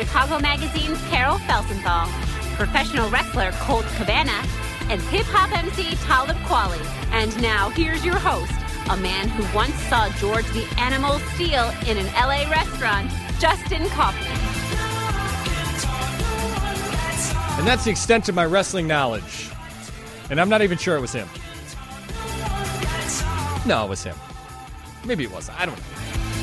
Chicago Magazine's Carol Felsenthal, professional wrestler Colt Cabana, and hip-hop MC Talib Kweli. And now, here's your host, a man who once saw George the Animal Steele in an LA restaurant, Justin Kaufman. And that's the extent of my wrestling knowledge. And I'm not even sure it was him. No, it was him. Maybe it wasn't. I don't know.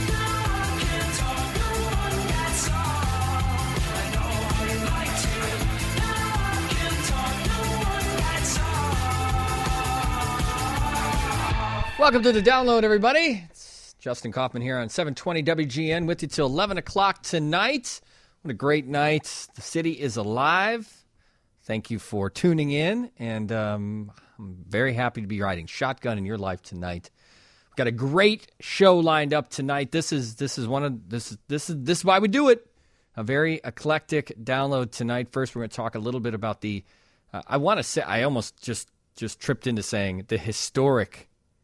Welcome to the download, everybody. It's Justin Kaufman here on 720 WGN with you till 11 o'clock tonight. What a great night. The city is alive. Thank you for tuning in, and I'm very happy to be riding shotgun in your life tonight. We've got a great show lined up tonight. This is why we do it. A very eclectic download tonight. First, we're going to talk a little bit about the. I almost just tripped into saying the historic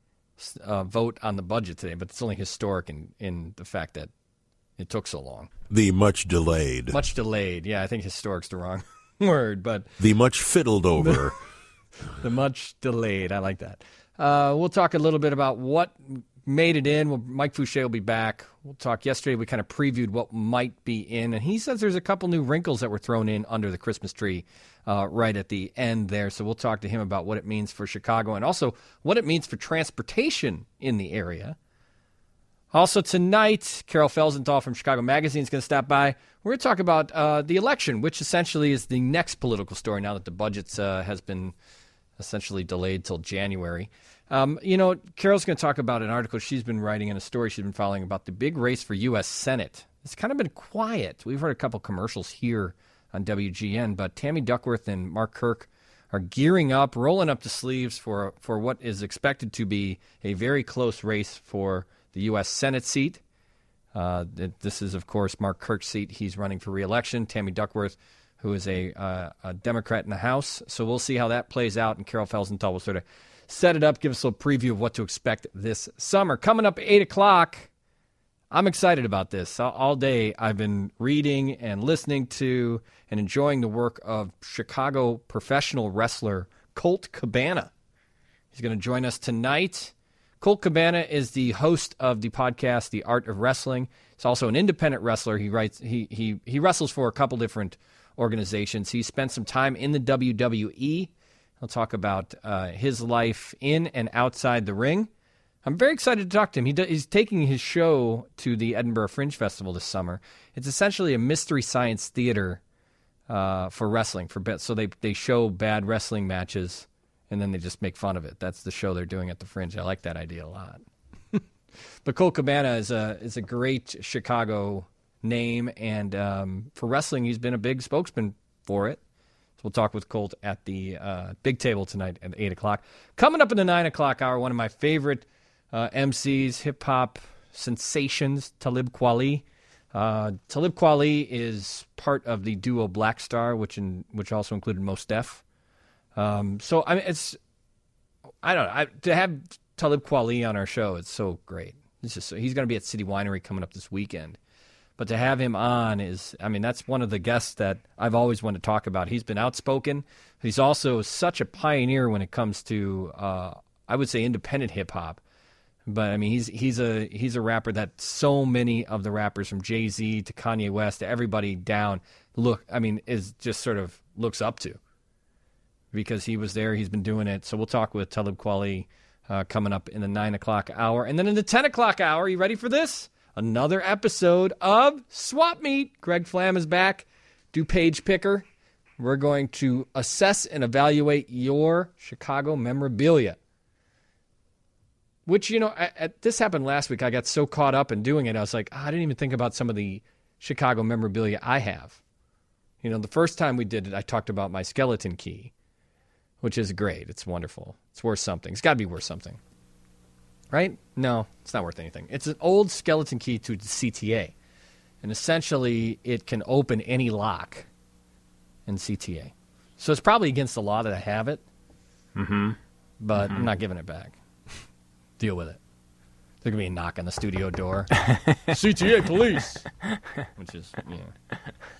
vote on the budget today, but it's only historic in the fact that it took so long. The much delayed. Much delayed. Yeah, I think historic's the wrong word, but the much fiddled over. The much delayed. I like that. We'll talk a little bit about what made it in. Mike Fouché will be back. We'll talk. Yesterday we kind of previewed what might be in, and he says there's a couple new wrinkles that were thrown in under the Christmas tree right at the end there. So we'll talk to him about what it means for Chicago and also what it means for transportation in the area. Also tonight, Carol Felsenthal from Chicago Magazine is going to stop by. We're going to talk about the election, which essentially is the next political story now that the budget has been essentially delayed till January. Carol's going to talk about an article she's been writing and a story she's been following about the big race for U.S. Senate. It's kind of been quiet. We've heard a couple commercials here on WGN, but Tammy Duckworth and Mark Kirk are gearing up, rolling up the sleeves for what is expected to be a very close race for the U.S. Senate seat. This is, of course, Mark Kirk's seat. He's running for re-election. Tammy Duckworth, who is a Democrat in the House. So we'll see how that plays out, and Carol Felsenthal will sort of set it up, give us a little preview of what to expect this summer. Coming up at 8 o'clock, I'm excited about this. All day I've been reading and listening to and enjoying the work of Chicago professional wrestler Colt Cabana. He's going to join us tonight. Colt Cabana is the host of the podcast, The Art of Wrestling. He's also an independent wrestler. He wrestles for a couple different organizations. He spent some time in the WWE. He'll talk about his life in and outside the ring. I'm very excited to talk to him. He's taking his show to the Edinburgh Fringe Festival this summer. It's essentially a mystery science theater for wrestling. So they show bad wrestling matches, and then they just make fun of it. That's the show they're doing at the Fringe. I like that idea a lot. But Colt Cabana is a great Chicago name, and for wrestling, he's been a big spokesman for it. So we'll talk with Colt at the big table tonight at 8 o'clock. Coming up in the 9 o'clock hour, one of my favorite MCs, hip-hop sensations, Talib Kweli. Talib Kweli is part of the duo Black Star, which also included Mos Def. So I mean, to have Talib Kweli on our show, it's so great. It's just he's going to be at City Winery coming up this weekend. But to have him on that's one of the guests that I've always wanted to talk about. He's been outspoken. He's also such a pioneer when it comes to, I would say, independent hip-hop. But, I mean, he's a rapper that so many of the rappers from Jay-Z to Kanye West to everybody down is just sort of looks up to. Because he was there, he's been doing it. So we'll talk with Talib Kweli coming up in the 9 o'clock hour. And then in the 10 o'clock hour, you ready for this? Another episode of Swap Meet. Greg Flam is back. Do Page Picker. We're going to assess and evaluate your Chicago memorabilia. Which, this happened last week. I got so caught up in doing it. I was like, I didn't even think about some of the Chicago memorabilia I have. The first time we did it, I talked about my skeleton key, which is great. It's wonderful. It's worth something. It's got to be worth something. Right? No, it's not worth anything. It's an old skeleton key to the CTA. And essentially, it can open any lock in CTA. So it's probably against the law that I have it. Mm-hmm. But I'm not giving it back. Deal with it. There's going to be a knock on the studio door. CTA police! Which is,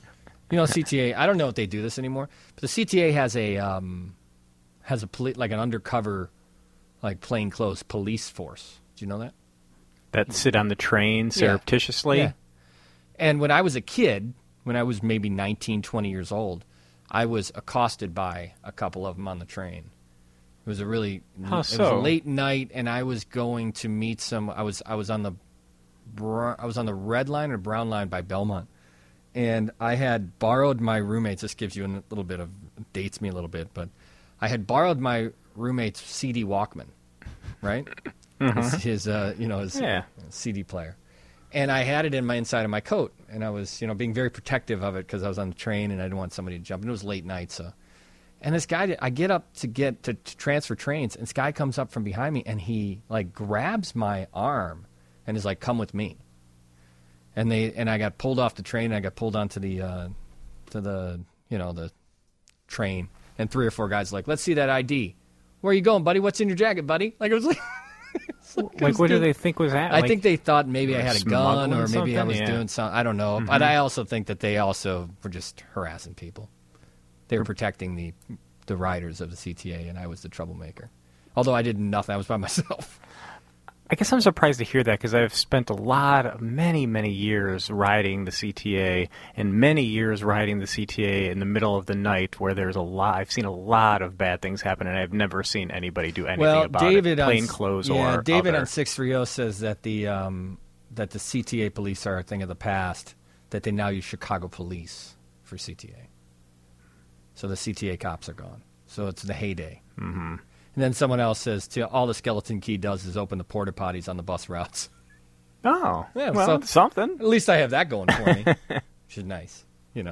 You know, CTA. I don't know if they do this anymore, but the CTA has like an undercover, like plainclothes police force. Do you know that? That sit on the train surreptitiously? Yeah. And when I was a kid, when I was maybe 19, 20 years old, I was accosted by a couple of them on the train. It was a really it was a late night, and I was going to meet some. I was on the red line or brown line by Belmont, and I had borrowed my roommate's. This gives you a little bit of dates me a little bit, but I had borrowed my roommate's CD Walkman, right? His CD player, and I had it in my inside of my coat, and I was being very protective of it because I was on the train and I didn't want somebody to jump. And it was late night, so. And this guy, I get up to transfer trains, and this guy comes up from behind me, and he like grabs my arm, and is like, "Come with me." And I got pulled off the train, and I got pulled onto the the train, and 3 or 4 guys like, "Let's see that ID. Where are you going, buddy? What's in your jacket, buddy?" Like it was like. Like, what do they think was that? I think they thought maybe I had a gun, or maybe I was doing something. I don't know. But I also think that they also were just harassing people. They were protecting the riders of the CTA, and I was the troublemaker. Although I did nothing. I was by myself. I guess I'm surprised to hear that because I've spent many, many years riding the CTA, and many years riding the CTA in the middle of the night where there's I've seen a lot of bad things happen, and I've never seen anybody do anything about it, plain clothes or David other. On 630 says that the CTA police are a thing of the past, that they now use Chicago police for CTA. So the CTA cops are gone. So it's the heyday. Mm-hmm. And then someone else says, all the Skeleton Key does is open the porta potties on the bus routes. Oh, yeah, well, something. At least I have that going for me, which is nice,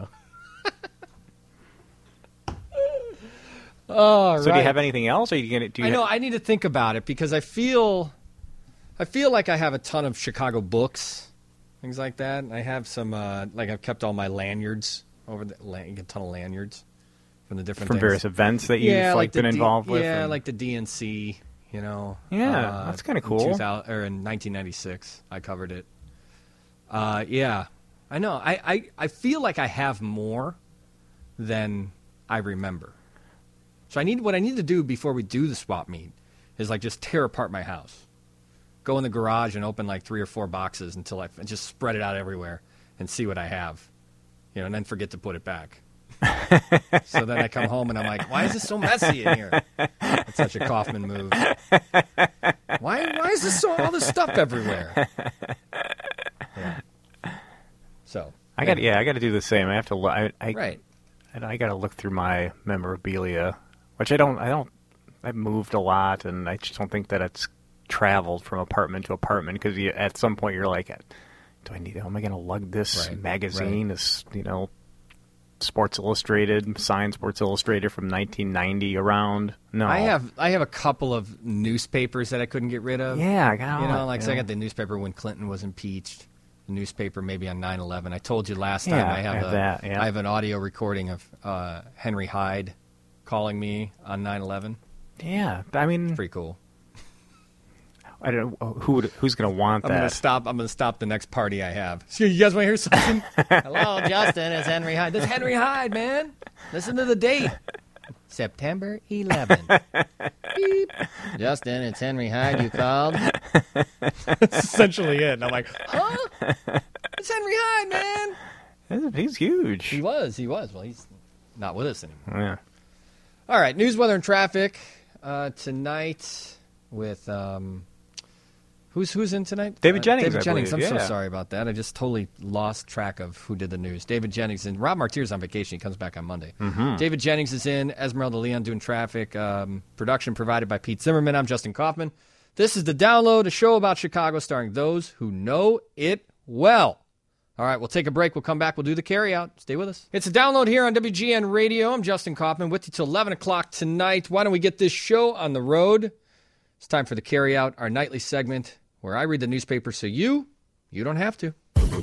Oh, so do you have anything else? Or are you gonna? I know I need to think about it because I feel like I have a ton of Chicago books, things like that. I have some I've kept all my lanyards a ton of lanyards. From the different various events that you've been involved with. Yeah, like the DNC, Yeah, that's kind of cool. In 1996, I covered it. Yeah, I know. I feel like I have more than I remember. So what I need to do before we do the swap meet is just tear apart my house, go in the garage and open 3 or 4 boxes until I just spread it out everywhere and see what I have, and then forget to put it back. So then I come home and I'm like, why is this so messy in here? That's such a Kaufman move. Why is this all this stuff everywhere? Yeah. So I got to do the same. I have to look. Right. And I got to look through my memorabilia, which I've moved a lot, and I just don't think that it's traveled from apartment to apartment because at some point you're like, am I going to lug this magazine? This Sports Illustrated, signed Sports Illustrated from 1990 around. No, I have a couple of newspapers that I couldn't get rid of. Yeah, I got So I got the newspaper when Clinton was impeached. The newspaper maybe on 9/11. I told you last time I have an audio recording of Henry Hyde calling me on 9/11. Yeah, I mean, it's pretty cool. I don't know who's going to want that. I'm going to stop the next party I have. So you guys want to hear something? Hello, Justin. It's Henry Hyde. This is Henry Hyde, man. Listen to the date. September 11th. Beep. Justin, it's Henry Hyde. You called? That's essentially it. And I'm like, huh? It's Henry Hyde, man. He's huge. He was. Well, he's not with us anymore. Yeah. All right. News, weather, and traffic tonight with... Who's in tonight? David Jennings. David Jennings. I believe. I'm so sorry about that. I just totally lost track of who did the news. David Jennings and Rob Martier's on vacation. He comes back on Monday. Mm-hmm. David Jennings is in. Esmeralda Leon doing traffic. Production provided by Pete Zimmerman. I'm Justin Kaufman. This is The Download, a show about Chicago starring those who know it well. All right, we'll take a break. We'll come back. We'll do the carryout. Stay with us. It's a download here on WGN Radio. I'm Justin Kaufman with you till 11 o'clock tonight. Why don't we get this show on the road? It's time for the carryout, our nightly segment where I read the newspaper so you don't have to.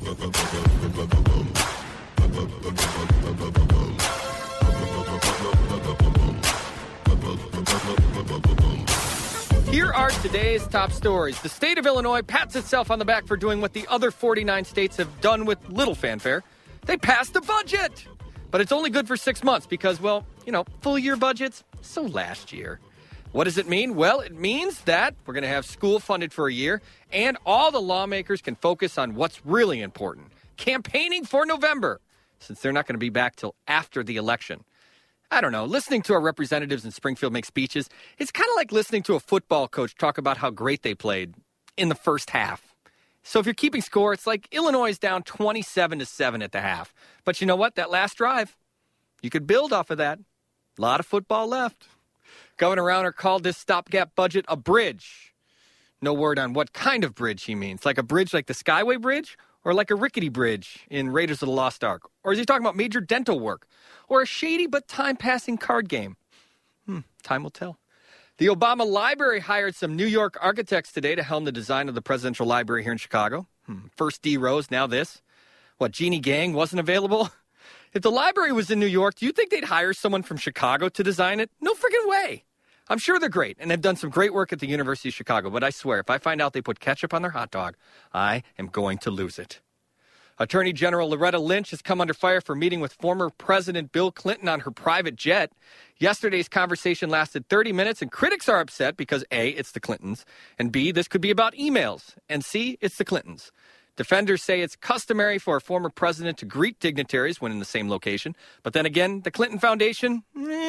Here are today's top stories. The state of Illinois pats itself on the back for doing what the other 49 states have done with little fanfare. They passed a budget. But it's only good for 6 months because, well, full year budgets, so last year. What does it mean? Well, it means that we're going to have school funded for a year, and all the lawmakers can focus on what's really important, campaigning for November, since they're not going to be back till after the election. I don't know. Listening to our representatives in Springfield make speeches, it's kind of like listening to a football coach talk about how great they played in the first half. So if you're keeping score, it's like Illinois is down 27-7 at the half. But you know what? That last drive, you could build off of that. A lot of football left. Governor Rauner called this stopgap budget a bridge. No word on what kind of bridge he means. Like a bridge like the Skyway Bridge? Or like a rickety bridge in Raiders of the Lost Ark? Or is he talking about major dental work? Or a shady but time-passing card game? Time will tell. The Obama Library hired some New York architects today to helm the design of the presidential library here in Chicago. First D. Rose, now this. What, Jeannie Gang wasn't available? If the library was in New York, do you think they'd hire someone from Chicago to design it? No friggin' way. I'm sure they're great, and they've done some great work at the University of Chicago, but I swear, if I find out they put ketchup on their hot dog, I am going to lose it. Attorney General Loretta Lynch has come under fire for meeting with former President Bill Clinton on her private jet. Yesterday's conversation lasted 30 minutes, and critics are upset because A, it's the Clintons, and B, this could be about emails, and C, it's the Clintons. Defenders say it's customary for a former president to greet dignitaries when in the same location, but then again, the Clinton Foundation,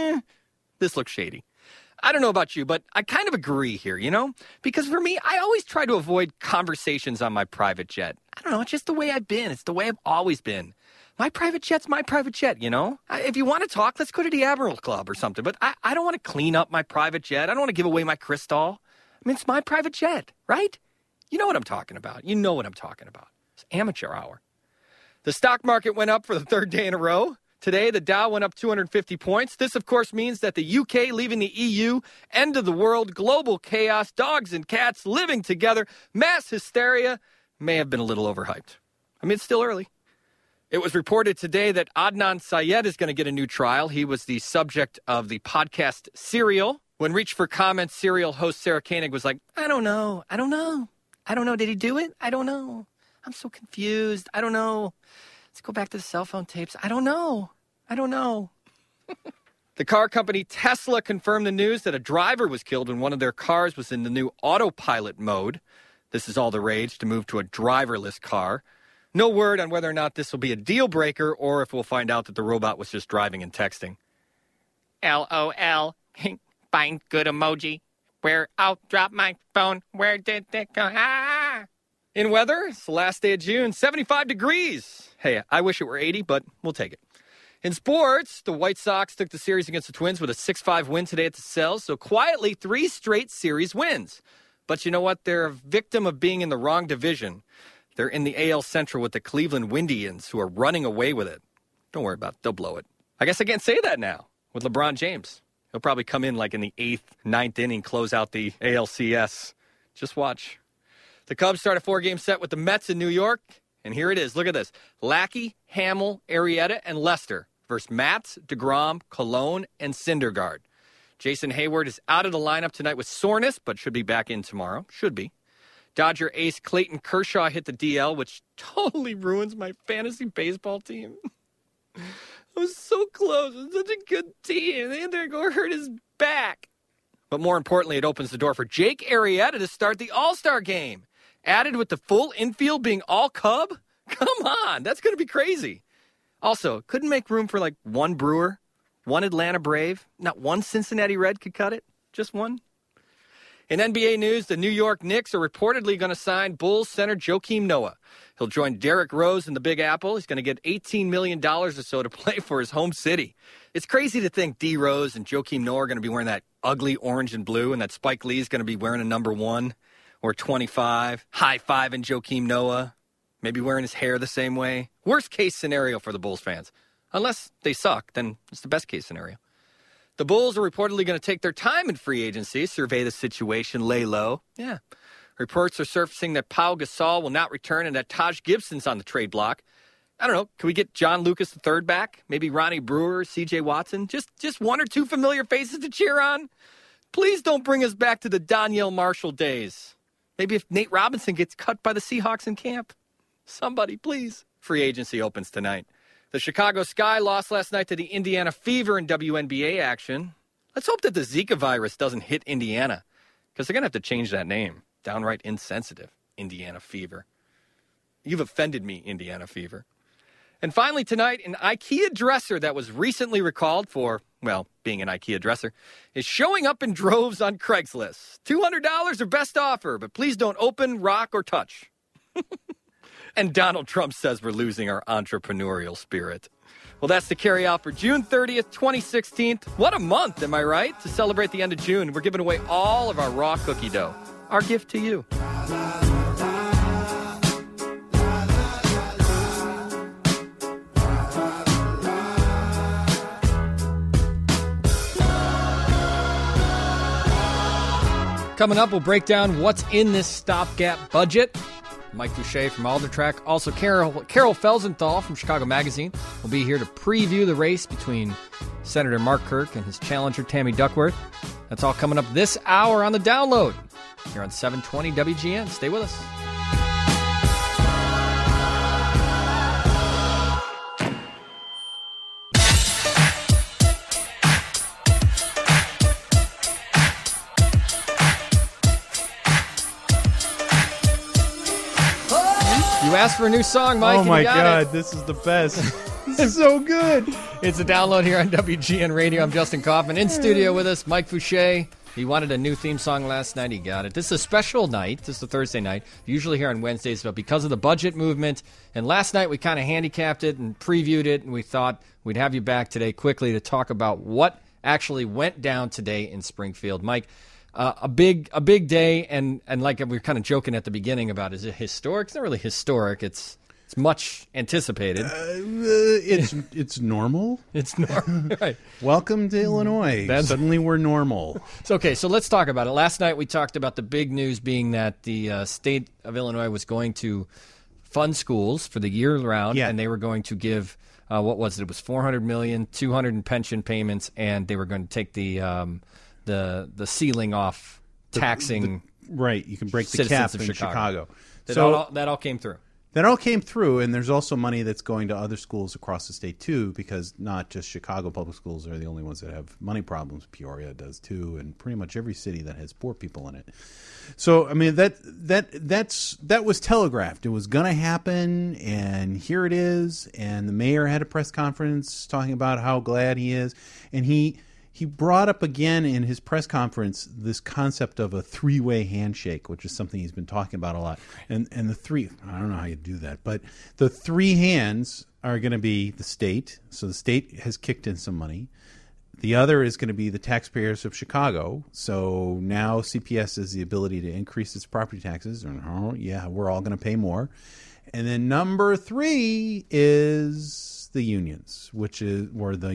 this looks shady. I don't know about you, but I kind of agree here, Because for me, I always try to avoid conversations on my private jet. I don't know, it's just the way I've been. It's the way I've always been. My private jet's my private jet, If you want to talk, let's go to the Admiral Club or something. But I don't want to clean up my private jet. I don't want to give away my crystal. I mean, it's my private jet, right? You know what I'm talking about. It's amateur hour. The stock market went up for the third day in a row. Today, the Dow went up 250 points. This, of course, means that the UK leaving the EU, end of the world, global chaos, dogs and cats living together, mass hysteria, may have been a little overhyped. I mean, it's still early. It was reported today that Adnan Syed is going to get a new trial. He was the subject of the podcast Serial. When reached for comments, Serial host Sarah Koenig was like, I don't know. Did he do it? I don't know. I'm so confused. I don't know. Let's go back to the cell phone tapes. I don't know. The car company Tesla confirmed the news that a driver was killed when one of their cars was in the new autopilot mode. This is all the rage to move to a driverless car. No word on whether or not this will be a deal breaker or if we'll find out that the robot was just driving and texting. LOL. Find good emoji. Where I'll drop my phone. Where did it go? In weather, it's the last day of June, 75 degrees. Hey, I wish it were 80, but we'll take it. In sports, the White Sox took the series against the Twins with a 6-5 win today at the Cells, so quietly 3 straight series wins. But you know what? They're a victim of being in the wrong division. They're in the AL Central with the Cleveland Indians, who are running away with it. Don't worry about it. They'll blow it. I guess I can't say that now with LeBron James. He'll probably come in like in the 8th, 9th inning, close out the ALCS. Just watch. The Cubs start a 4-game set with the Mets in New York. And here it is. Look at this. Lackey, Hamill, Arrieta, and Lester versus Matz, DeGrom, Colon, and Syndergaard. Jason Hayward is out of the lineup tonight with soreness, but should be back in tomorrow. Should be. Dodger ace Clayton Kershaw hit the DL, which totally ruins my fantasy baseball team. I was so close. It was such a good team. They had to go hurt his back. But more importantly, it opens the door for Jake Arrieta to start the All-Star game. Added with the full infield being all Cub? Come on, that's going to be crazy. Also, couldn't make room for like one Brewer, one Atlanta Brave, not one Cincinnati Red could cut it, just one. In NBA news, the New York Knicks are reportedly going to sign Bulls center Joakim Noah. He'll join Derrick Rose in the Big Apple. He's going to get $18 million or so to play for his home city. It's crazy to think D. Rose and Joakim Noah are going to be wearing that ugly orange and blue, and that Spike Lee's going to be wearing a number 1 or 25, high-fiving Joakim Noah, maybe wearing his hair the same way. Worst case scenario for the Bulls fans. Unless they suck, then it's the best case scenario. The Bulls are reportedly going to take their time in free agency, survey the situation, lay low. Yeah. Reports are surfacing that Pau Gasol will not return and that Taj Gibson's on the trade block. I don't know. Can we get John Lucas III back? Maybe Ronnie Brewer, C.J. Watson? Just one or two familiar faces to cheer on? Please don't bring us back to the Donyell Marshall days. Maybe if Nate Robinson gets cut by the Seahawks in camp. Somebody, please. Free agency opens tonight. The Chicago Sky lost last night to the Indiana Fever in WNBA action. Let's hope that the Zika virus doesn't hit Indiana, because they're going to have to change that name. Downright insensitive, Indiana Fever. You've offended me, Indiana Fever. And finally tonight, an IKEA dresser that was recently recalled for, well, being an IKEA dresser, is showing up in droves on Craigslist. $200 or best offer, but please don't open, rock, or touch. And Donald Trump says we're losing our entrepreneurial spirit. Well, that's the carry out for June 30th, 2016. What a month, am I right? To celebrate the end of June, we're giving away all of our raw cookie dough. Our gift to you. Coming up, we'll break down what's in this stopgap budget. Mike Fouché from Aldertrack. Also, Carol Felsenthal from Chicago Magazine will be here to preview the race between Senator Mark Kirk and his challenger, Tammy Duckworth. That's all coming up this hour on The Download here on 720 WGN. Stay with us. You asked for a new song, Mike. Oh my God, it. this is the best. This is so good. It's a download here on WGN Radio. I'm Justin Kaufman. In studio with us, Mike Fouché. He wanted a new theme song last night. He got it. This is a special night. This is a Thursday night. Usually here on Wednesdays, but because of the budget movement, and last night we kind of handicapped it and previewed it, and we thought we'd have you back today quickly to talk about what actually went down today in Springfield. Mike, a big day, and like we were kind of joking at the beginning about, is it historic? It's not really historic. It's much anticipated. It's normal. It's normal, right? Welcome to Illinois. Suddenly we're normal. So, okay, so let's talk about it. Last night we talked about the big news being that the state of Illinois was going to fund schools for the year round, and they were going to give what was it? It was $400 million, $200 in pension payments, and they were going to take the ceiling off taxing. Right, you can break the cap in Chicago. That all came through. That all came through, and there's also money that's going to other schools across the state too, because not just Chicago public schools are the only ones that have money problems. Peoria does too, and pretty much every city that has poor people in it. So I mean that was telegraphed. It was going to happen, and here it is. And the mayor had a press conference talking about how glad he is, and he brought up again in his press conference this concept of a three-way handshake, which is something he's been talking about a lot. And the three, I don't know how you do that, but the three hands are going to be the state. So the state has kicked in some money. The other is going to be the taxpayers of Chicago. So now CPS has the ability to increase its property taxes. Yeah, we're all going to pay more. And then number three is the unions, which is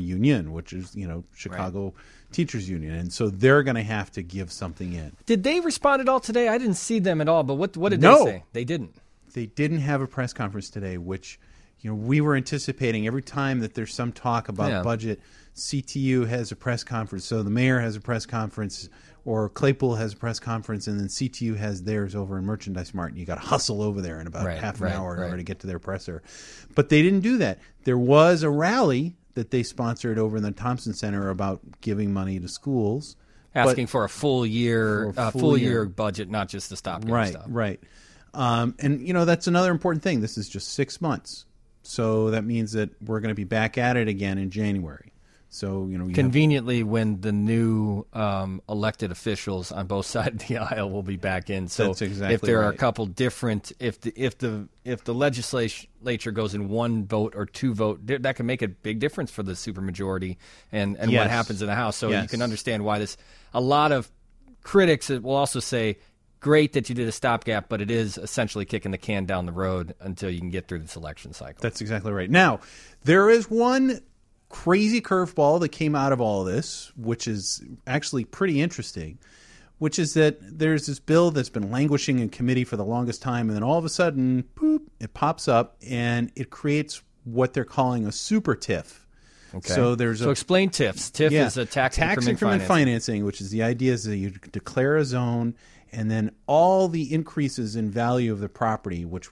Chicago Teachers Union, and so they're going to have to give something in. Did they respond at all today? I didn't see them at all, but what did they say? They didn't. They didn't have a press conference today, which we were anticipating. Every time that there's some talk about budget, CTU has a press conference. So the mayor has a press conference, or Claypool has a press conference, and then CTU has theirs over in Merchandise Mart, and you got to hustle over there in about half an hour in order to get to their presser. But they didn't do that. There was a rally that they sponsored over in the Thompson Center about giving money to schools, asking for a full year budget, not just the stopgap stuff. Right. And that's another important thing. This is just 6 months, so that means that we're going to be back at it again in January. So conveniently, when the new elected officials on both sides of the aisle will be back in. So that's exactly if there are a couple different, if the legislature goes in one vote or two vote, that can make a big difference for the supermajority and what happens in the House. So you can understand why a lot of critics will also say, great that you did a stopgap, but it is essentially kicking the can down the road until you can get through this election cycle. That's exactly right. Now, there is one crazy curveball that came out of all this, which is actually pretty interesting, which is that there's this bill that's been languishing in committee for the longest time, and then all of a sudden, poop, it pops up, and it creates what they're calling a super TIF. Okay. So explain TIFs. TIF is a tax increment financing, which is the idea is that you declare a zone, and then all the increases in value of the property, which would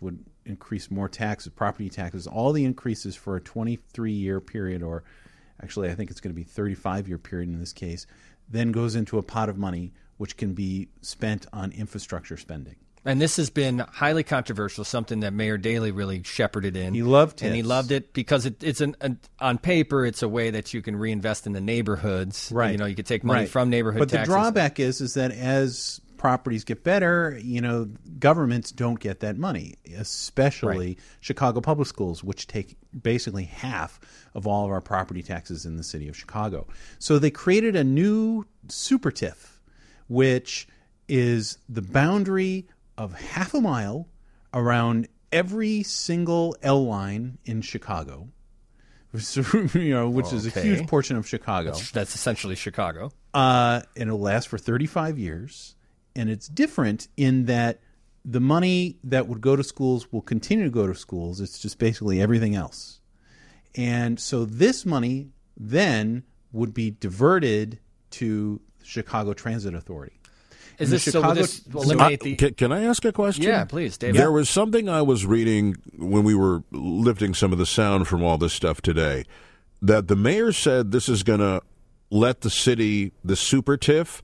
increase more taxes, property taxes, all the increases for a 23-year period, or actually I think it's going to be 35-year period in this case, then goes into a pot of money which can be spent on infrastructure spending. And this has been highly controversial, something that Mayor Daley really shepherded in. He loved it. And he loved it because it's on paper, it's a way that you can reinvest in the neighborhoods. Right. You know, you could take money from neighborhood taxes. But the drawback is that as properties get better, you know, governments don't get that money, especially Chicago Public Schools, which take basically half of all of our property taxes in the city of Chicago. So they created a new super TIF, which is the boundary of half a mile around every single L line in Chicago, which is a huge portion of Chicago. That's essentially Chicago. And it'll last for 35 years. And it's different in that the money that would go to schools will continue to go to schools. It's just basically everything else. And so this money then would be diverted to the Chicago Transit Authority. Is this so? Will this eliminate the? Can I ask a question? Yeah, please, David. There was something I was reading when we were lifting some of the sound from all this stuff today, that the mayor said this is going to let the city, the super TIF,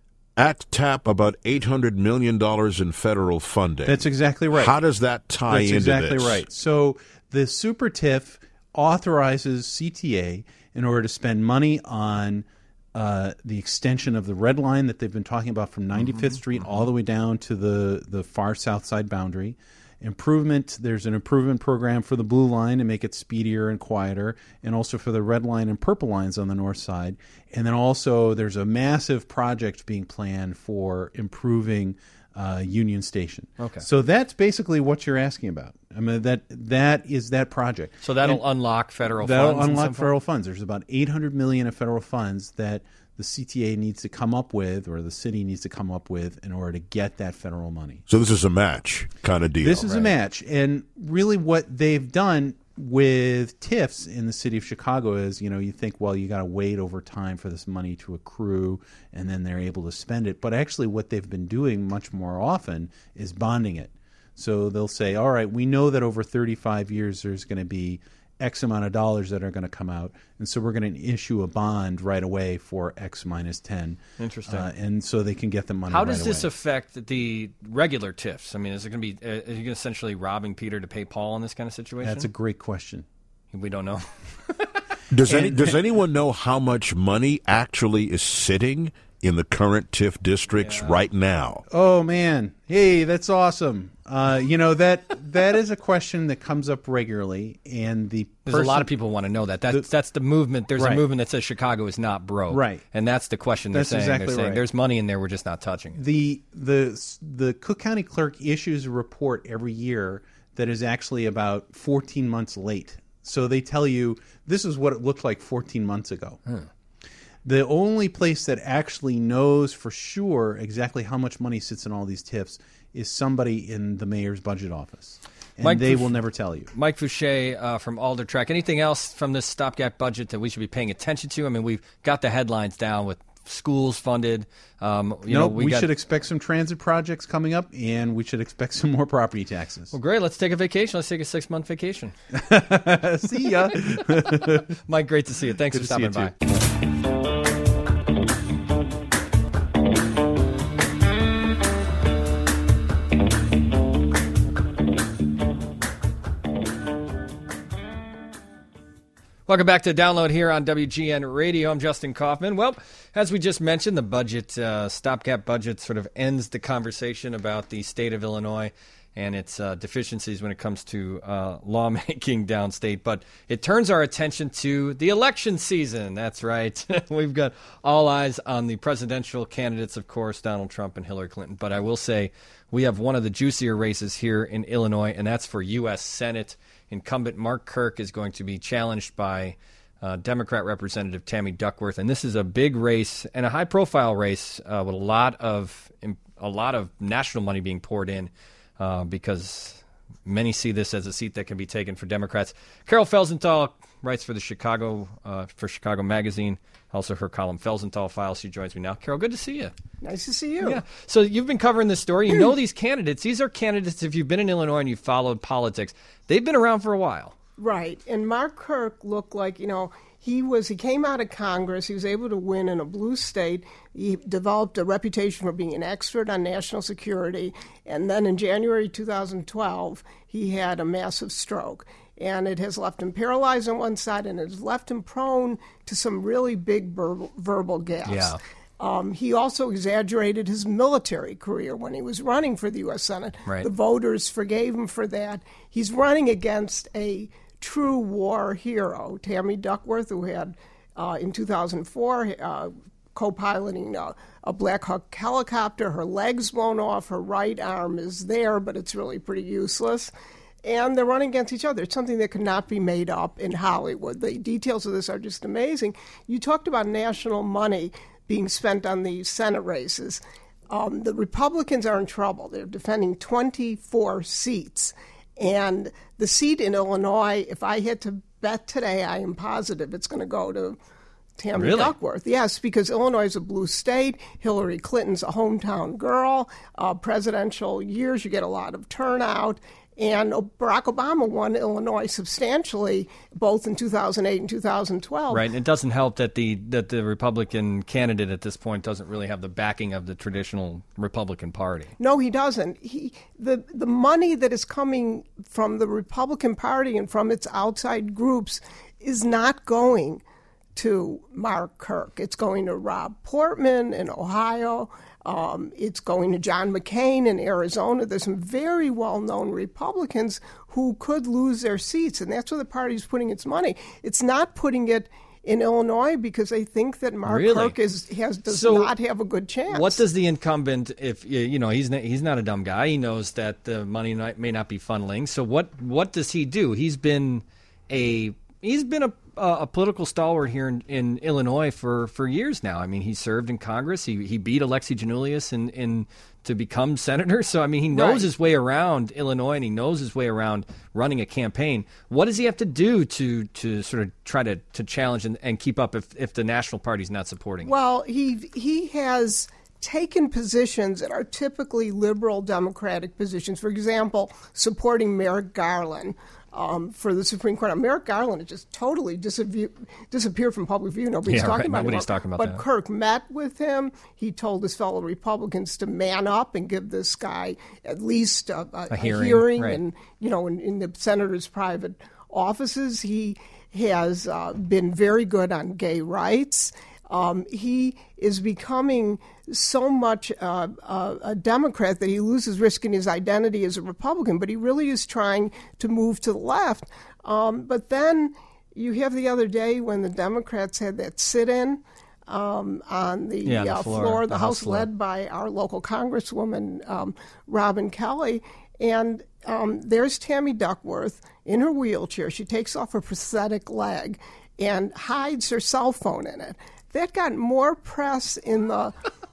tap about $800 million in federal funding. That's exactly right. How does that tie into this? That's exactly right. So the super TIF authorizes CTA in order to spend money on the extension of the Red Line that they've been talking about from 95th Street all the way down to the far south side boundary. There's an improvement program for the Blue Line to make it speedier and quieter, and also for the Red Line and Purple Lines on the north side. And then also there's a massive project being planned for improving Union Station. Okay. So that's basically what you're asking about. I mean, that is that project. So that'll unlock federal funds? That'll unlock federal funds. There's about $800 million of federal funds that the CTA needs to come up with, or the city needs to come up with, in order to get that federal money. So this is a match kind of deal. This is a match. And really what they've done with TIFs in the city of Chicago is, you know, you think, well, you got to wait over time for this money to accrue, and then they're able to spend it. But actually what they've been doing much more often is bonding it. So they'll say, all right, we know that over 35 years there's going to be X amount of dollars that are going to come out, and so we're going to issue a bond right away for X minus 10. Interesting. And so they can get the money How right does this away. affect the regular TIFs? I mean, is it going to be are you essentially robbing Peter to pay Paul in this kind of situation? That's a great question. We don't know. Does anyone know how much money actually is sitting in the current TIF districts right now? Oh, man. Hey, that's awesome. You know, that is a question that comes up regularly, and there's a lot of people want to know that. That's the movement. There's a movement that says Chicago is not broke. Right. And that's the question they're saying. Exactly they're saying right. there's money in there, we're just not touching it. The Cook County Clerk issues a report every year that is actually about 14 months late. So they tell you this is what it looked like 14 months ago. The only place that actually knows for sure exactly how much money sits in all these TIFs is somebody in the mayor's budget office. And they will never tell you. Mike Fouché from Alder Track. Anything else from this stopgap budget that we should be paying attention to? I mean, we've got the headlines down with schools funded. We should expect some transit projects coming up, and we should expect some more property taxes. Well, great. Let's take a vacation. Let's take a 6-month vacation. See ya. Mike, great to see you. Thanks for stopping by. Welcome back to Download here on WGN Radio. I'm Justin Kaufman. Well, as we just mentioned, the budget, stopgap budget, sort of ends the conversation about the state of Illinois and its deficiencies when it comes to lawmaking downstate. But it turns our attention to the election season. That's right. We've got all eyes on the presidential candidates, of course, Donald Trump and Hillary Clinton. But I will say we have one of the juicier races here in Illinois, and that's for U.S. Senate. Incumbent Mark Kirk is going to be challenged by Democrat Representative Tammy Duckworth, and this is a big race and a high-profile race with a lot of national money being poured in because Many see this as a seat that can be taken for Democrats. Carol Felsenthal writes for Chicago Magazine. Also her column, Felsenthal Files. She joins me now. Carol, good to see you. Nice to see you. Yeah. So you've been covering this story. You know these candidates. These are candidates, if you've been in Illinois and you've followed politics, they've been around for a while. Right. And Mark Kirk looked like, he came out of Congress. He was able to win in a blue state. He developed a reputation for being an expert on national security. And then in January 2012, he had a massive stroke. And it has left him paralyzed on one side, and it has left him prone to some really big verbal gaffes. Yeah. He also exaggerated his military career when he was running for the U.S. Senate. Right. The voters forgave him for that. He's running against a true war hero, Tammy Duckworth, who had, in 2004, co-piloting a Black Hawk helicopter. Her leg's blown off. Her right arm is there, but it's really pretty useless. And they're running against each other. It's something that could not be made up in Hollywood. The details of this are just amazing. You talked about national money being spent on these Senate races. The Republicans are in trouble. They're defending 24 seats. And the seat in Illinois, if I had to bet today, I am positive it's going to go to Tammy Duckworth. Yes, because Illinois is a blue state. Hillary Clinton's a hometown girl. Presidential years, you get a lot of turnout. And Barack Obama won Illinois substantially, both in 2008 and 2012. Right, and it doesn't help that the Republican candidate at this point doesn't really have the backing of the traditional Republican Party. No, he doesn't. The money that is coming from the Republican Party and from its outside groups is not going to Mark Kirk. It's going to Rob Portman in Ohio. It's going to John McCain in Arizona. There's some very well-known Republicans who could lose their seats, and that's where the party's putting its money. It's not putting it in Illinois because they think that Mark Kirk does not have a good chance. What does the incumbent, if he's not a dumb guy, he knows that the money may not be funneling. So what does he do? He's been a political stalwart here in Illinois for years now. I mean, he served in Congress. He beat Alexi Giannoulias in to become senator. So, I mean, he knows his way around Illinois, and he knows his way around running a campaign. What does he have to do to sort of try to challenge and keep up if the national party's not supporting him? Well, he has taken positions that are typically liberal Democratic positions. For example, supporting Merrick Garland for the Supreme Court. Now, Merrick Garland has just totally disappeared from public view. Nobody's talking about him. But Kirk met with him. He told his fellow Republicans to man up and give this guy at least a hearing right. and in the senator's private offices. He has been very good on gay rights. He is becoming so much a Democrat that he loses risk in his identity as a Republican, but he really is trying to move to the left. But then you have the other day when the Democrats had that sit-in on the floor of the House led by our local Congresswoman, Robin Kelly. And there's Tammy Duckworth in her wheelchair. She takes off her prosthetic leg and hides her cell phone in it. That got more press than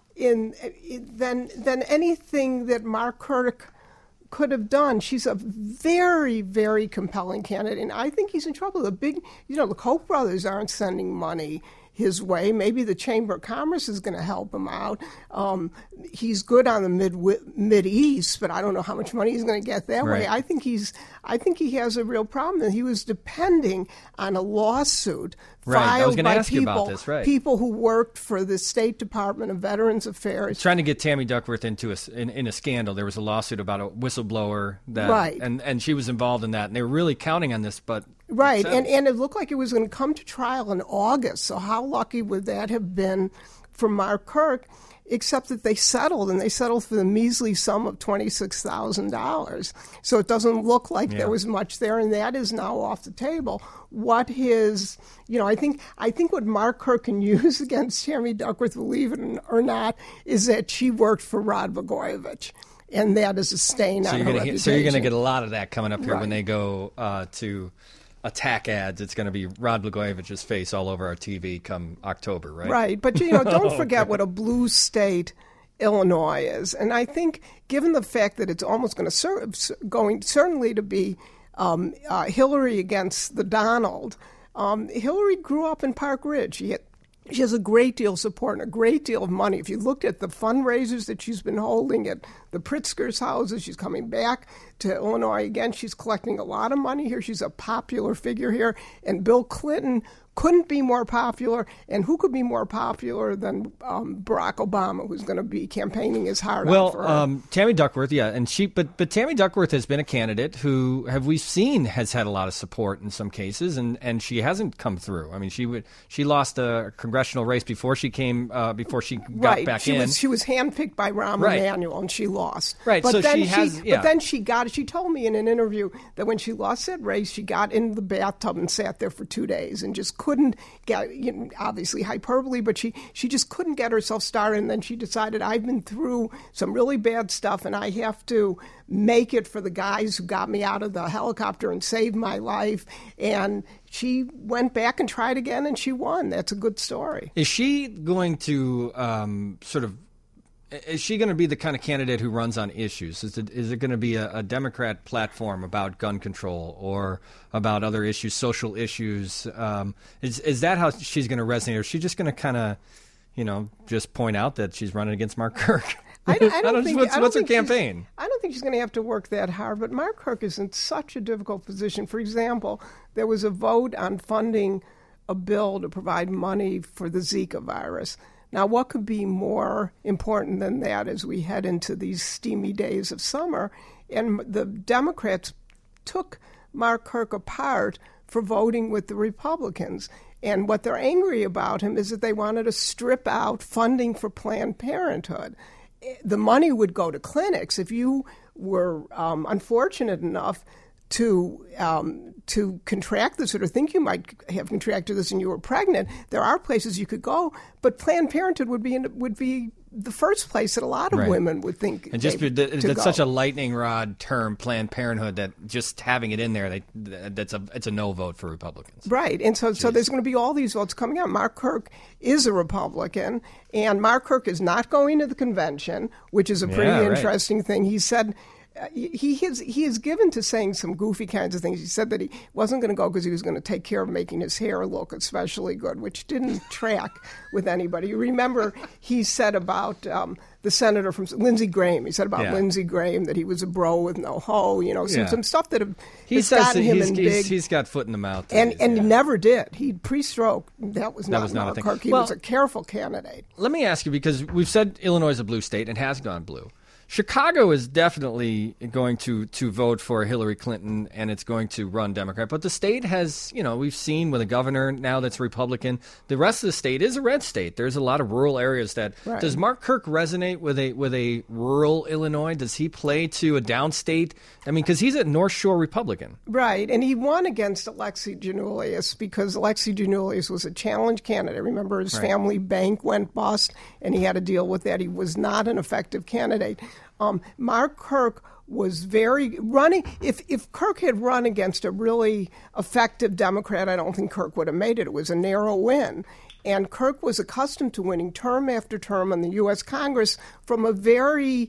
anything that Mark Kirk could have done. She's a very, very compelling candidate, and I think he's in trouble. The Koch brothers aren't sending money his way. Maybe the Chamber of Commerce is going to help him out. He's good on the Mid East, but I don't know how much money he's going to get that way. I think he has a real problem. He was depending on a lawsuit filed by people who worked for the State Department of Veterans Affairs. Trying to get Tammy Duckworth into in a scandal. There was a lawsuit about a whistleblower and she was involved in that, and they were really counting on this, but Right, and it looked like it was going to come to trial in August, so how lucky would that have been for Mark Kirk, except that they settled for the measly sum of $26,000. So it doesn't look like there was much there, and that is now off the table. I think what Mark Kirk can use against Tammy Duckworth, believe it or not, is that she worked for Rod Blagojevich. And that is a stain on her reputation. So you're going to get a lot of that coming up here when they go to attack ads. It's going to be Rod Blagojevich's face all over our TV come October, right? Right, but don't forget what a blue state Illinois is. And I think, given the fact that it's almost going certainly to be Hillary against the Donald, Hillary grew up in Park Ridge. She has a great deal of support and a great deal of money. If you looked at the fundraisers that she's been holding at the Pritzker's houses, she's coming back to Illinois again. She's collecting a lot of money here. She's a popular figure here. And Bill Clinton couldn't be more popular. And who could be more popular than Barack Obama, who's going to be campaigning his heart out for her? Tammy Duckworth, yeah, and but Tammy Duckworth has been a candidate who we've seen has had a lot of support in some cases, and she hasn't come through. I mean, she lost a congressional race before she got back in. She was handpicked by Rahm Emanuel, and she lost. Right, but so then But then she got it. She told me in an interview that when she lost that race, she got in the bathtub and sat there for 2 days and just couldn't get, obviously hyperbole, but she just couldn't get herself started. And then she decided, I've been through some really bad stuff and I have to make it for the guys who got me out of the helicopter and saved my life. And she went back and tried again and she won. That's a good story. Is she going to is she going to be the kind of candidate who runs on issues? Is it going to be a Democrat platform about gun control or about other issues, social issues? Is that how she's going to resonate? Or is she just going to kind of, just point out that she's running against Mark Kirk? What's her campaign? I don't think she's going to have to work that hard, but Mark Kirk is in such a difficult position. For example, there was a vote on funding a bill to provide money for the Zika virus. Now, what could be more important than that as we head into these steamy days of summer? And the Democrats took Mark Kirk apart for voting with the Republicans. And what they're angry about him is that they wanted to strip out funding for Planned Parenthood. The money would go to clinics. If you were unfortunate enough to contract this or think you might have contracted this and you were pregnant, there are places you could go, but Planned Parenthood would be the first place that a lot of women would think. And that's such a lightning rod term, Planned Parenthood, that just having it in there, it's a no vote for Republicans. Right, and so there's going to be all these votes coming out. Mark Kirk is a Republican, and Mark Kirk is not going to the convention, which is a pretty interesting thing. He said. He is given to saying some goofy kinds of things. He said that he wasn't going to go because he was going to take care of making his hair look especially good, which didn't track with anybody. You remember he said about the senator from Lindsey Graham. He said about Lindsey Graham that he was a bro with no hoe. Some stuff that has gotten him in big. He's got foot in the mouth, and he never did. He pre-stroke. That was not a thing. Kirk. He was a careful candidate. Let me ask you, because we've said Illinois is a blue state and has gone blue. Chicago is definitely going to vote for Hillary Clinton, and it's going to run Democrat. But the state has, we've seen with a governor now that's Republican. The rest of the state is a red state. There's a lot of rural areas that. Right. Does Mark Kirk resonate with a rural Illinois? Does he play to a downstate? I mean, because he's a North Shore Republican. Right, and he won against Alexi Giannoulias because Alexi Giannoulias was a challenge candidate. Remember, his family bank went bust, and he had to deal with that. He was not an effective candidate. Mark Kirk was running. If Kirk had run against a really effective Democrat, I don't think Kirk would have made it. It was a narrow win. And Kirk was accustomed to winning term after term in the U.S. Congress from a very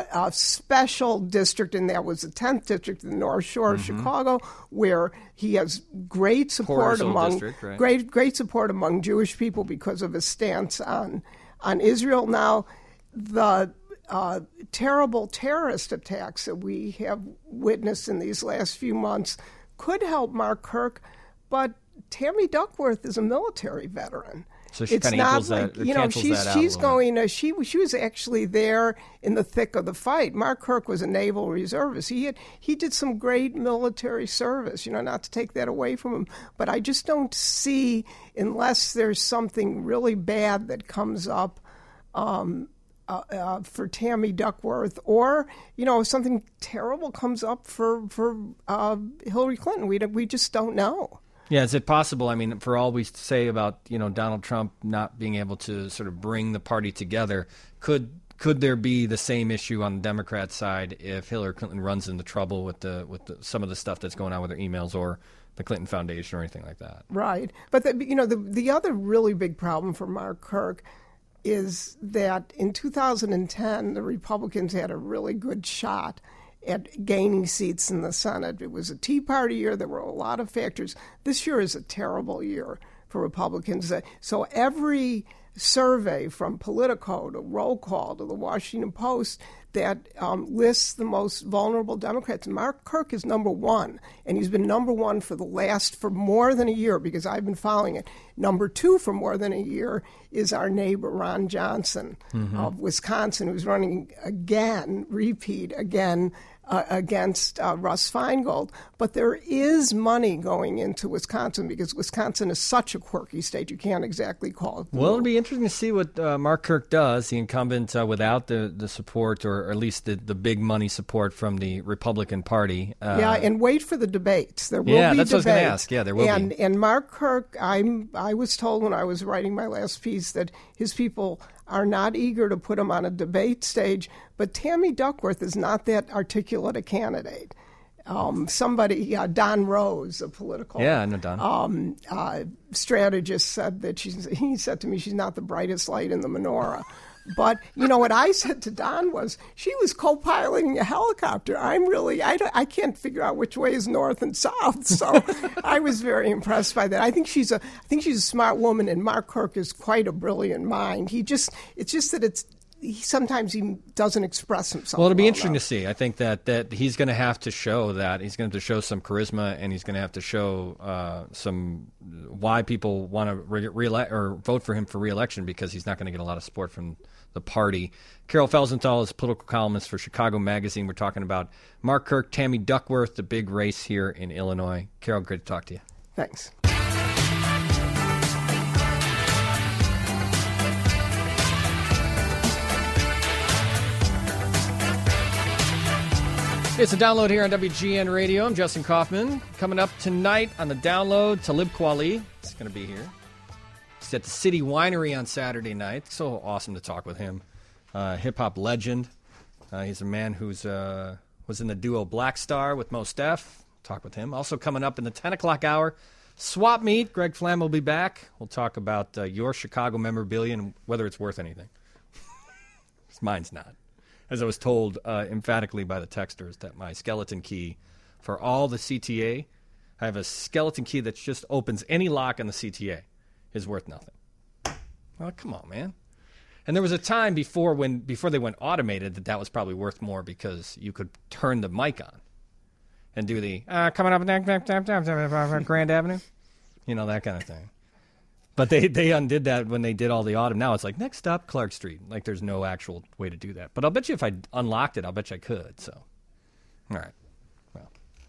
special district, and that was the 10th district in the North Shore of Chicago, where he has great support great support among Jewish people because of his stance on Israel. Now, the terrible terrorist attacks that we have witnessed in these last few months could help Mark Kirk, but Tammy Duckworth is a military veteran. So she kind of equals that. She's going. She was actually there in the thick of the fight. Mark Kirk was a naval reservist. He did some great military service. Not to take that away from him, but I just don't see, unless there's something really bad that comes up. For Tammy Duckworth, or something terrible comes up for Hillary Clinton. We just don't know. Yeah, is it possible? I mean, for all we say about Donald Trump not being able to sort of bring the party together, could there be the same issue on the Democrat side if Hillary Clinton runs into trouble with some of the stuff that's going on with her emails or the Clinton Foundation or anything like that? Right, but the other really big problem for Mark Kirk. is that in 2010, the Republicans had a really good shot at gaining seats in the Senate. It was a Tea Party year. There were a lot of factors. This year is a terrible year for Republicans. So every survey from Politico to Roll Call to the Washington Post that lists the most vulnerable Democrats. Mark Kirk is number one, and he's been number one for more than a year because I've been following it. Number two for more than a year is our neighbor Ron Johnson of Wisconsin, who's running again against Russ Feingold. But there is money going into Wisconsin because Wisconsin is such a quirky state. You can't exactly call it blue. Well, it'll be interesting to see what Mark Kirk does, the incumbent, without the support or at least the big money support from the Republican Party. And wait for the debates. There will be that's debates. what I was going to ask. Yeah, there will be. And Mark Kirk, I was told when I was writing my last piece that his people are not eager to put him on a debate stage, but Tammy Duckworth is not that articulate a candidate. Don Rose, a political I know Don. Strategist, said that he said to me she's not the brightest light in the menorah. But, what I said to Don was, she was co-piloting a helicopter. I can't figure out which way is north and south. So I was very impressed by that. I think she's a smart woman, and Mark Kirk is quite a brilliant mind. It's just that sometimes he doesn't express himself. Well, it'll be interesting to see. I think that he's going to have to show that. He's going to have to show some charisma, and he's going to have to show some why people want to re-elect or vote for him for re-election, because he's not going to get a lot of support from the party. Carol Felsenthal is a political columnist for Chicago Magazine. We're talking about Mark Kirk, Tammy Duckworth, the big race here in Illinois. Carol, great to talk to you. Thanks. It's a download here on WGN Radio. I'm Justin Kaufman. Coming up tonight on the download, Talib Kweli is going to be here. He's at the City Winery on Saturday night. So awesome to talk with him. Hip-hop legend. He's a man who's was in the duo Black Star with Mos Def. Talk with him. Also coming up in the 10 o'clock hour, Swap Meet. Greg Flam will be back. We'll talk about your Chicago memorabilia and whether it's worth anything. Mine's not. As I was told emphatically by the texters, that my skeleton key for all the CTA, I have a skeleton key that just opens any lock on the CTA, is worth nothing. Well, come on, man. And there was a time before they went automated that was probably worth more because you could turn the mic on and do the coming up Grand Avenue, that kind of thing. But they undid that when they did all the autumn. Now it's like, next stop, Clark Street. Like, there's no actual way to do that. But I'll bet you if I unlocked it, I'll bet you I could. So, all right. Well,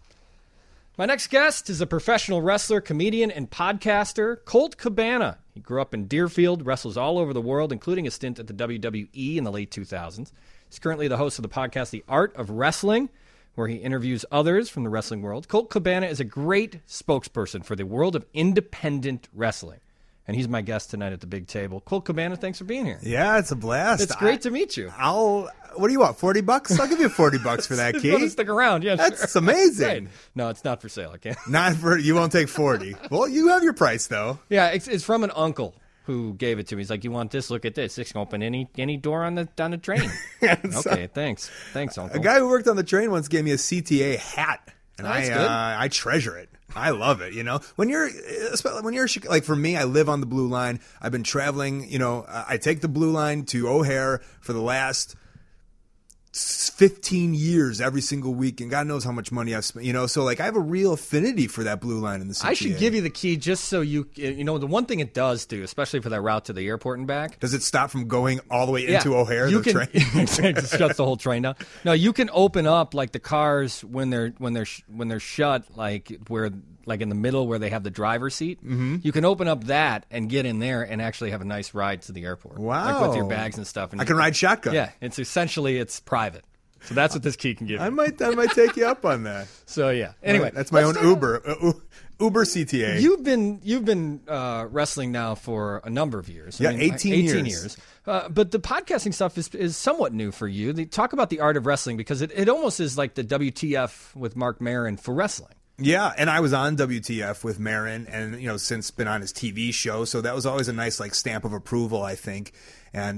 my next guest is a professional wrestler, comedian, and podcaster, Colt Cabana. He grew up in Deerfield, wrestles all over the world, including a stint at the WWE in the late 2000s. He's currently the host of the podcast The Art of Wrestling, where he interviews others from the wrestling world. Colt Cabana is a great spokesperson for the world of independent wrestling. And he's my guest tonight at the big table. Colt Cabana, thanks for being here. Yeah, it's a blast. It's great to meet you. What do you want, $40? I'll give you $40 for that key. If you want to stick around, yeah, That's sure. amazing. Right. No, it's not for sale. I can't. You won't take 40. Well, you have your price, though. Yeah, it's from an uncle who gave it to me. He's like, you want this? Look at this. It can open any door on the train. Okay, thanks. Thanks, uncle. A guy who worked on the train once gave me a CTA hat, and That's good. I treasure it. I love it. When you're like, for me, I live on the Blue Line. I've been traveling. I take the Blue Line to O'Hare for the last 15 years every single week, and God knows how much money I've spent. So like, I have a real affinity for that Blue Line in the CTA. I should give you the key just so the one thing it does do, especially for that route to the airport and back. Does it stop from going all the way into O'Hare? Train it shuts the whole train down. No, you can open up like the cars when they're shut, like where like in the middle where they have the driver's seat. Mm-hmm. You can open up that and get in there and actually have a nice ride to the airport. Wow, like with your bags and stuff. And I can ride shotgun. Yeah, it's private. So that's what this key can give you. I might take you up on that. So yeah. Anyway, that's my own Uber CTA. You've been wrestling now for a number of years. Yeah, 18 years. But the podcasting stuff is somewhat new for you. Talk about the art of wrestling, because it almost is like the WTF with Mark Maron for wrestling. Yeah, and I was on WTF with Marin, and since been on his TV show, so that was always a nice stamp of approval, I think. And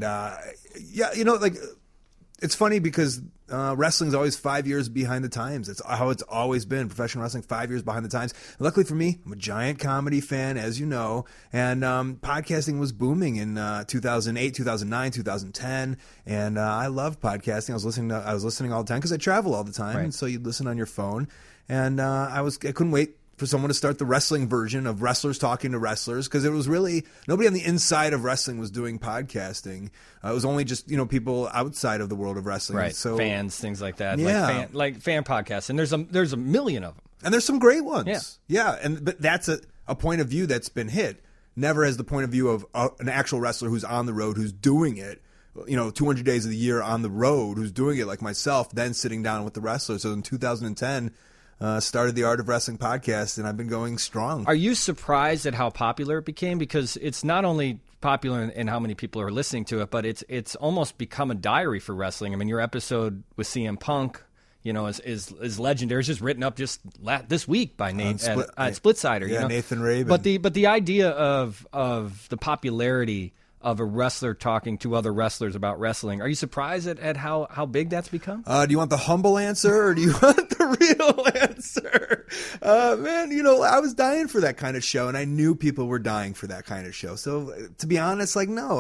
it's funny because wrestling's always 5 years behind the times. It's how it's always been. Professional wrestling, 5 years behind the times. Luckily for me, I'm a giant comedy fan, as you know, and podcasting was booming in 2008, 2009, 2010, and I loved podcasting. I was listening all the time because I travel all the time, and so you'd listen on your phone. And I couldn't wait for someone to start the wrestling version of wrestlers talking to wrestlers, because it was really nobody on the inside of wrestling was doing podcasting. It was only just people outside of the world of wrestling, right? So fans, things like that, yeah, like fan podcasts, and there's a million of them, and there's some great ones, but that's a point of view that's been hit. Never has the point of view of an actual wrestler who's on the road, who's doing it. 200 days of the year on the road, who's doing it like myself, then sitting down with the wrestlers. So in 2010. Started the Art of Wrestling podcast, and I've been going strong. Are you surprised at how popular it became? Because it's not only popular in how many people are listening to it, but it's almost become a diary for wrestling. I mean, your episode with CM Punk, is legendary. It's just written up just this week by Nate at Splitsider. Yeah, Nathan Rabin. But the idea of the popularity of a wrestler talking to other wrestlers about wrestling. Are you surprised at how big that's become? Do you want the humble answer, or do you want the real answer? Man, I was dying for that kind of show, and I knew people were dying for that kind of show. So to be honest, no,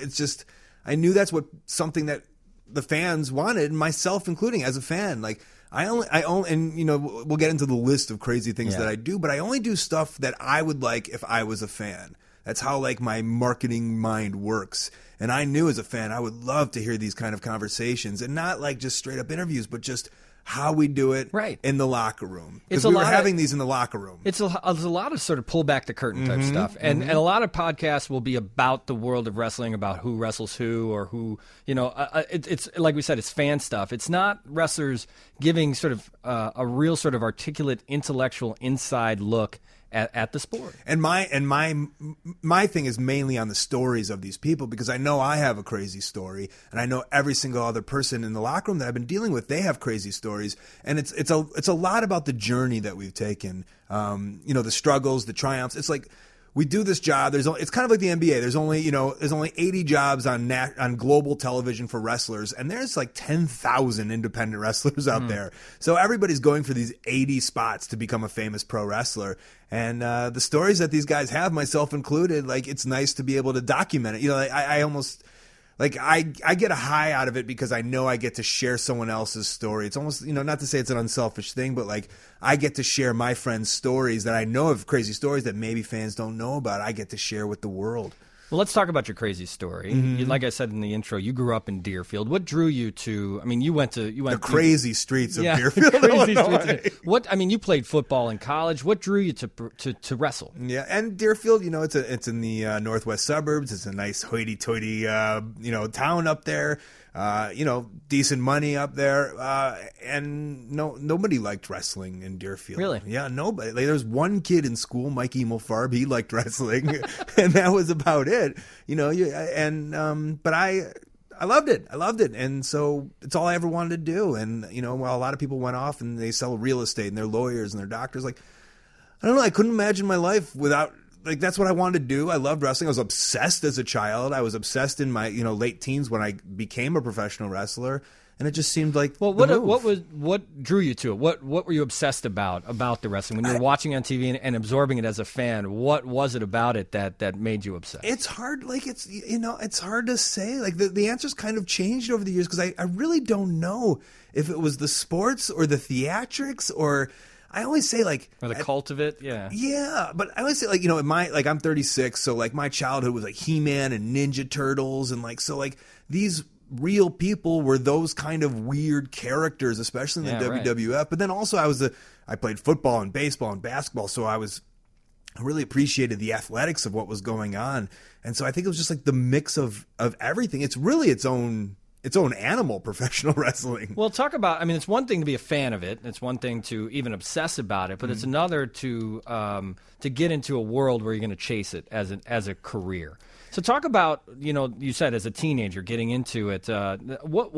I knew that's something that the fans wanted, myself including as a fan. I only, and we'll get into the list of crazy things that I do, but I only do stuff that I would like if I was a fan. That's how my marketing mind works. And I knew as a fan I would love to hear these kind of conversations, and not just straight up interviews, but just how we do it in the locker room. Because we were having these in the locker room. It's a lot of sort of pull back the curtain type stuff. And a lot of podcasts will be about the world of wrestling, about who wrestles who, or who, it's like we said, it's fan stuff. It's not wrestlers giving sort of a real sort of articulate intellectual inside look at the sport. And my thing is mainly on the stories of these people, because I know I have a crazy story, and I know every single other person in the locker room that I've been dealing with, they have crazy stories, and it's a lot about the journey that we've taken, the struggles, the triumphs. It's we do this job. It's kind of like the NBA. There's only 80 jobs on global television for wrestlers, and there's 10,000 independent wrestlers out there. So everybody's going for these 80 spots to become a famous pro wrestler. And the stories that these guys have, myself included, it's nice to be able to document it. I almost. I get a high out of it because I know I get to share someone else's story. It's almost, not to say it's an unselfish thing, but I get to share my friends' stories that I know of, crazy stories that maybe fans don't know about. I get to share with the world. Well, let's talk about your crazy story. Like I said in the intro, you grew up in Deerfield. What drew you to? I mean, you went the crazy streets of Deerfield, crazy Illinois. Streets. You played football in college. What drew you to wrestle? Yeah, and Deerfield, it's in the northwest suburbs. It's a nice hoity-toity, town up there. Decent money up there, and nobody liked wrestling in Deerfield. Really? Yeah, nobody. There's one kid in school, Mike Emelfarb. He liked wrestling, and that was about it. But I loved it. And so it's all I ever wanted to do. And while a lot of people went off and they sell real estate and they're lawyers and they're doctors, I don't know. I couldn't imagine my life without. That's what I wanted to do. I loved wrestling. I was obsessed as a child. I was obsessed in my late teens when I became a professional wrestler, and it just seemed like what drew you to it? What were you obsessed about the wrestling when you were watching on TV and absorbing it as a fan? What was it about it that made you obsessed? It's hard. It's hard to say. The answers kind of changed over the years, because I really don't know if it was the sports or the theatrics or. I always say or the cult of it, yeah. But I always say I'm 36, so my childhood was He-Man and Ninja Turtles, and these real people were those kind of weird characters, especially in the WWF. Right. But then also I played football and baseball and basketball, so I really appreciated the athletics of what was going on, and so I think it was just the mix of everything. It's really its own animal, professional wrestling. Well, talk about, it's one thing to be a fan of it. It's one thing to even obsess about it, but it's another to get into a world where you're going to chase it as a career. So talk about, you said as a teenager getting into it.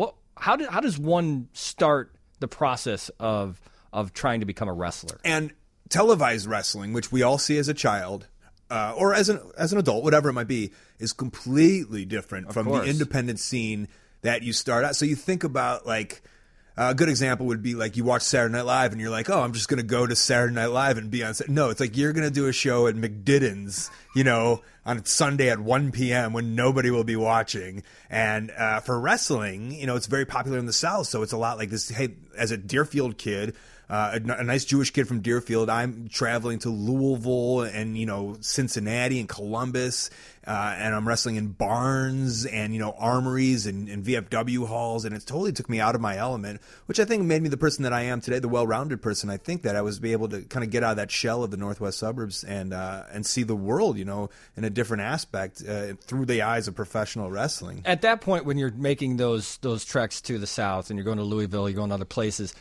How does one start the process of trying to become a wrestler? And televised wrestling, which we all see as a child or as an adult, whatever it might be, is completely different from the independent scene that you start out. So you think about like a good example would be like you watch Saturday Night Live and you're like, oh, I'm just going to go to Saturday Night Live and be on. No, it's like you're going to do a show at McDidden's, on Sunday at 1 p.m. when nobody will be watching. And for wrestling, it's very popular in the South. So it's a lot like this. Hey, as a Deerfield kid, a nice Jewish kid from Deerfield, I'm traveling to Louisville and, Cincinnati and Columbus, and I'm wrestling in barns and, armories and VFW halls, and it totally took me out of my element, which I think made me the person that I am today, the well-rounded person. I think that I was able to kind of get out of that shell of the Northwest suburbs and see the world, in a different aspect through the eyes of professional wrestling. At that point, when you're making those treks to the South and you're going to Louisville, you're going to other places.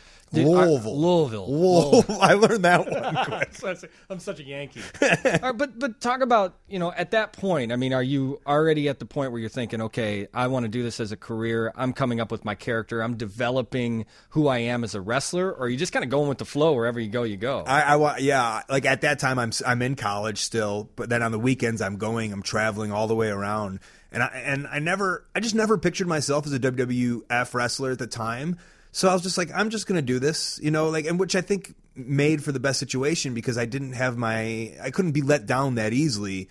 Louisville. I learned that one quick. I'm such a Yankee. All right, but talk about, at that point, I mean, are you already at the point where you're thinking, okay, I want to do this as a career. I'm coming up with my character. I'm developing who I am as a wrestler. Or are you just kind of going with the flow? Wherever you go, you go. Yeah. Like at that time, I'm in college still, but then on the weekends, I'm traveling all the way around. And I just never pictured myself as a WWF wrestler at the time. So I was just like, I'm just going to do this, and which I think made for the best situation because I couldn't be let down that easily.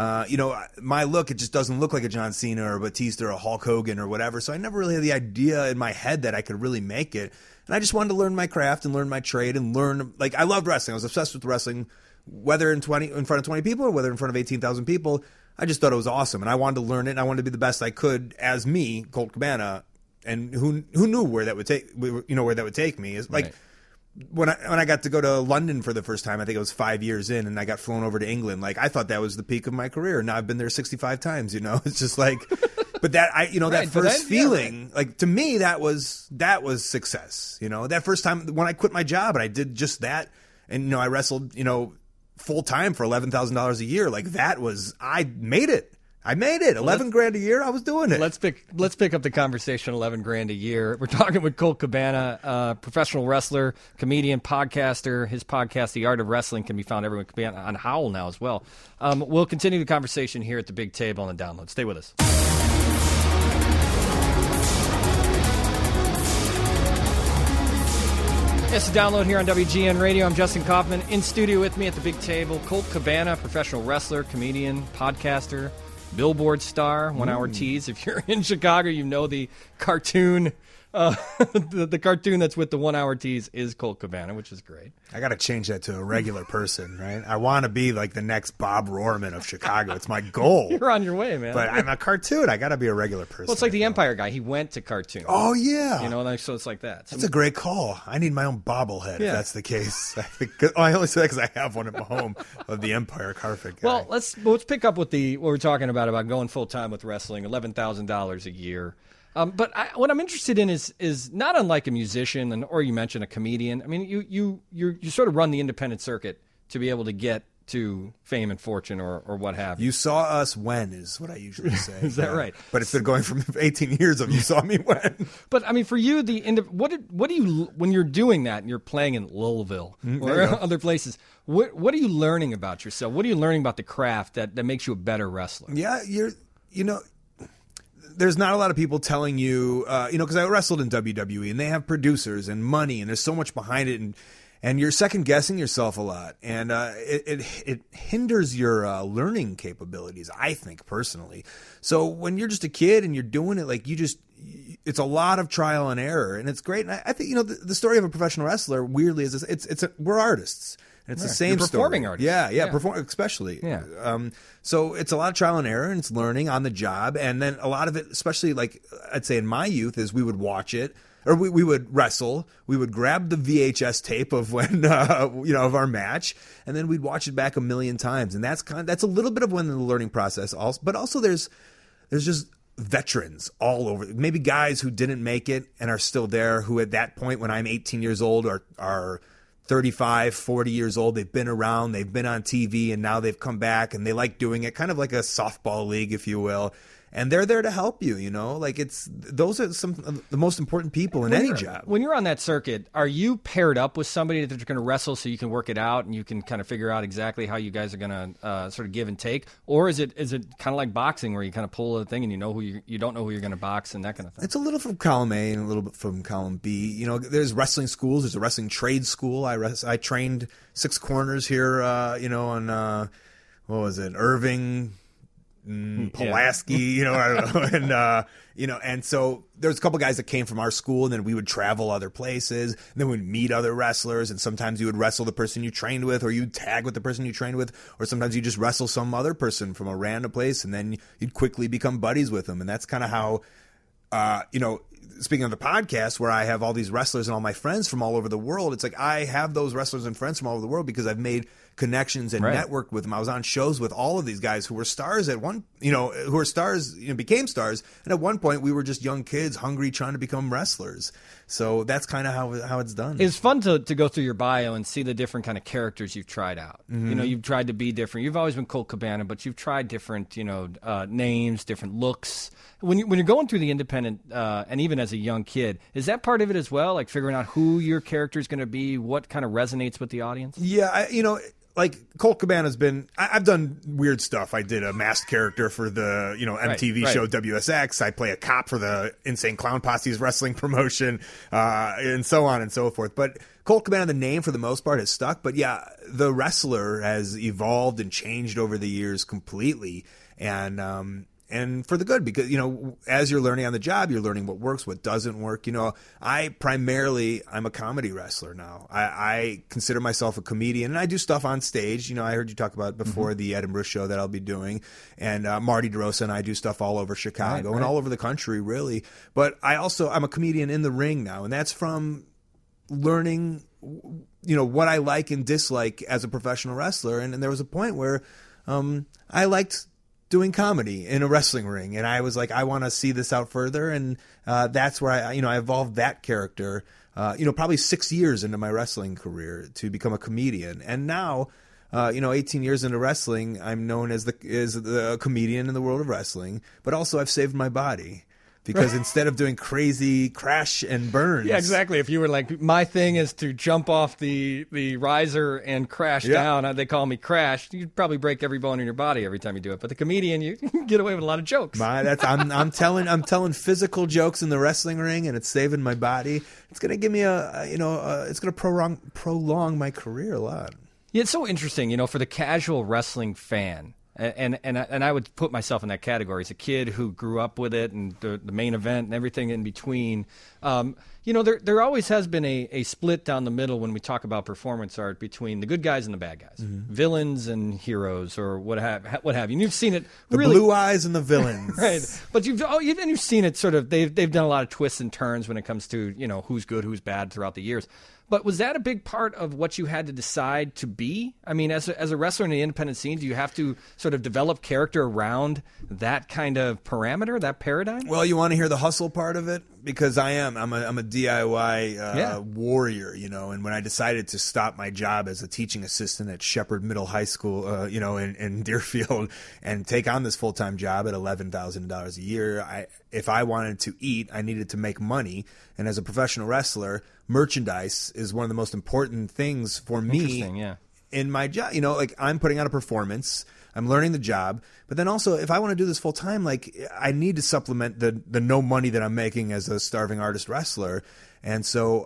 My look, it just doesn't look like a John Cena or Batista or a Hulk Hogan or whatever. So I never really had the idea in my head that I could really make it. And I just wanted to learn my craft and learn my trade and learn, like, I loved wrestling. I was obsessed with wrestling, whether in front of 20 people or whether in front of 18,000 people. I just thought it was awesome. And I wanted to learn it. And I wanted to be the best I could as me, Colt Cabana. And who knew where that would take me? Is like when I got to go to London for the first time. I think it was 5 years in, and I got flown over to England. Like I thought that was the peak of my career. Now I've been there 65 times. It's just like, but that that first feeling, like to me, that was success. That first time when I quit my job and I did just that, and I wrestled full time for $11,000 a year. Like I made it. $11,000 a year. I was doing it. Let's pick up the conversation. $11,000 a year. We're talking with Colt Cabana, professional wrestler, comedian, podcaster. His podcast, The Art of Wrestling, can be found everywhere on Howl now as well. We'll continue the conversation here at the Big Table on the Download. Stay with us. It's the Download here on WGN Radio. I'm Justin Kaufman. In studio with me at the Big Table, Colt Cabana, professional wrestler, comedian, podcaster, Billboard star, 1 Hour Tease. If you're in Chicago, you know the cartoon. The cartoon that's with the 1 Hour Tease is Colt Cabana, which is great. I got to change that to a regular person, right? I want to be like the next Bob Rohrman of Chicago. It's my goal. You're on your way, man. But I'm a cartoon. I got to be a regular person. Well, it's like the Empire guy. He went to cartoon. Oh, yeah. So it's like that. That's a great call. I need my own bobblehead if that's the case. I only say that because I have one at my home of the Empire Carpet guy. Well, let's pick up with what we're talking about going full time with wrestling, $11,000 a year. But what I'm interested in is not unlike a musician or you mentioned a comedian. I mean, you sort of run the independent circuit to be able to get to fame and fortune or what have you. You saw us when is what I usually say. Is that right? But it's been going from 18 years of you saw me when. But I mean, for you, what do you when you're doing that and you're playing in Louisville or other places? What are you learning about yourself? What are you learning about the craft that makes you a better wrestler? Yeah, there's not a lot of people telling you, because I wrestled in WWE and they have producers and money and there's so much behind it and you're second guessing yourself a lot and it hinders your learning capabilities, I think personally. So when you're just a kid and you're doing it, like it's a lot of trial and error and it's great. And I think the story of a professional wrestler weirdly is we're artists. And it's the same You're performing story. artists. Yeah. Especially. Yeah. So it's a lot of trial and error, and it's learning on the job. And then a lot of it, especially like I'd say in my youth, is we would watch it, or we would wrestle. We would grab the VHS tape of when of our match, and then we'd watch it back a million times. And that's a little bit of when the learning process. Also, but also there's just veterans all over. Maybe guys who didn't make it and are still there, who at that point when I'm 18 years old are 35, 40 years old. They've been around, they've been on TV, and now they've come back and they like doing it, kind of like a softball league, if you will. and they're there to help you. Like those are some of the most important people in any job. When you're on that circuit, are you paired up with somebody that's going to wrestle so you can work it out and you can kind of figure out exactly how you guys are going to sort of give and take, or is it kind of like boxing where you kind of pull a thing and you know who you don't know who you're going to box and that kind of thing? It's a little from column A and a little bit from column B. There's wrestling schools. There's a wrestling trade school. I trained Six Corners here. On what was it, Irving, Pulaski, I don't know, and so there's a couple guys that came from our school, and then we would travel other places, and then we'd meet other wrestlers, and sometimes you would wrestle the person you trained with, or you'd tag with the person you trained with, or sometimes you just wrestle some other person from a random place, and then you'd quickly become buddies with them, and that's kind of how, speaking of the podcast where I have all these wrestlers and all my friends from all over the world, it's like I have those wrestlers and friends from all over the world because I've made connections and networked with them. I was on shows with all of these guys who were stars at one, who were stars, became stars. And at one point we were just young kids hungry trying to become wrestlers. So that's kind of how it's done. It's fun to go through your bio and see the different kind of characters you've tried out. Mm-hmm. You've tried to be different. You've always been Colt Cabana, but you've tried different, names, different looks. When you're going through the independent, and even as a young kid, is that part of it as well? Like figuring out who your character is going to be, what kind of resonates with the audience? Yeah, like Colt Cabana's been. I've done weird stuff. I did a masked character for the MTV show WSX. I play a cop for the Insane Clown Posse's wrestling promotion, and so on and so forth. But Colt Cabana, the name for the most part, has stuck. But yeah, the wrestler has evolved and changed over the years completely, and for the good, because, as you're learning on the job, you're learning what works, what doesn't work. I'm a comedy wrestler now. I consider myself a comedian, and I do stuff on stage. I heard you talk about before the Edinburgh show that I'll be doing. And Marty DeRosa and I do stuff all over Chicago and all over the country, really. But I'm a comedian in the ring now, and that's from learning, what I like and dislike as a professional wrestler. And there was a point where I liked doing comedy in a wrestling ring, and I was like, I want to see this out further, and that's where I evolved that character, probably 6 years into my wrestling career to become a comedian, and now, 18 years into wrestling, I'm known as the comedian in the world of wrestling, but also I've saved my body. Because instead of doing crazy crash and burns. Yeah, exactly. If you were like, my thing is to jump off the riser and crash down, they call me Crash, you'd probably break every bone in your body every time you do it. But the comedian, you get away with a lot of jokes. I'm telling physical jokes in the wrestling ring, and it's saving my body. It's going to give me it's going to prolong my career a lot. Yeah, it's so interesting, for the casual wrestling fan. And I would put myself in that category as a kid who grew up with it and the main event and everything in between. There always has been a split down the middle when we talk about performance art between the good guys and the bad guys, villains and heroes, or what have you. And you've seen it really, the blue eyes and the villains, right? But you've seen it sort of. They've done a lot of twists and turns when it comes to who's good, who's bad throughout the years. But was that a big part of what you had to decide to be? I mean, as a wrestler in the independent scene, do you have to sort of develop character around that kind of parameter, that paradigm? Well, you want to hear the hustle part of it? Because I'm a DIY warrior, and when I decided to stop my job as a teaching assistant at Shepherd Middle High School, in Deerfield, and take on this full-time job at $11,000 a year, if I wanted to eat, I needed to make money. And as a professional wrestler, merchandise is one of the most important things for me in my job. I'm putting on a performance. I'm learning the job, but then also if I want to do this full time, I need to supplement the no money that I'm making as a starving artist wrestler. And so,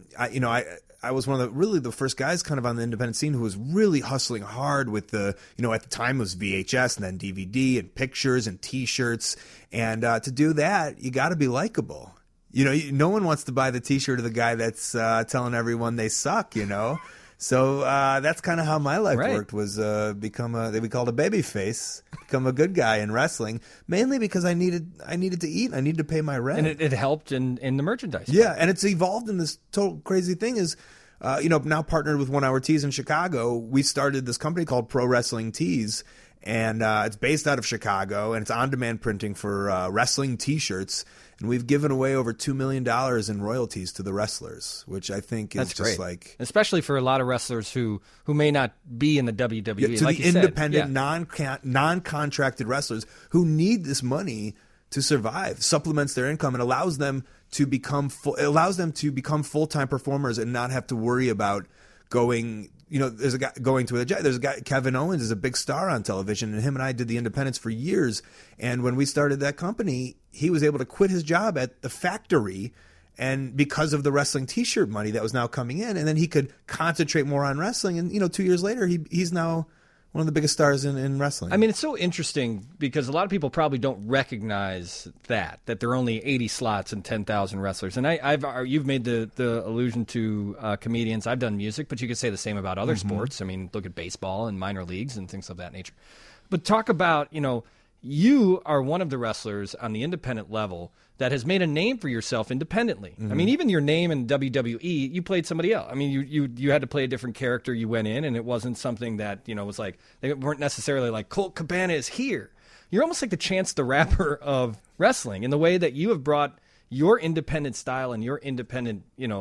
I was one of the first guys kind of on the independent scene who was really hustling hard with at the time it was VHS and then DVD and pictures and T-shirts. And to do that, you got to be likable. No one wants to buy the T-shirt of the guy that's telling everyone they suck, So that's kind of how my life worked, was become we called a baby face, become a good guy in wrestling, mainly because I needed to eat, I needed to pay my rent. And it helped in the merchandise. Yeah, and it's evolved in this total crazy thing is, now partnered with 1 Hour Tees in Chicago, we started this company called Pro Wrestling Tees, And it's based out of Chicago, and it's on-demand printing for wrestling T-shirts. And we've given away over $2 million in royalties to the wrestlers, which I think is That's just great. like... Especially for a lot of wrestlers who may not be in the WWE. to like the you said. independent, Yeah. non-contracted wrestlers who need this money to survive, supplements their income, and allows them to become full-time performers and not have to worry about going... there's a guy going to there's a guy, Kevin Owens is a big star on television, and him and I did the independents for years. And when we started that company, he was able to quit his job at the factory, and because of the wrestling T-shirt money that was now coming in, and then he could concentrate more on wrestling. And 2 years later, he's now one of the biggest stars in wrestling. I mean, it's so interesting because a lot of people probably don't recognize that there are only 80 slots and 10,000 wrestlers. And you've made the allusion to comedians. I've done music, but you could say the same about other sports. I mean, look at baseball and minor leagues and things of that nature. But talk about, you are one of the wrestlers on the independent level that has made a name for yourself independently. I mean, even your name in WWE, you played somebody else. I mean, you had to play a different character. You went in, and it wasn't something that, was like, they weren't necessarily like, Colt Cabana is here. You're almost like the Chance the Rapper of wrestling in the way that you have brought your independent style and your independent,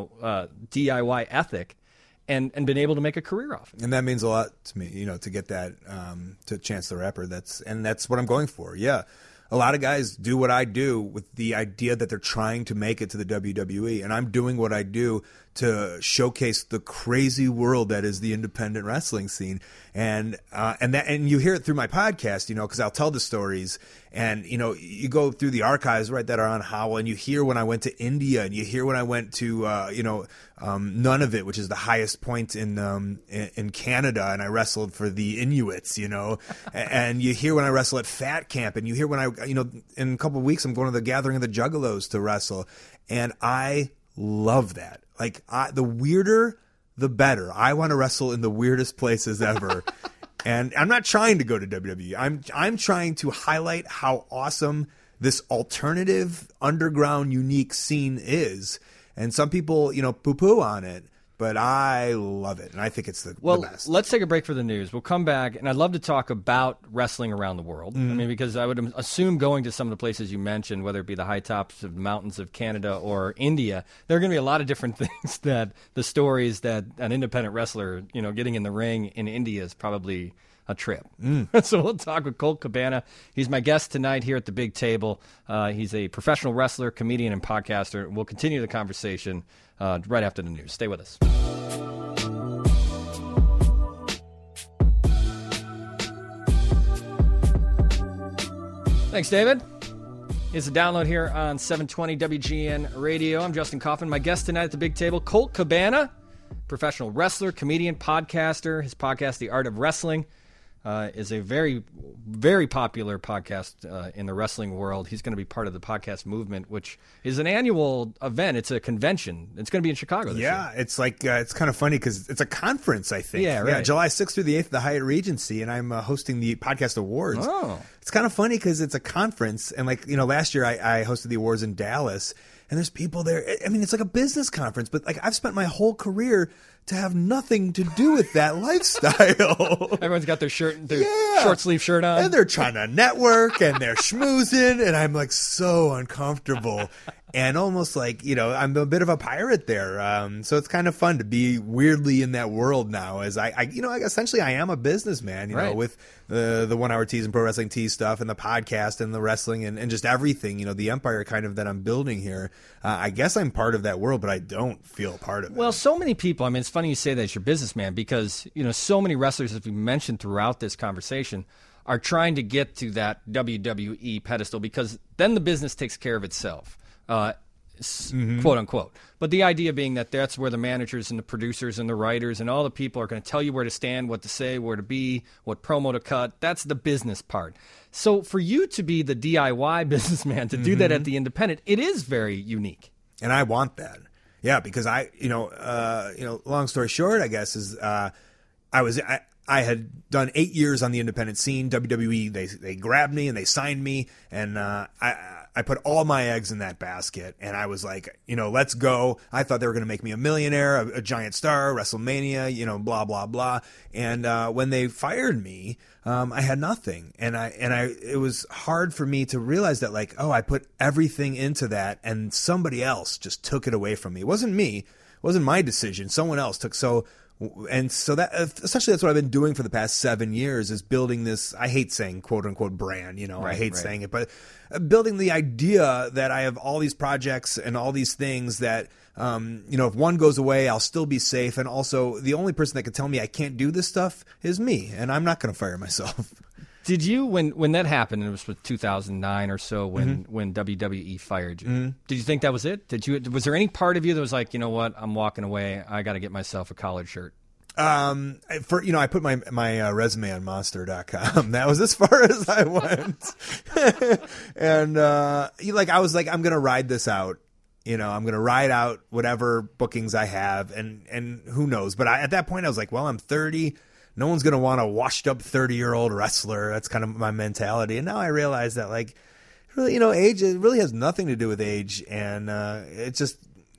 DIY ethic and been able to make a career off it. And that means a lot to me, to get that to Chance the Rapper. That's what I'm going for. Yeah. A lot of guys do what I do with the idea that they're trying to make it to the WWE, and I'm doing what I do to showcase the crazy world that is the independent wrestling scene. And you hear it through my podcast, because I'll tell the stories, and you go through the archives, right, that are on Howl, and you hear when I went to India, and you hear when I went to Nunavut, which is the highest point in Canada, and I wrestled for the Inuits, and you hear when I wrestle at Fat Camp, and you hear when in a couple of weeks I'm going to the Gathering of the Juggalos to wrestle, and I love that. Like, the weirder, the better. I want to wrestle in the weirdest places ever. And I'm not trying to go to WWE. I'm trying to highlight how awesome this alternative, underground, unique scene is. And some people, poo-poo on it, but I love it, and I think it's the best. Let's take a break for the news. We'll come back, and I'd love to talk about wrestling around the world. I mean, because I would assume going to some of the places you mentioned, whether it be the high tops of the mountains of Canada or India, there are going to be a lot of different things that the stories that an independent wrestler, getting in the ring in India is probably a trip. So we'll talk with Colt Cabana. He's my guest tonight here at the Big Table. He's a professional wrestler, comedian, and podcaster. We'll continue the conversation right after the news. Stay with us. Thanks, David. Here's a download here on 720 WGN Radio. I'm Justin Kaufman. My guest tonight at the Big Table, Colt Cabana, professional wrestler, comedian, podcaster. His podcast, The Art of Wrestling, is a very, very popular podcast in the wrestling world. He's going to be part of the podcast movement, which is an annual event. It's a convention. It's going to be in Chicago this year. It's like it's kind of funny because it's a conference, I think. Yeah, right. Yeah, July 6th through the 8th at the Hyatt Regency, and I'm hosting the Podcast Awards. Oh. It's kind of funny because it's a conference, and last year I hosted the awards in Dallas, and there's people there. I mean, it's like a business conference, but I've spent my whole career to have nothing to do with that lifestyle. Everyone's got their short sleeve shirt on. And they're trying to network and they're schmoozing, and I'm so uncomfortable. And almost I'm a bit of a pirate there. So it's kind of fun to be weirdly in that world now, as I essentially I am a businessman, right, with the 1 Hour Tees and Pro Wrestling Tees stuff and the podcast and the wrestling and just everything, the empire kind of that I'm building here. I guess I'm part of that world, but I don't feel part of it. Well, so many people, I mean, it's funny you say that as your businessman because, so many wrestlers, as we mentioned throughout this conversation, are trying to get to that WWE pedestal because then the business takes care of itself. Quote unquote. But the idea being that that's where the managers and the producers and the writers and all the people are going to tell you where to stand, what to say, where to be, what promo to cut. That's the business part. So for you to be the DIY businessman, to do that at the independent, it is very unique. And I want that. Yeah, because long story short, I guess is I had done 8 years on the independent scene. WWE, they grabbed me and they signed me, and I put all my eggs in that basket, and I was like, let's go. I thought they were going to make me a millionaire, a giant star, WrestleMania, blah blah blah. And when they fired me, I had nothing, and it was hard for me to realize that, like, I put everything into that, and somebody else just took it away from me. It wasn't me. It wasn't my decision. Someone else took. So that essentially that's what I've been doing for the past 7 years, is building this. I hate saying quote unquote brand, I hate saying it, but building the idea that I have all these projects and all these things that, if one goes away, I'll still be safe. And also the only person that can tell me I can't do this stuff is me, and I'm not going to fire myself. Did you, when that happened, it was with 2009 or so, when WWE fired you, did you think that was it? Was there any part of you that was like, you know what, I'm walking away, I got to get myself a collared shirt? I put my resume on Monster.com. That was as far as I went. And I was like, I'm going to ride this out. I'm going to ride out whatever bookings I have, and who knows. But at that point, I was like, well, I'm 30. No one's going to want a washed-up 30-year-old wrestler. That's kind of my mentality. And now I realize that, like, really, age, it really has nothing to do with age. And it just,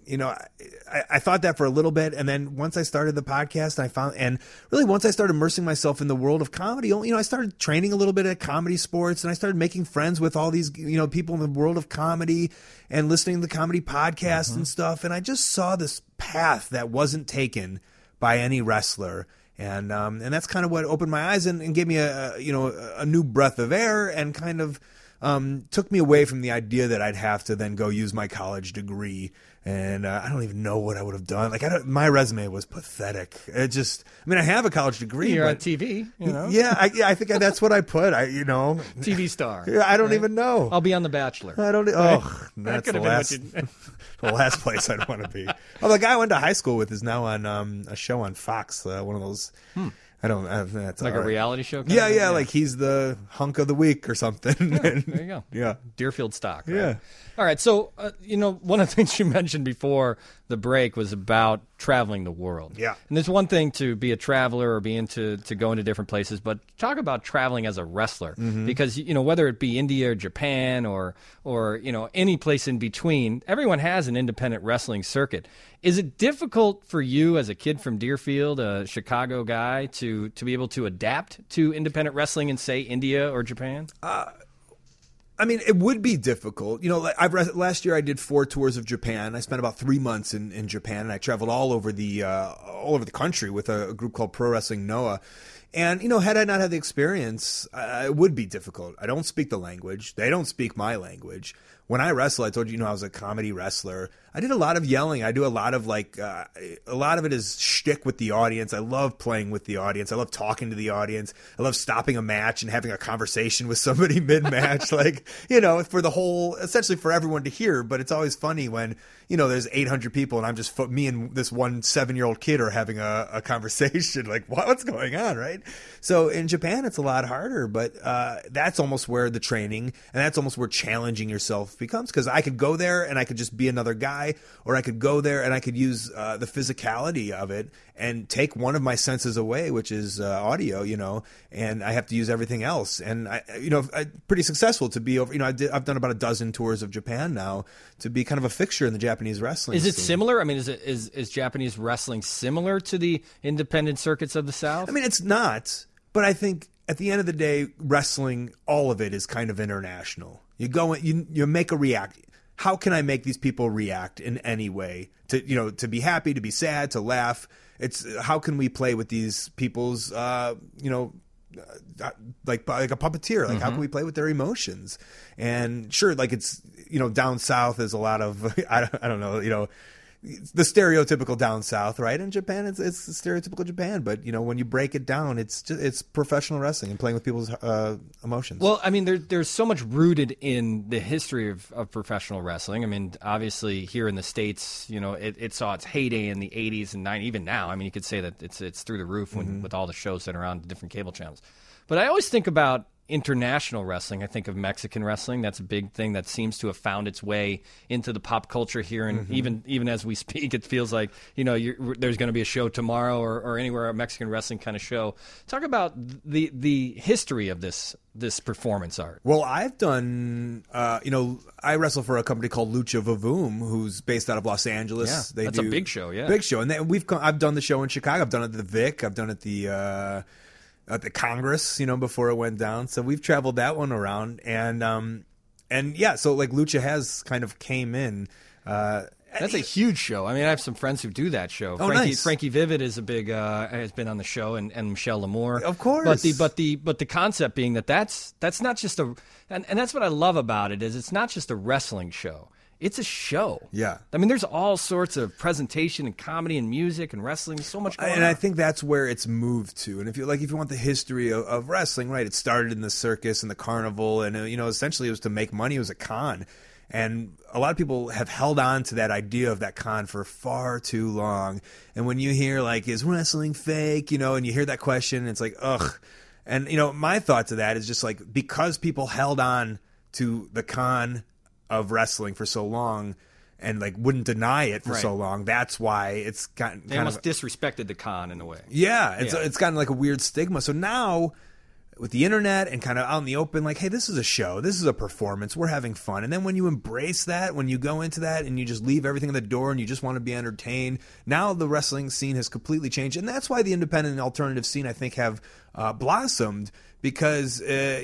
I thought that for a little bit. And then once I started the podcast, once I started immersing myself in the world of comedy, I started training a little bit at Comedy Sports, and I started making friends with all these, people in the world of comedy and listening to the comedy podcasts and stuff. And I just saw this path that wasn't taken by any wrestler. And that's kind of what opened my eyes and gave me a new breath of air, and kind of took me away from the idea that I'd have to then go use my college degree. And I don't even know what I would have done. Like, my resume was pathetic. I have a college degree. You're but, on TV, Yeah, I think that's what I put. TV star. I don't even know. I'll be on The Bachelor. I don't. Oh, that's the last place I'd want to be. Oh, the guy I went to high school with is now on a show on Fox. One of those. I don't. That's like a reality show. Yeah, like he's the hunk of the week or something. There you go. Yeah, Deerfield stock. Right? Yeah. All right. So, one of the things you mentioned before the break was about traveling the world. Yeah. And there's one thing to be a traveler or be into to go into different places, but talk about traveling as a wrestler, because whether it be India or Japan or any place in between, everyone has an independent wrestling circuit. Is it difficult for you as a kid from Deerfield, a Chicago guy, to be able to adapt to independent wrestling in, say, India or Japan? It would be difficult. Last year I did 4 tours of Japan. I spent about 3 months in Japan, and I traveled all over the country with a group called Pro Wrestling Noah. And, had I not had the experience, it would be difficult. I don't speak the language. They don't speak my language. When I wrestle, I told you, I was a comedy wrestler. I did a lot of yelling. I do a lot of a lot of it is shtick with the audience. I love playing with the audience. I love talking to the audience. I love stopping a match and having a conversation with somebody mid-match, essentially for everyone to hear. But it's always funny when, there's 800 people and I'm just, me and this one 7-year-old kid are having a conversation. Like, what's going on, right? So in Japan, it's a lot harder, but that's almost where the training, and that's almost where challenging yourself becomes, because I could go there and I could just be another guy, or I could go there and I could use the physicality of it and take one of my senses away, which is audio, and I have to use everything else. And I'm pretty successful to be over. I've done about a dozen tours of Japan now to be kind of a fixture in the Japanese wrestling. Is it scene. similar? Is Japanese wrestling similar to the independent circuits of the South? It's not, but I think at the end of the day, wrestling, all of it is kind of international. You go, you make a react. How can I make these people react in any way? To be happy, to be sad, to laugh. It's how can we play with these people's, like a puppeteer. Like how can we play with their emotions? And sure, like it's down south is a lot of I don't know the stereotypical down south, right? In Japan, it's stereotypical Japan, but when you break it down, it's professional wrestling and playing with people's emotions. Well, there's so much rooted in the history of professional wrestling. Obviously here in the States, it saw its heyday in the 80s and 90s. Even now, you could say that it's through the roof with all the shows that are on different cable channels. But I always think about international wrestling. I think of Mexican wrestling. That's a big thing that seems to have found its way into the pop culture here. And even as we speak, it feels like, there's going to be a show tomorrow or anywhere, a Mexican wrestling kind of show. Talk about the history of this performance art. Well, I've done, I wrestle for a company called Lucha Vavoom, who's based out of Los Angeles. Yeah, that's a big show, yeah. Big show. And I've done the show in Chicago. I've done it at the Vic. I've done it at the Congress, before it went down. So we've traveled that one around. And yeah, so like Lucha has kind of came in. That's a huge show. I mean, I have some friends who do that show. Oh, nice. Frankie Vivid is a big has been on the show, and Michelle L'Amour, of course. But the concept being that's not just and that's what I love about it is it's not just a wrestling show. It's a show. Yeah. I mean, there's all sorts of presentation and comedy and music and wrestling. So much going on. And I think that's where it's moved to. And if you want the history of wrestling, right? It started in the circus and the carnival, and essentially it was to make money. It was a con. And a lot of people have held on to that idea of that con for far too long. And when you hear, like, is wrestling fake, and you hear that question, it's like, ugh. And, my thought to that is just like, because people held on to the con of wrestling for so long and, like, wouldn't deny it for so long, that's why it's gotten they almost disrespected the con in a way. Yeah, it's gotten like a weird stigma. So now, with the internet and kind of out in the open, like, hey, this is a show, this is a performance, we're having fun. And then when you embrace that, when you go into that and you just leave everything at the door and you just want to be entertained, now the wrestling scene has completely changed. And that's why the independent and alternative scene, I think, have blossomed, because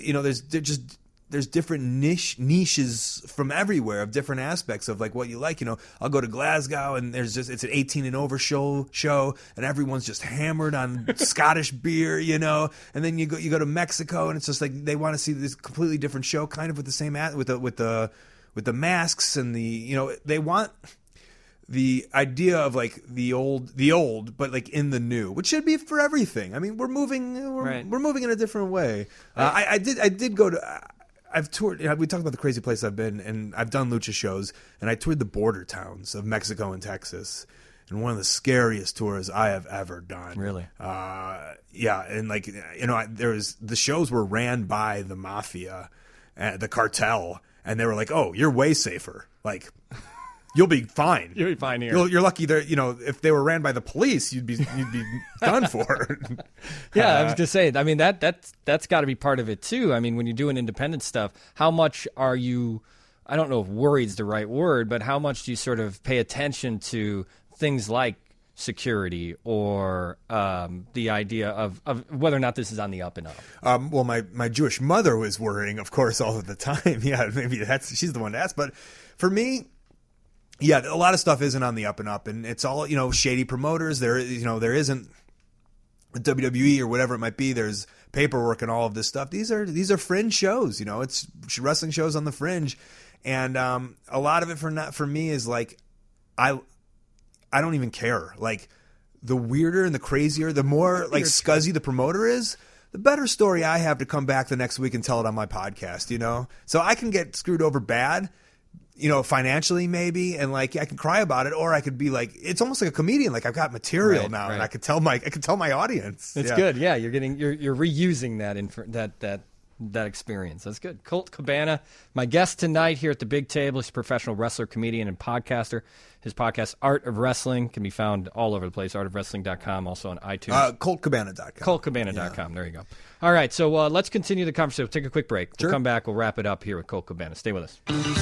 there's different niches from everywhere of different aspects of like what you like. I'll go to Glasgow and it's an 18 and over show and everyone's just hammered on Scottish beer, and then you go to Mexico and it's just like they want to see this completely different show, kind of with the same with the masks and they want the idea of like the old, but like in the new, which should be for everything. I mean, we're moving in a different way. I did go to. I've toured. We talked about the crazy place I've been, and I've done lucha shows, and I toured the border towns of Mexico and Texas, and one of the scariest tours I have ever done. Really? Yeah, and like the shows were ran by the mafia, the cartel, and they were like, "Oh, you're way safer. Like, you'll be fine. You'll be fine here. You're lucky that if they were ran by the police, you'd be done for." Yeah, I was gonna say. I mean, that's got to be part of it too. I mean, when you're doing independent stuff, how much are you? I don't know if worried's the right word, but how much do you sort of pay attention to things like security or the idea of whether or not this is on the up and up? Well, my Jewish mother was worrying, of course, all of the time. Yeah, maybe she's the one to ask. But for me, yeah, a lot of stuff isn't on the up and up, and it's all shady promoters. There isn't WWE or whatever it might be. There's paperwork and all of this stuff. These are fringe shows. It's wrestling shows on the fringe, and a lot of it for me is like I don't even care. Like, the weirder and the crazier, the more like scuzzy the promoter is, the better story I have to come back the next week and tell it on my podcast. So I can get screwed over bad, financially maybe, and like I can cry about it, or I could be like, it's almost like a comedian. Like, I've got material now, and I could tell my audience. It's good. Yeah, you're reusing that experience. That's good. Colt Cabana, my guest tonight here at the Big Table. He's a professional wrestler, comedian, and podcaster. His podcast, Art of Wrestling, can be found all over the place. artofwrestling.com, also on iTunes. ColtCabana.com. ColtCabana.com. There you go. All right, so let's continue the conversation. We'll take a quick break. Sure. We'll come back. We'll wrap it up here with Colt Cabana. Stay with us.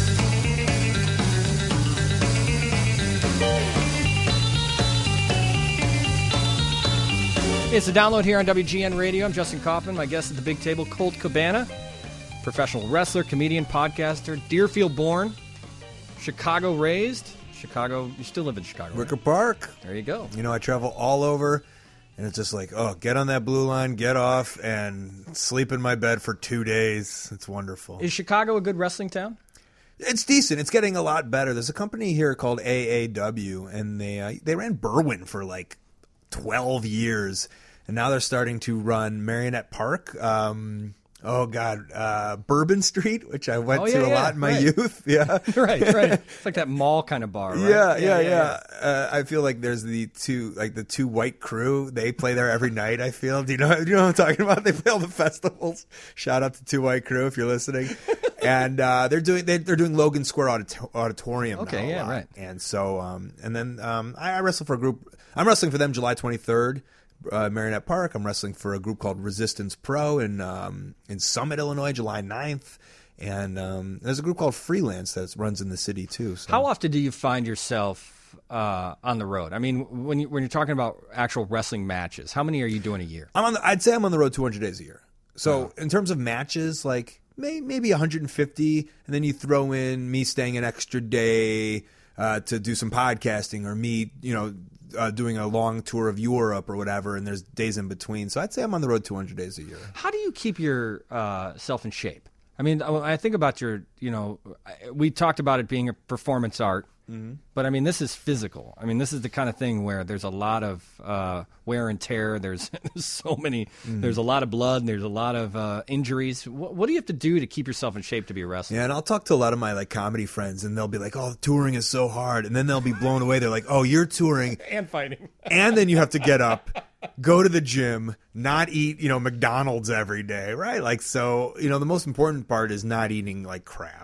It's a download here on WGN Radio. I'm Justin Kaufman. My guest at the Big Table, Colt Cabana, professional wrestler, comedian, podcaster, Deerfield born, Chicago raised. You still live in Chicago, Wicker right? Park. There you go. I travel all over, and it's just like, get on that blue line, get off, and sleep in my bed for 2 days. It's wonderful. Is Chicago a good wrestling town? It's decent. It's getting a lot better. There's a company here called AAW, and they ran Berwyn for like 12 years, and now they're starting to run Marionette Park, Oh God, Bourbon Street, which I went to a lot in my right. youth. Yeah, right. It's like that mall kind of bar, right? Yeah. I feel like there's the two white crew. They play there every night. I feel. Do you know what I'm talking about? They play all the festivals. Shout out to Two White Crew if you're listening. And they're doing Logan Square Auditorium. Okay, now a yeah, lot. right. And so and then I wrestle for a group. I'm wrestling for them July 23rd. Marionette Park. I'm wrestling for a group called Resistance Pro in Summit, Illinois, July 9th. And there's a group called Freelance that runs in the city too. So. How often do you find yourself on the road? I mean, when you're talking about actual wrestling matches, how many are you doing a year? I'd say I'm on the road 200 days a year. So in terms of matches, like maybe 150, and then you throw in me staying an extra day to do some podcasting, or me, doing a long tour of Europe or whatever, and there's days in between. So I'd say I'm on the road 200 days a year. How do you keep your self in shape? I mean, I think about we talked about it being a performance art, but I mean, this is physical. I mean, this is the kind of thing where there's a lot of wear and tear. There's so many, there's a lot of blood, and there's a lot of injuries. What do you have to do to keep yourself in shape to be a wrestler? Yeah, and I'll talk to a lot of my comedy friends, and they'll be like, "Oh, touring is so hard," and then they'll be blown away. They're like, "Oh, you're touring and fighting, and then you have to get up, go to the gym, not eat McDonald's every day, right? Like, so the most important part is not eating like crap."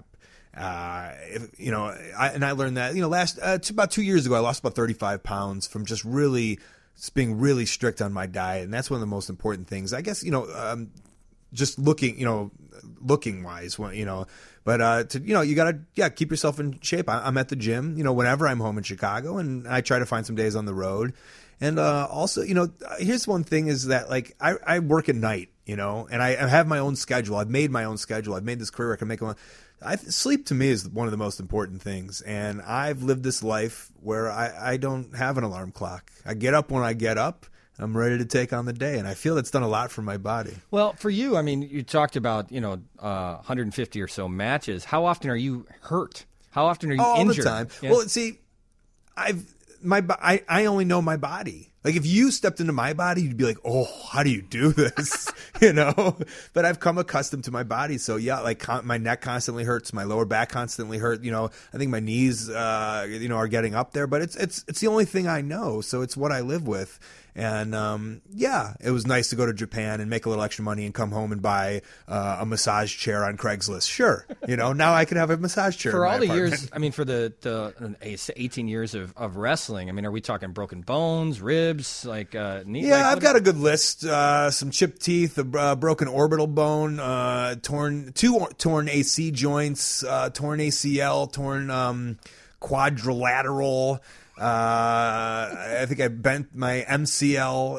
I learned that about 2 years ago I lost about 35 pounds from just being really strict on my diet, and that's one of the most important things, I guess. Just looking wise, but you gotta keep yourself in shape. I'm at the gym whenever I'm home in Chicago, and I try to find some days on the road. And also, here's one thing is that I work at night, and I have my own schedule. I've made my own schedule. I've made this career. I can make my own. Sleep to me is one of the most important things, and I've lived this life where I don't have an alarm clock. I get up when I get up. I'm ready to take on the day, and I feel it's done a lot for my body. Well, for you, I mean, you talked about 150 or so matches. How often are you hurt? How often are you injured? All the time. Yeah. Well, see, I only know my body. Like, if you stepped into my body, you'd be like, "Oh, how do you do this?" But I've come accustomed to my body. So yeah, my neck constantly hurts, my lower back constantly hurt. I think my knees, are getting up there. But it's the only thing I know. So it's what I live with. And it was nice to go to Japan and make a little extra money and come home and buy a massage chair on Craigslist. Sure, now I can have a massage chair for in my all the apartment. years. I mean, for the 18 years of wrestling. I mean, are we talking broken bones, ribs, knee? Yeah, I've got a good list. Some chipped teeth, a broken orbital bone, two torn AC joints, torn ACL, torn quadrilateral. I think I bent my MCL.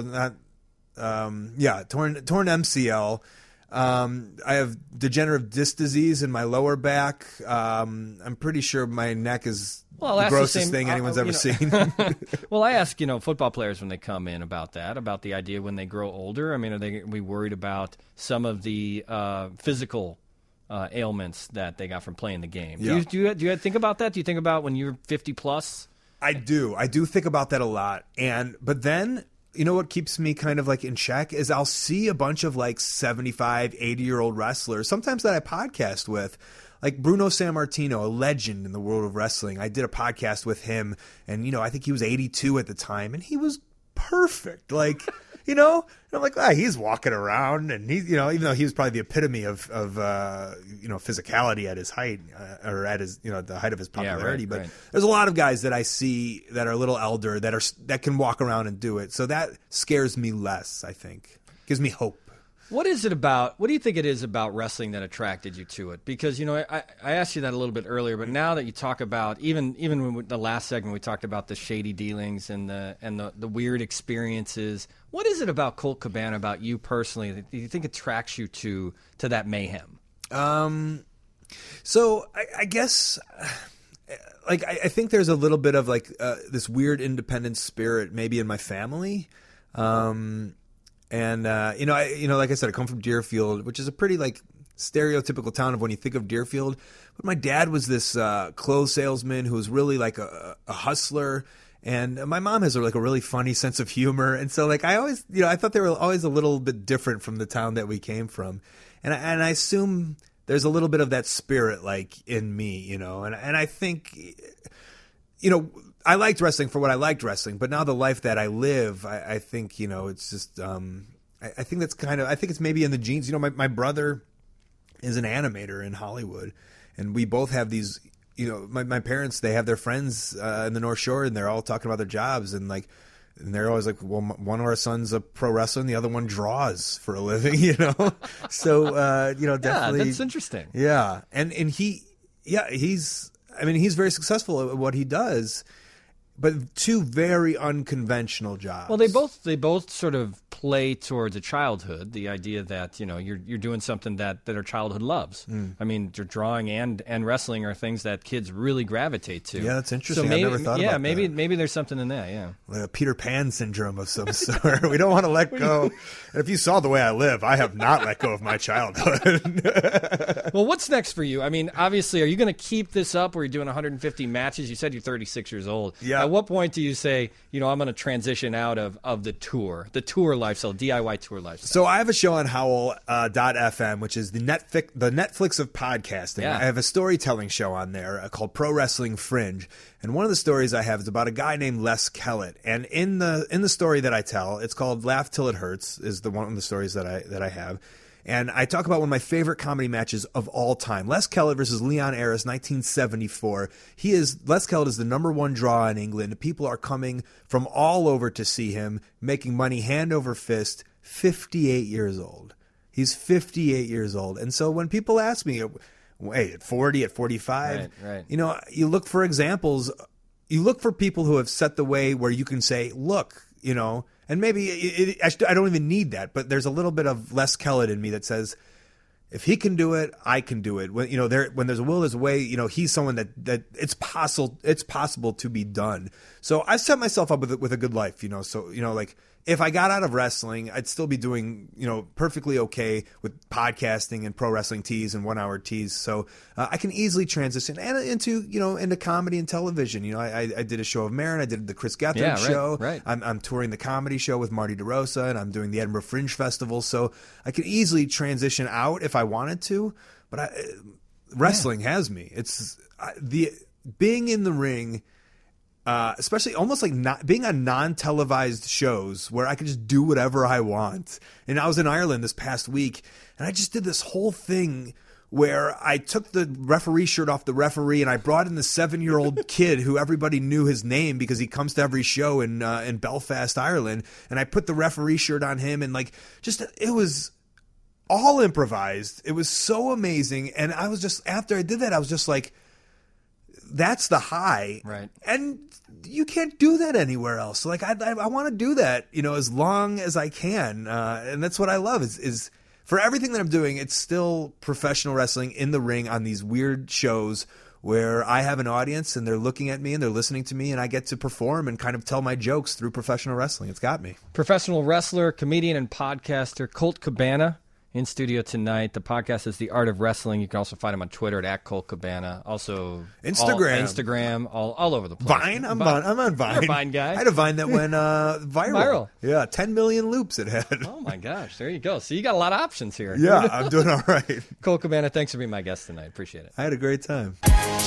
Torn MCL. I have degenerative disc disease in my lower back. I'm pretty sure my neck is the grossest thing anyone's ever seen. Well, I ask, football players when they come in about the idea when they grow older. I mean, are we worried about some of the physical ailments that they got from playing the game? Yeah. Do you think about that? Do you think about when you're 50 plus? I do think about that a lot. But then, what keeps me kind of in check is I'll see a bunch of 75, 80-year-old wrestlers, sometimes that I podcast with, like Bruno Sammartino, a legend in the world of wrestling. I did a podcast with him, and, I think he was 82 at the time, and he was perfect. And I'm like, he's walking around, and he's, even though he was probably the epitome of physicality at his height, or at his, the height of his popularity. Yeah, right. There's a lot of guys that I see that are a little elder that can walk around and do it. So that scares me less, I think. Gives me hope. What do you think it is about wrestling that attracted you to it? Because, I asked you that a little bit earlier, but now that you talk about, even when the last segment we talked about the shady dealings and the weird experiences, what is it about Colt Cabana, about you personally, that you think attracts you to that mayhem? So I guess, I think there's a little bit of this weird independent spirit maybe in my family. And like I said, I come from Deerfield, which is a pretty stereotypical town of when you think of Deerfield. But my dad was this clothes salesman who was really a hustler, And my mom has like a really funny sense of humor, and so like I always, I thought they were always a little bit different from the town that we came from, and I assume there's a little bit of that spirit like in me, and I think, I liked wrestling for what I liked wrestling, but now the life that I live, I think, it's just, I think that's I think it's maybe in the genes. My brother is an animator in Hollywood, and we both have these. My parents, they have their friends in the North Shore, and they're all talking about their jobs, and they're always like, well, one of our sons a pro wrestler, and the other one draws for a living, So, definitely. Yeah, that's interesting. Yeah, and he's very successful at what he does, but two very unconventional jobs. Well, they both sort of play towards a childhood. The idea that you're doing something that our childhood loves. I mean, drawing and wrestling are things that kids really gravitate to. Yeah, that's interesting. So maybe, I've never thought about that. maybe there's something in that. Yeah, like a Peter Pan syndrome of some sort. We don't want to let go. And if you saw the way I live, I have not let go of my childhood. Well, what's next for you? I mean, obviously, are you going to keep this up where you're doing 150 matches? You said you're 36 years old. Yeah. At what point do you say, I'm going to transition out of the tour lifestyle, DIY tour lifestyle? So I have a show on Howl.fm, which is the Netflix of podcasting. Yeah. I have a storytelling show on there called Pro Wrestling Fringe. And one of the stories I have is about a guy named Les Kellett. And in the story that I tell, it's called Laugh Till It Hurts, is one of the stories that I have. And I talk about one of my favorite comedy matches of all time. Les Kellett versus Leon Aris, 1974. Les Kellett is the number one draw in England. People are coming from all over to see him, making money hand over fist, 58 years old. He's 58 years old. And so when people ask me, wait, at 40, at 45, right. You look for examples. You look for people who have set the way where you can say, look, and maybe I don't even need that, but there's a little bit of Les Kellett in me that says, if he can do it, I can do it. When when there's a will, there's a way. He's someone that it's possible to be done. So I set myself up with a good life. So like if I got out of wrestling, I'd still be doing perfectly okay with podcasting and pro wrestling tees and 1 hour tees. So I can easily transition into comedy and television. I did a show of Maron. I did the Chris Gethard show. Right. I'm touring the comedy show with Marty DeRosa, and I'm doing the Edinburgh Fringe Festival. So I can easily transition out if I wanted to. But wrestling has me. It's being in the ring. Especially almost like not being on non-televised shows where I could just do whatever I want. And I was in Ireland this past week, and I just did this whole thing where I took the referee shirt off the referee, and I brought in the 7-year-old kid who everybody knew his name because he comes to every show in Belfast, Ireland, and I put the referee shirt on him, and it was all improvised. It was so amazing, and I was just, after I did that, I was just like, that's the high. Right. And you can't do that anywhere else. Like I want to do that, as long as I can. And that's what I love is for everything that I'm doing, it's still professional wrestling in the ring on these weird shows where I have an audience and they're looking at me and they're listening to me and I get to perform and kind of tell my jokes through professional wrestling. It's got me. Professional wrestler, comedian, and podcaster Colt Cabana in studio tonight. The podcast is The Art of Wrestling. You can also find him on Twitter at Colt Cabana. Also Instagram, all over the place. Vine, I'm on Vine. You're a Vine guy. I had a Vine that went viral. Yeah, 10 million loops it had. Oh my gosh, there you go. So you got a lot of options here. Yeah, I'm doing all right. Colt Cabana, thanks for being my guest tonight. Appreciate it. I had a great time.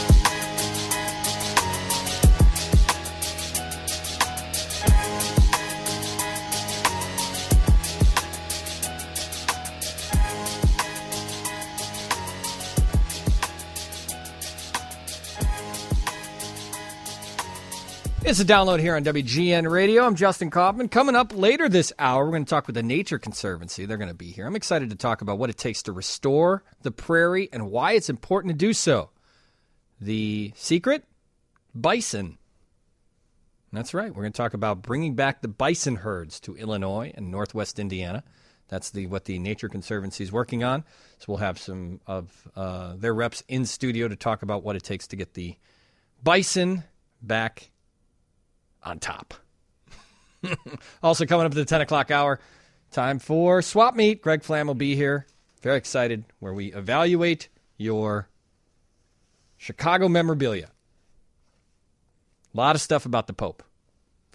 It's a download here on WGN Radio. I'm Justin Kaufman. Coming up later this hour, we're going to talk with the Nature Conservancy. They're going to be here. I'm excited to talk about what it takes to restore the prairie and why it's important to do so. The secret? Bison. That's right. We're going to talk about bringing back the bison herds to Illinois and northwest Indiana. That's what the Nature Conservancy is working on. So we'll have some of their reps in studio to talk about what it takes to get the bison back on top. Also coming up at the 10 o'clock hour, time for Swap Meet. Greg Flam will be here. Very excited, where we evaluate your Chicago memorabilia. A lot of stuff about the Pope.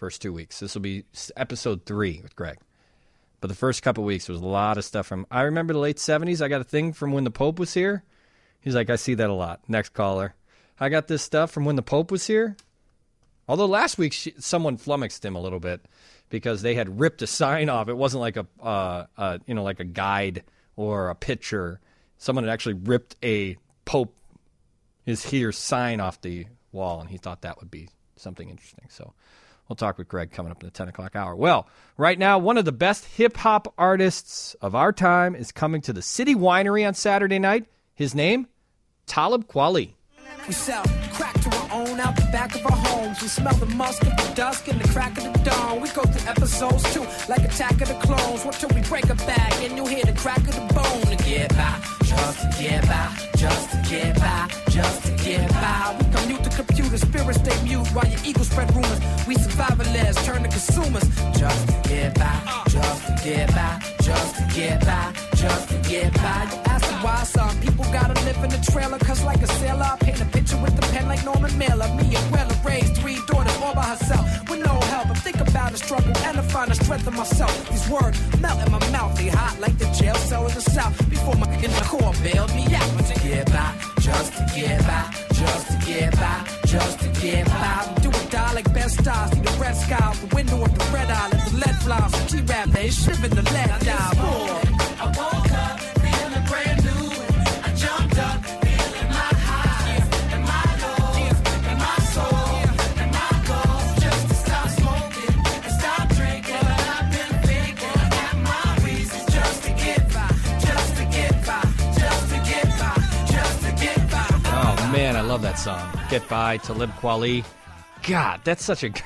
first 2 weeks. This will be episode 3 with Greg. But the first couple weeks, there was a lot of stuff from, I remember the late 70s. I got a thing from when the Pope was here. He's like, I see that a lot. Next caller. I got this stuff from when the Pope was here. Although last week, someone flummoxed him a little bit because they had ripped a sign off. It wasn't like like a guide or a picture. Someone had actually ripped a Pope is here sign off the wall, and he thought that would be something interesting. So we'll talk with Greg coming up in the 10 o'clock hour. Well, right now, one of the best hip-hop artists of our time is coming to the City Winery on Saturday night. His name, Talib Kweli. We sell crack to our own out the back of our homes. We smell the musk of the dusk and the crack of the dawn. We go through episodes too, like Attack of the Clones. What till we break a bag and you hear the crack of the bone. To get by, just to get by, just to get by, just to get by. We commute to computers, spirits stay mute while your ego spread rumors. We survivalists turn to consumers. Just to get by, just to get by, just to get by, just to get by. You ask me why some people gotta live in the trailer, cause like a sailor, I paint a picture with the pen like Norman Mailer. Me and Weller raised 3 daughters all by herself with no help. I think about the struggle and I find the strength in myself. These words melt in my mouth, they hot like the jail cell in the South. Before my in the core bailed me out. To get by, just to get by, just to get by, just to get by. We do or die like best stars. See the red sky out the window of the red eye. Let the lead fly. So G-Rap, they shivering the lead die. I woke up feeling brand new. I jumped up feeling my highs and my lows and my soul and my goals. Just to stop smoking and stop drinking. But I've been thinking at my reasons just to get by, just to get by, just to get by, just to get by. Oh, man, I love that song. Get By, Talib Kweli. God, that's such a...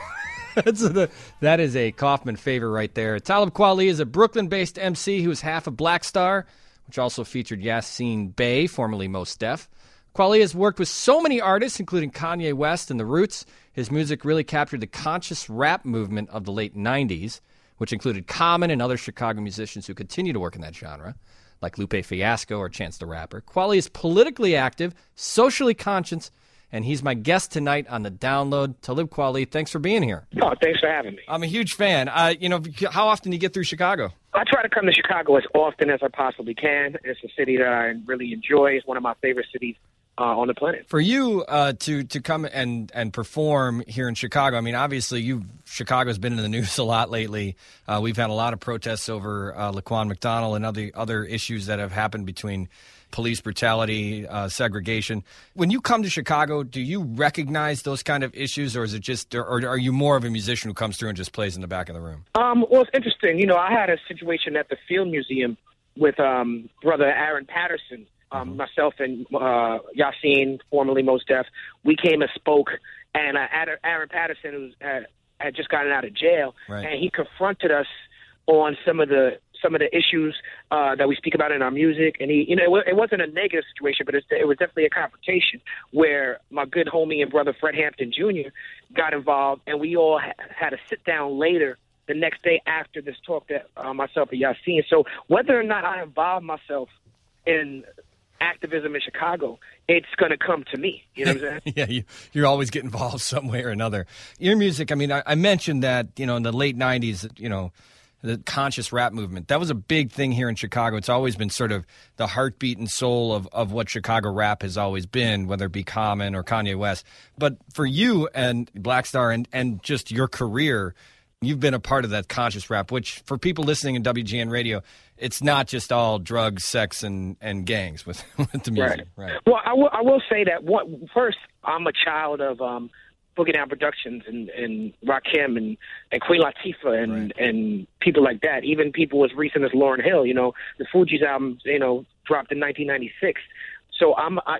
that is a Kaufman favorite right there. Talib Kweli is a Brooklyn-based MC who is half of Black Star, which also featured Yassine Bey, formerly Mos Def. Kweli has worked with so many artists, including Kanye West and The Roots. His music really captured the conscious rap movement of the late 90s, which included Common and other Chicago musicians who continue to work in that genre, like Lupe Fiasco or Chance the Rapper. Kweli is politically active, socially conscious, and he's my guest tonight on The Download. Talib Kweli, thanks for being here. Oh, thanks for having me. I'm a huge fan. How often do you get through Chicago? I try to come to Chicago as often as I possibly can. It's a city that I really enjoy. It's one of my favorite cities on the planet. For you to come and perform here in Chicago, I mean, obviously Chicago's been in the news a lot lately. We've had a lot of protests over Laquan McDonald and other issues that have happened between police brutality, segregation. When you come to Chicago, do you recognize those kind of issues, or is it just, or are you more of a musician who comes through and just plays in the back of the room? Well, it's interesting. You know, I had a situation at the Field Museum with brother Aaron Patterson. Myself and Yassine, formerly Mos Def, we came and spoke, and Aaron Patterson, who had just gotten out of jail, right, and he confronted us on some of the issues that we speak about in our music. And he, it wasn't a negative situation, but it was definitely a confrontation where my good homie and brother Fred Hampton Jr. got involved, and we all had a sit down later the next day after this talk that myself and Yassine. So whether or not I involve myself in activism in Chicago, it's going to come to me. You know what I'm saying? Yeah, you're always getting involved some way or another. Your music, I mean, I mentioned that, in the late 90s, the conscious rap movement, that was a big thing here in Chicago. It's always been sort of the heartbeat and soul of what Chicago rap has always been, whether it be Common or Kanye West. But for you and Black Star and just your career, you've been a part of that conscious rap, which for people listening in WGN Radio, it's not just all drugs, sex, and gangs with the music. Right. Well, I will say that first, I'm a child of Boogie Down Productions and Rakim and Queen Latifah and people like that. Even people as recent as Lauryn Hill. The Fugees album, dropped in 1996. So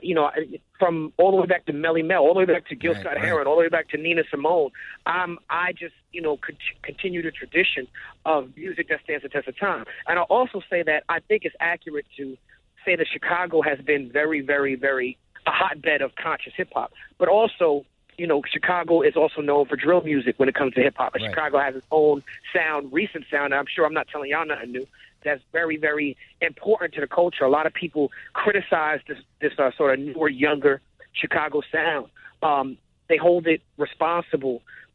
from all the way back to Melly Mel, all the way back to Gil Scott-Heron, all the way back to Nina Simone. I just continue the tradition of music that stands the test of time. And I'll also say that I think it's accurate to say that Chicago has been very, very, very a hotbed of conscious hip hop, but also, Chicago is also known for drill music when it comes to hip hop. Right. Chicago has its own sound, recent sound. I'm sure I'm not telling y'all nothing new. That's very, very important to the culture. A lot of people criticize this sort of newer, younger Chicago sound. They hold it responsible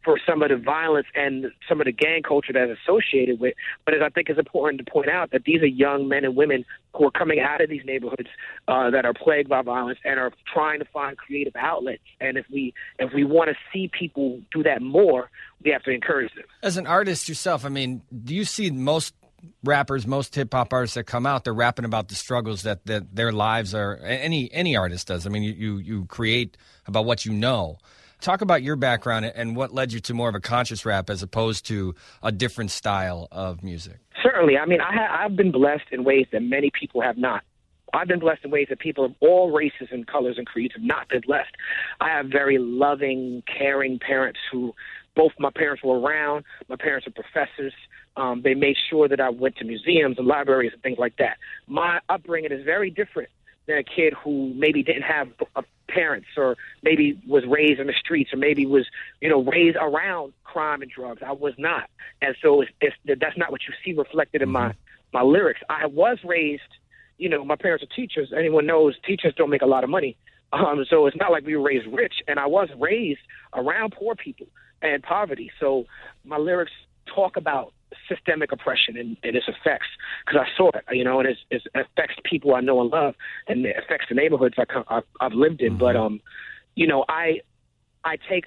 for some of the violence and some of the gang culture that's associated with. But as I think it's important to point out that these are young men and women who are coming out of these neighborhoods that are plagued by violence and are trying to find creative outlets. And if we want to see people do that more, we have to encourage them. As an artist yourself, I mean, do you see most rappers, most hip-hop artists that come out, they're rapping about the struggles that their lives are, any artist does. I mean, you create about what you know. Talk about your background and what led you to more of a conscious rap as opposed to a different style of music. Certainly. I mean, I've been blessed in ways that many people have not. I've been blessed in ways that people of all races and colors and creeds have not been blessed. I have very loving, caring parents who both my parents were around. My parents are professors. They made sure that I went to museums and libraries and things like that. My upbringing is very different than a kid who maybe didn't have parents or maybe was raised in the streets or maybe was, raised around crime and drugs. I was not. And so that's not what you see reflected in my lyrics. I was raised, my parents are teachers. Anyone knows teachers don't make a lot of money. So it's not like we were raised rich. And I was raised around poor people and poverty. So my lyrics talk about systemic oppression and its effects because I saw it, and it affects people I know and love, and it affects the neighborhoods I've lived in. But I take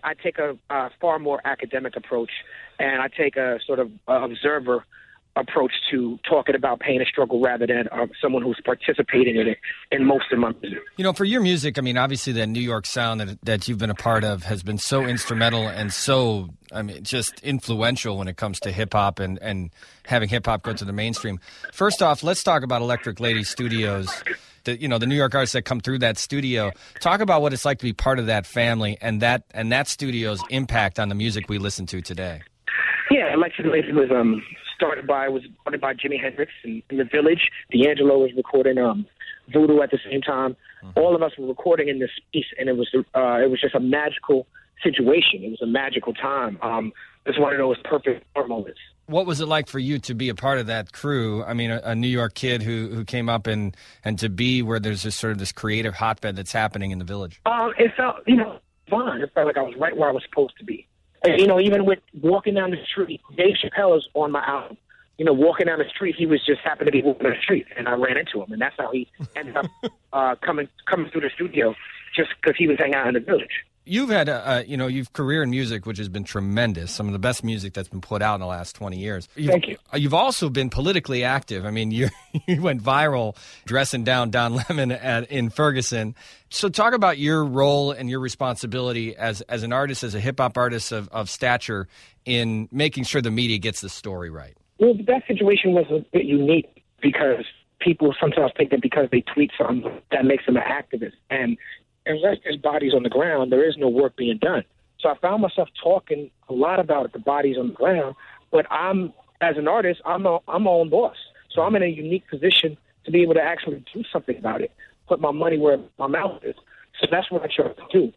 a far more academic approach, and I take a sort of observer approach to talking about pain and struggle rather than someone who's participating in it in most of my music. For your music, I mean, obviously the New York sound that you've been a part of has been so instrumental and so, just influential when it comes to hip-hop and having hip-hop go to the mainstream. First off, let's talk about Electric Lady Studios. The New York artists that come through that studio. Talk about what it's like to be part of that family and that studio's impact on the music we listen to today. Yeah, Electric Lady was started by Jimi Hendrix in the Village. D'Angelo was recording Voodoo at the same time. All of us were recording in this piece, and it was just a magical situation. It was a magical time. It's one of those perfect moments. What was it like for you to be a part of that crew? I mean, a New York kid who came up and to be where there's this sort of this creative hotbed that's happening in the Village. It felt, fun. It felt like I was right where I was supposed to be. And, even with walking down the street, Dave Chappelle is on my album. Walking down the street, he was just happened to be walking down the street, and I ran into him, and that's how he ended up coming through the studio, just because he was hanging out in the Village. You've had you've career in music, which has been tremendous. Some of the best music that's been put out in the last 20 years. Thank you. You've also been politically active. I mean, you went viral dressing down Don Lemon in Ferguson. So talk about your role and your responsibility as an artist, as a hip-hop artist of stature in making sure the media gets the story right. Well, that situation was a bit unique because people sometimes think that because they tweet something, that makes them an activist. And unless there's bodies on the ground, there is no work being done. So I found myself talking a lot about the bodies on the ground, but as an artist, I'm my own boss. So I'm in a unique position to be able to actually do something about it, put my money where my mouth is. So that's what I try to do.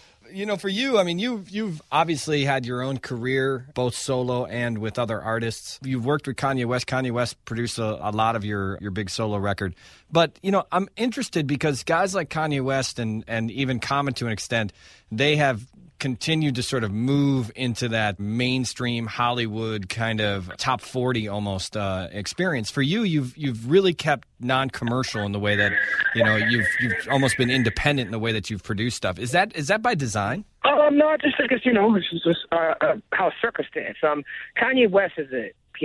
For you, I mean, you've obviously had your own career, both solo and with other artists. You've worked with Kanye West. Kanye West produced a lot of your big solo record. But, I'm interested because guys like Kanye West and even Common to an extent, they have continued to sort of move into that mainstream Hollywood kind of top 40 almost experience. For you, you've really kept non-commercial in the way that you've almost been independent in the way that you've produced stuff. Is that by design? No, I just think it's it's just how circumstance. Kanye West is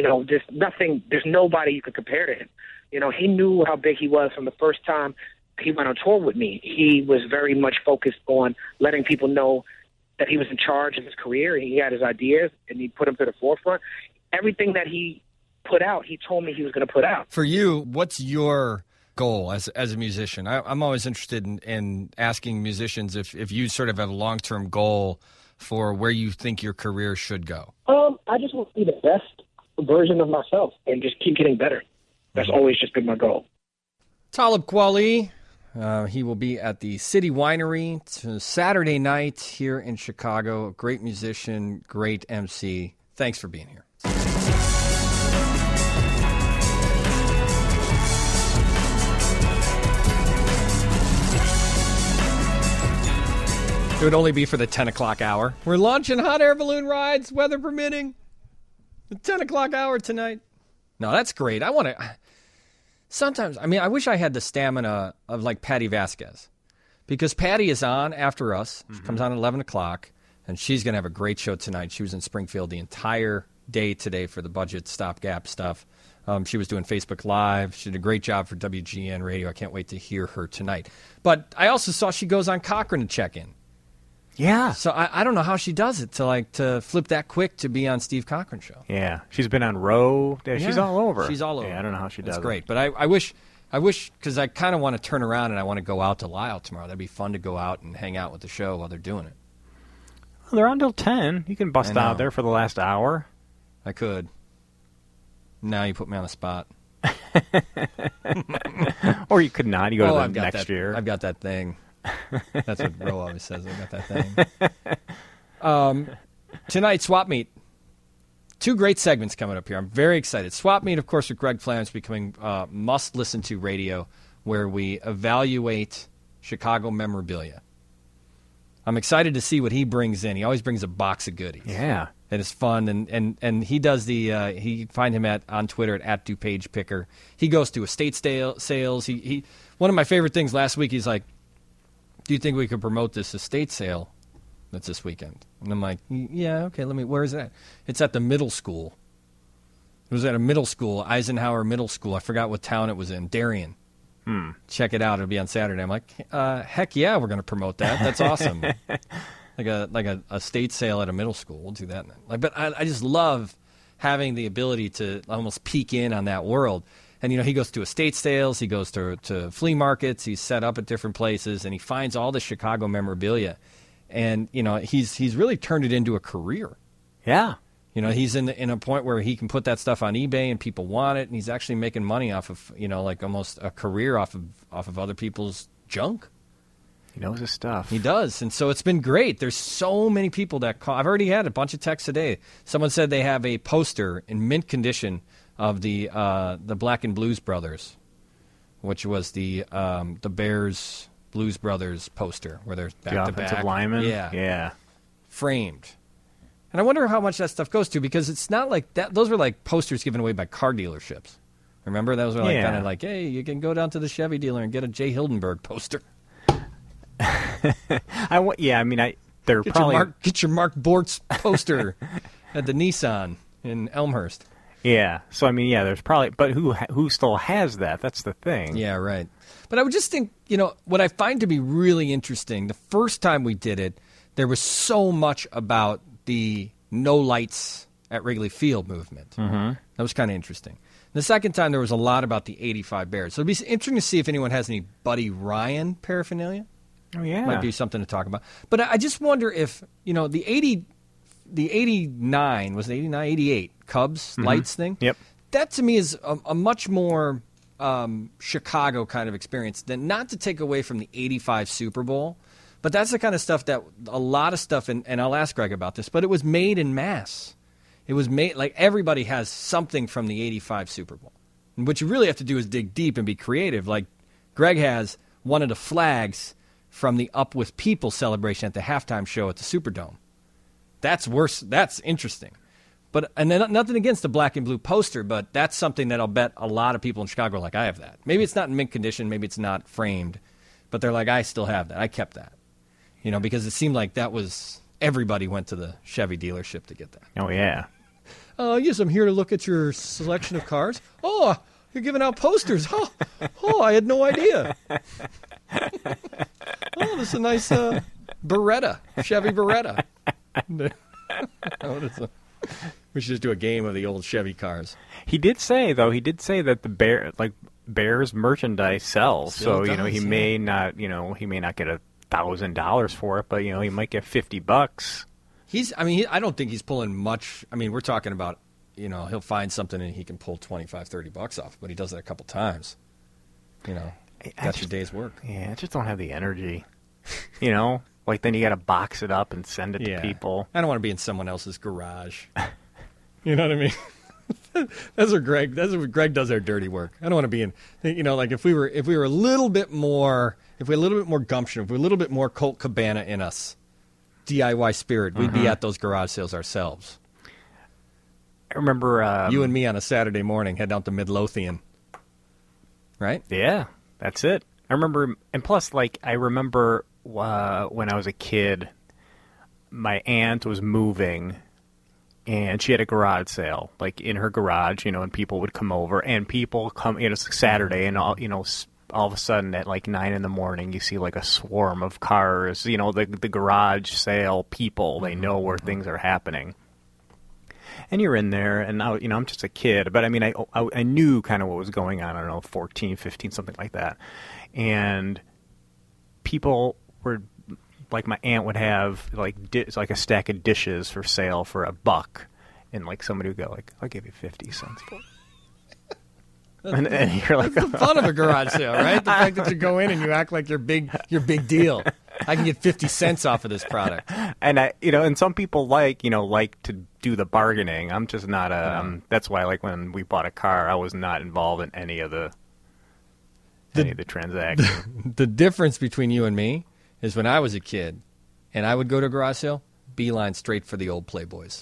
there's nobody you could compare to him. He knew how big he was from the first time he went on tour with me. He was very much focused on letting people know that he was in charge of his career, and he had his ideas, and he put them to the forefront. Everything that he put out, he told me he was going to put out. For you, what's your goal as a musician? I'm always interested in asking musicians if you sort of have a long-term goal for where you think your career should go. I just want to be the best version of myself and just keep getting better. That's always just been my goal. Talib Kweli. He will be at the City Winery Saturday night here in Chicago. Great musician, great MC. Thanks for being here. It would only be for the 10 o'clock hour. We're launching hot air balloon rides, weather permitting. The 10 o'clock hour tonight. No, that's great. I want to... Sometimes, I mean, I wish I had the stamina of, like, Patty Vasquez. Because Patty is on after us. She comes on at 11 o'clock, and she's going to have a great show tonight. She was in Springfield the entire day today for the budget stopgap stuff. She was doing Facebook Live. She did a great job for WGN Radio. I can't wait to hear her tonight. But I also saw she goes on Cochran to check in. Yeah. So I don't know how she does it to flip that quick to be on Steve Cochran's show. Yeah. She's been on Row. Yeah, she's all over. She's all over. Yeah, I don't know how she does it. That's great. But I wish, because I kind of want to turn around and I want to go out to Lyle tomorrow. That'd be fun to go out and hang out with the show while they're doing it. Well, they're on till 10. You can bust out there for the last hour. I could. Now you put me on the spot. Or you could not. You go to the next year. I've got that thing. That's what Ro always says. I got that thing. Tonight, Swap Meet. 2 great segments coming up here. I'm very excited. Swap Meet, of course, with Greg Flamm is becoming must-listen-to radio, where we evaluate Chicago memorabilia. I'm excited to see what he brings in. He always brings a box of goodies. Yeah. It is fun, and he does the. He find him on Twitter at @DuPagePicker. He goes to estate sales. He one of my favorite things last week. He's like, "Do you think we could promote this estate sale that's this weekend?" And I'm like, "Yeah, okay. Where is that? It's at the middle school. It was at a middle school, Eisenhower Middle School. I forgot what town it was in. Darien. Check it out. It'll be on Saturday." I'm like, "Heck yeah, we're going to promote that. That's awesome." Like a estate sale at a middle school. We'll do that. But I just love having the ability to almost peek in on that world. And, he goes to estate sales. He goes to flea markets. He's set up at different places. And he finds all the Chicago memorabilia. And, he's really turned it into a career. Yeah. He's in a point where he can put that stuff on eBay and people want it. And he's actually making money off of, like almost a career off of other people's junk. He knows his stuff. He does, and so it's been great. There's so many people that call. I've already had a bunch of texts today. Someone said they have a poster in mint condition of the Black and Blues Brothers, which was the Bears Blues Brothers poster where they're back to back. The offensive lineman? Yeah. Framed. And I wonder how much that stuff goes to, because it's not like that. Those were like posters given away by car dealerships. Remember? Those were kind of like, hey, you can go down to the Chevy dealer and get a Jay Hildenberg poster. They're probably get your Mark Bortz poster at the Nissan in Elmhurst. Yeah. So there's probably, but who still has that? That's the thing. Yeah, right. But I would just think, what I find to be really interesting, the first time we did it, there was so much about the no lights at Wrigley Field movement. Mm-hmm. That was kind of interesting. The second time, there was a lot about the 85 Bears. So it'd be interesting to see if anyone has any Buddy Ryan paraphernalia. Oh, yeah. Might be something to talk about. But I just wonder if, the 89, was it 89? 88 Cubs lights thing? Yep. That to me is a much more Chicago kind of experience than, not to take away from the 85 Super Bowl, but that's the kind of stuff that a lot of stuff, and I'll ask Greg about this, but it was made in mass. It was made, like everybody has something from the 85 Super Bowl. And what you really have to do is dig deep and be creative. Like Greg has one of the flags from the Up With People celebration at the halftime show at the Superdome. That's worse. That's interesting. And then nothing against the black and blue poster, but that's something that I'll bet a lot of people in Chicago are like, I have that. Maybe it's not in mint condition, maybe it's not framed, but they're like, I still have that. I kept that. Because it seemed like that was, everybody went to the Chevy dealership to get that. Oh, yeah. Yes, I'm here to look at your selection of cars. Oh, you're giving out posters. Oh, I had no idea. Oh, this is a nice Beretta, Chevy Beretta. We should just do a game of the old Chevy cars. He did say that the Bears merchandise sells. Still so does, he may not get $1,000 for it, but he might get $50. I don't think he's pulling much. We're talking about, he'll find something and he can pull $25-$30 off, but he does it a couple times. That's your day's work. Yeah, I just don't have the energy. Like then you got to box it up and send it to people. I don't want to be in someone else's garage. You know what I mean? That's what Greg does our dirty work. I don't want to be in, like if we were a little bit more, if we had a little bit more gumption, if we had a little bit more Colt Cabana in us, DIY spirit, we'd be at those garage sales ourselves. I remember You and me on a Saturday morning heading out to Midlothian, right? Yeah, that's it. I remember, and plus, like, I remember when I was a kid, my aunt was moving, and she had a garage sale, like, in her garage, and people would come over, and people come, it's Saturday, and all of a sudden at like 9 a.m, you see like a swarm of cars, the garage sale people, they know where things are happening. And you're in there, and I'm just a kid, but I mean, I knew kind of what was going on. I don't know, 14, 15, something like that. And people were, like, my aunt would have like a stack of dishes for sale for $1, and like somebody would go like, "I'll give you 50 cents for it." And you're like, That's the fun of a garage sale, right? The fact that you go in and you act like you're big deal. I can get 50 cents off of this product. And and some people like to do the bargaining. I'm just not that's why, like, when we bought a car, I was not involved in any of the transaction. The difference between you and me is when I was a kid and I would go to a garage sale, beeline straight for the old Playboys.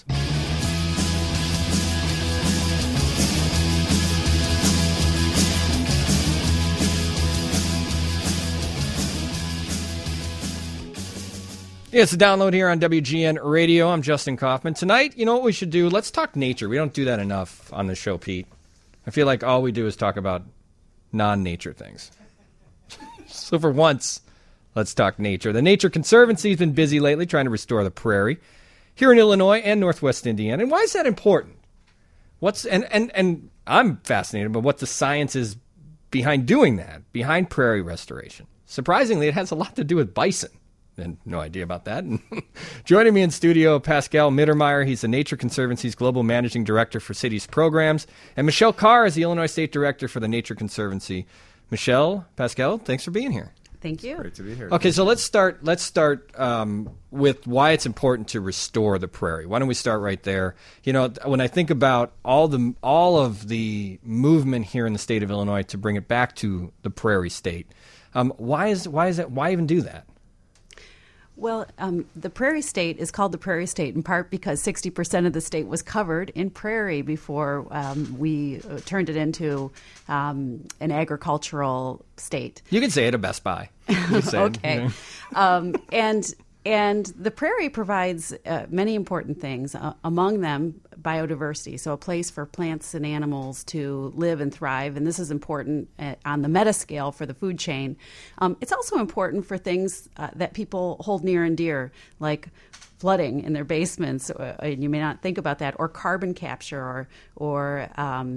Yeah, it's a download here on WGN Radio. I'm Justin Kaufman. Tonight, you know what we should do? Let's talk nature. We don't do that enough on the show, Pete. I feel like all we do is talk about non-nature things. So for once, let's talk nature. The Nature Conservancy has been busy lately trying to restore the prairie here in Illinois and Northwest Indiana. And why is that important? And I'm fascinated by what the science is behind doing that, behind prairie restoration. Surprisingly, it has a lot to do with bison. And no idea about that. Joining me in studio, Pascal Mittermeier. He's the Nature Conservancy's Global Managing Director for Cities Programs. And Michelle Carr is the Illinois State Director for the Nature Conservancy. Michelle, Pascal, thanks for being here. Thank you. Great to be here. Okay, so let's start with why it's important to restore the prairie. Why don't we start right there? When I think about all of the movement here in the state of Illinois to bring it back to the prairie state, why even do that? Well, the prairie state is called the prairie state in part because 60% of the state was covered in prairie before we turned it into an agricultural state. You can say it at Best Buy. Okay. And the prairie provides many important things, among them biodiversity, so a place for plants and animals to live and thrive, and this is important on the metascale for the food chain. It's also important for things that people hold near and dear, like flooding in their basements, and you may not think about that, or carbon capture, or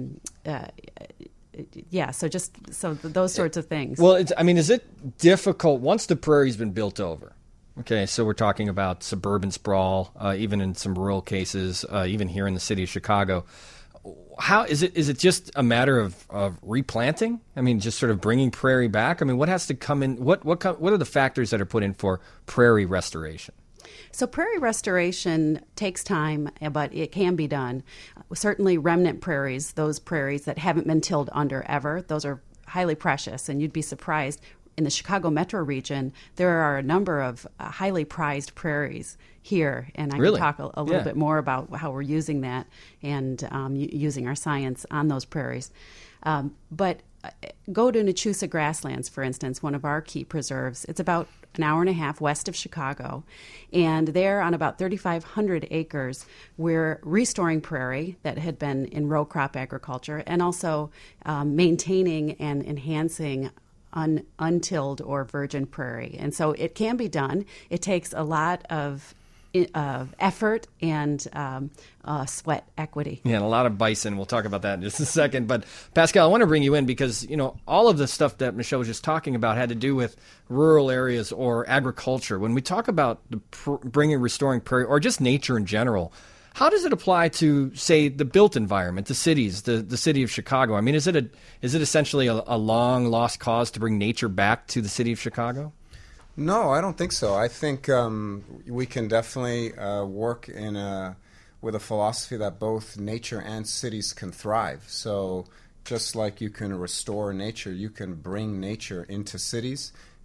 so those sorts of things. Well, is it difficult once the prairie's been built over? Okay, so we're talking about suburban sprawl, even in some rural cases, even here in the city of Chicago. How is it? Is it just a matter of replanting? Just sort of bringing prairie back. What has to come in? What are the factors that are put in for prairie restoration? So prairie restoration takes time, but it can be done. Certainly remnant prairies, those prairies that haven't been tilled under ever, those are highly precious, and you'd be surprised. In the Chicago metro region, there are a number of highly prized prairies here, and I can talk a little bit more about how we're using that and using our science on those prairies. But go to Nachusa Grasslands, for instance, one of our key preserves. It's about an hour and a half west of Chicago, and there on about 3,500 acres, we're restoring prairie that had been in row crop agriculture and also maintaining and enhancing untilled or virgin prairie. And so it can be done. It takes a lot of effort and sweat equity. Yeah, and a lot of bison. We'll talk about that in just a second. But Pascal, I want to bring you in because, all of the stuff that Michelle was just talking about had to do with rural areas or agriculture. When we talk about restoring prairie or just nature in general, how does it apply to, say, the built environment, the cities, the city of Chicago? Is it essentially a long lost cause to bring nature back to the city of Chicago? No, I don't think so. I think we can definitely work with a philosophy that both nature and cities can thrive. So just like you can restore nature, you can bring nature into cities.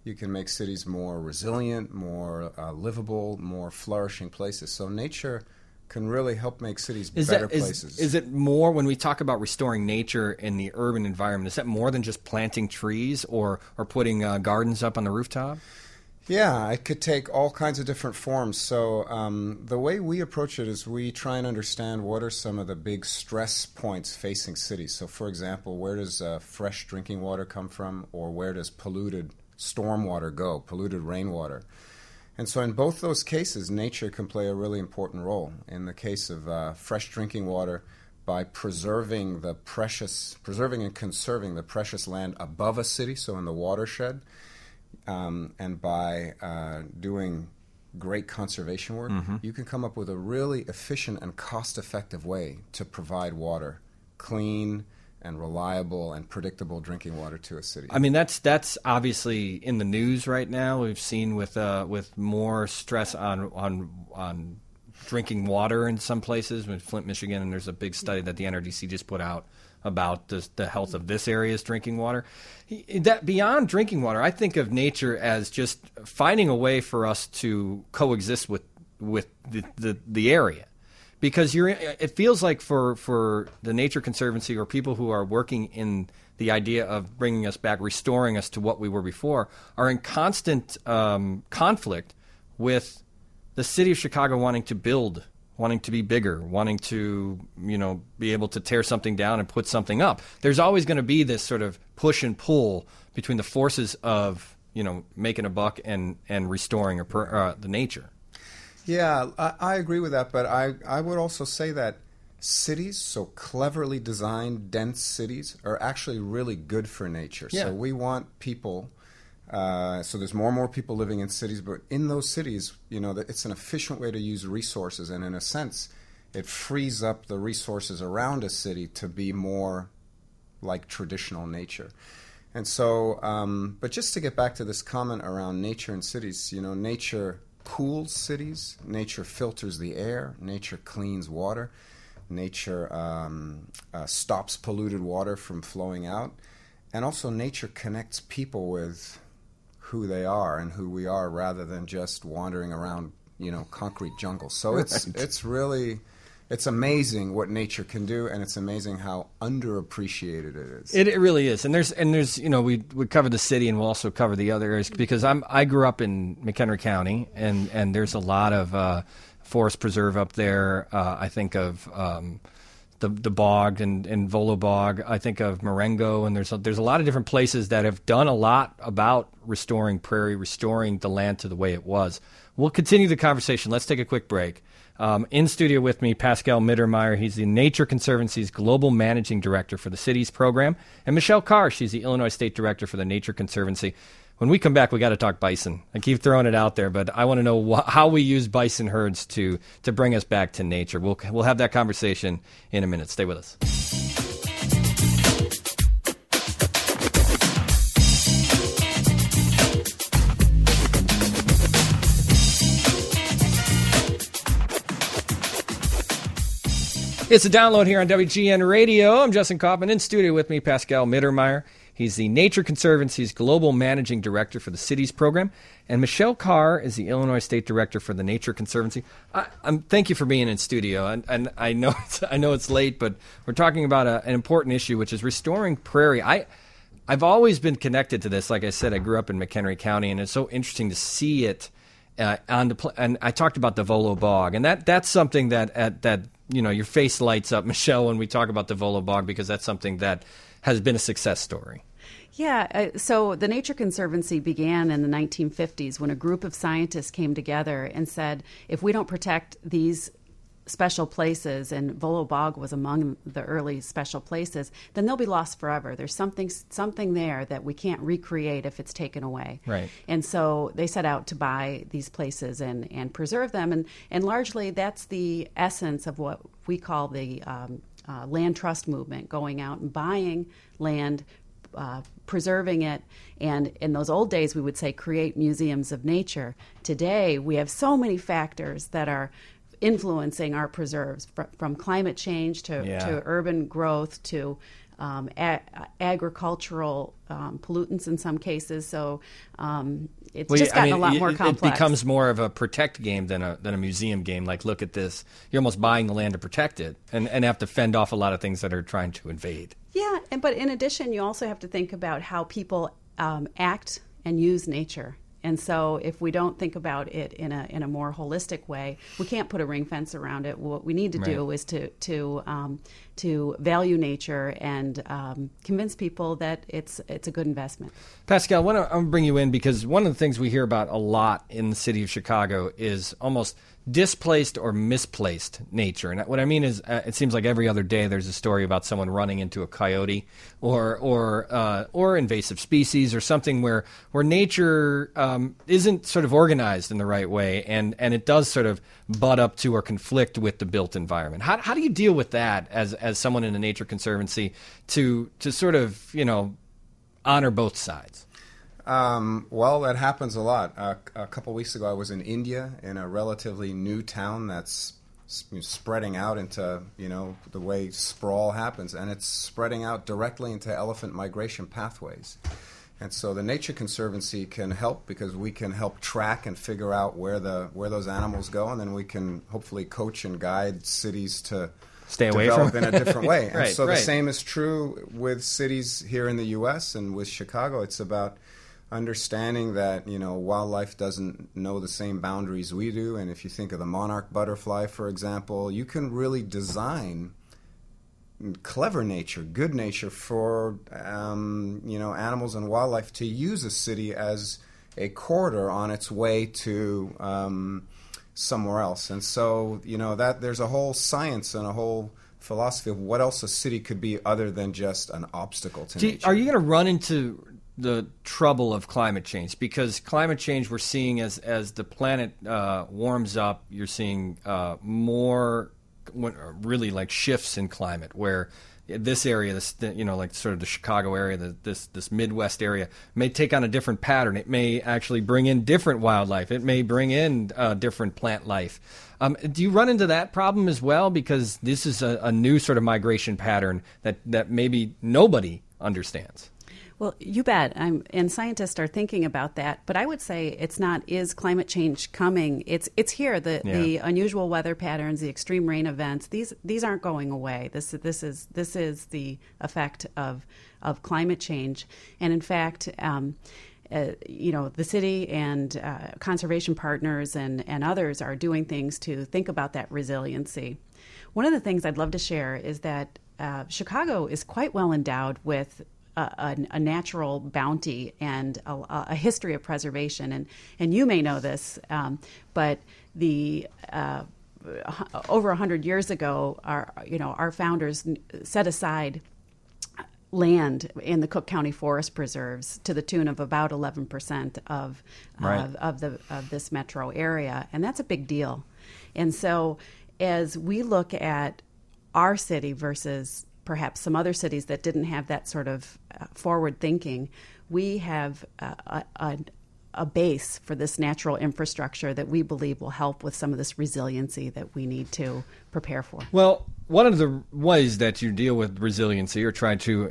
You can make cities more resilient, more livable, more flourishing places. So nature can really help make cities better places. Is it more, when we talk about restoring nature in the urban environment, is that more than just planting trees or putting gardens up on the rooftop? Yeah, it could take all kinds of different forms. So the way we approach it is we try and understand what are some of the big stress points facing cities. So, for example, where does fresh drinking water come from, or where does polluted stormwater go, polluted rainwater? And so in both those cases, nature can play a really important role. In the case of fresh drinking water, by preserving and conserving the precious land above a city, so in the watershed, and by doing great conservation work, you can come up with a really efficient and cost-effective way to provide water, clean and reliable and predictable drinking water to a city. I mean, that's obviously in the news right now. We've seen with more stress on drinking water in some places, in Flint, Michigan, and there's a big study that the NRDC just put out about the health of this area's drinking water. That beyond drinking water, I think of nature as just finding a way for us to coexist with the area. Because it feels like for the Nature Conservancy or people who are working in the idea of bringing us back, restoring us to what we were before, are in constant conflict with the city of Chicago wanting to build, wanting to be bigger, wanting to be able to tear something down and put something up. There's always going to be this sort of push and pull between the forces of making a buck and restoring the nature. Yeah, I agree with that, but I would also say that cities, so cleverly designed, dense cities, are actually really good for nature. Yeah. So we want people, so there's more and more people living in cities, but in those cities, it's an efficient way to use resources, and in a sense, it frees up the resources around a city to be more like traditional nature. And so, but just to get back to this comment around nature in cities, nature cools cities, nature filters the air, nature cleans water, nature stops polluted water from flowing out, and also nature connects people with who they are and who we are rather than just wandering around, concrete jungles. So it's amazing what nature can do, and it's amazing how underappreciated it is. It really is, and there's we cover the city, and we'll also cover the other areas because I grew up in McHenry County, and there's a lot of forest preserve up there. I think of the bog and Volo Bog. I think of Marengo, and there's a lot of different places that have done a lot about restoring prairie, restoring the land to the way it was. We'll continue the conversation. Let's take a quick break. In studio with me, Pascal Mittermeier. He's the Nature Conservancy's Global Managing Director for the city's program. And Michelle Carr, she's the Illinois State Director for the Nature Conservancy. When we come back, we got to talk bison. I keep throwing it out there, but I want to know how we use bison herds to bring us back to nature. We'll have that conversation in a minute. Stay with us. It's a download here on WGN Radio. I'm Justin Kaufman. In studio with me, Pascal Mittermeier. He's the Nature Conservancy's Global Managing Director for the city's program. And Michelle Carr is the Illinois State Director for the Nature Conservancy. Thank you for being in studio. And I know it's late, but we're talking about an important issue, which is restoring prairie. I've always been connected to this. Like I said, I grew up in McHenry County, and it's so interesting to see it and I talked about the Volo Bog, and that's something that your face lights up, Michelle, when we talk about the Volo Bog, because that's something that has been a success story. Yeah, so the Nature Conservancy began in the 1950s when a group of scientists came together and said, if we don't protect these special places, and Volo Bog was among the early special places, then they'll be lost forever. There's something there that we can't recreate if it's taken away. Right. And so they set out to buy these places and preserve them, and largely that's the essence of what we call the land trust movement, going out and buying land, preserving it, and in those old days we would say create museums of nature. Today we have so many factors that are influencing our preserves, from climate change to urban growth to agricultural pollutants in some cases. So it's Well, just gotten a lot more it complex. becomes more of a protect game than a museum game. Like, look at this. You're almost buying the land to protect it and have to fend off a lot of things that are trying to invade. Yeah, but in addition, you also have to think about how people act and use nature. And so if we don't think about it in a more holistic way, we can't put a ring fence around it. What we need to do is to value nature and convince people that it's a good investment. Pascal, I'm going to bring you in because one of the things we hear about a lot in the city of Chicago is almost displaced or misplaced nature. And what I mean is it seems like every other day there's a story about someone running into a coyote or invasive species or something where nature isn't sort of organized in the right way and it does sort of butt up to or conflict with the built environment. How do you deal with that as someone in a nature conservancy to sort of, honor both sides? Well, that happens a lot. A couple weeks ago, I was in India in a relatively new town that's spreading out into, the way sprawl happens, and it's spreading out directly into elephant migration pathways. And so the Nature Conservancy can help because we can help track and figure out where those animals go, and then we can hopefully coach and guide cities to stay away develop from in a different way. And so the right. same is true with cities here in the U.S. and with Chicago. It's about understanding that wildlife doesn't know the same boundaries we do, and if you think of the monarch butterfly, for example, you can really design clever nature, good nature for animals and wildlife to use a city as a corridor on its way to somewhere else. And so that there's a whole science and a whole philosophy of what else a city could be other than just an obstacle to nature. Are you going to run into the trouble of climate change? Because climate change we're seeing as the planet warms up, you're seeing more really like shifts in climate where this area, like sort of the Chicago area, this Midwest area may take on a different pattern. It may actually bring in different wildlife. It may bring in different plant life. Do you run into that problem as well? Because this is a new sort of migration pattern that maybe nobody understands. Well, you bet. And scientists are thinking about that. But I would say it's not, is climate change coming? It's here. The unusual weather patterns, the extreme rain events, these aren't going away. This is the effect of climate change. And in fact, the city and conservation partners and others are doing things to think about that resiliency. One of the things I'd love to share is that Chicago is quite well endowed with a natural bounty and a history of preservation, and you may know this, but the over 100 years ago, our founders set aside land in the Cook County Forest Preserves to the tune of about 11% of this metro area, and that's a big deal. And so, as we look at our city versus perhaps some other cities that didn't have that sort of forward thinking, we have a base for this natural infrastructure that we believe will help with some of this resiliency that we need to prepare for. Well, one of the ways that you deal with resiliency or try to,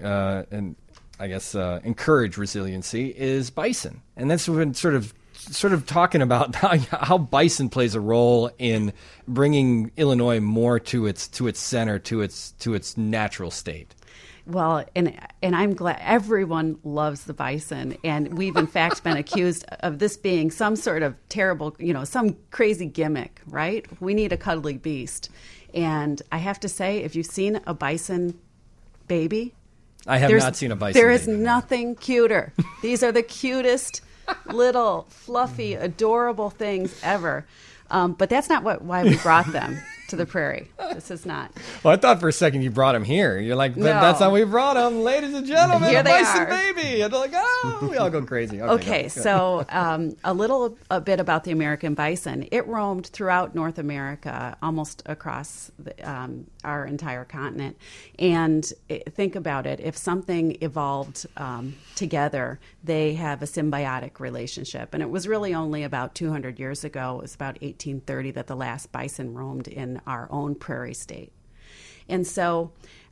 encourage resiliency is bison. And that's been sort of talking about how bison plays a role in bringing Illinois more to its center, to its natural state. Well, and I'm glad everyone loves the bison, and we've in fact been accused of this being some sort of terrible, some crazy gimmick, right? We need a cuddly beast. And I have to say, if you've seen a bison baby, I have not seen a bison There baby. is nothing cuter. These are the cutest little, fluffy, adorable things ever. But that's not why we brought them to the prairie. This is not. Well, I thought for a second you brought him here. You're like, that's how we brought him, ladies and gentlemen, Here a they bison are. baby. And they're like, we all go crazy. Okay, so a bit about the American bison. It roamed throughout North America, almost across our entire continent. And think about it. If something evolved together, they have a symbiotic relationship. And it was really only about 200 years ago, it was about 1830, that the last bison roamed in our own prairie state. And so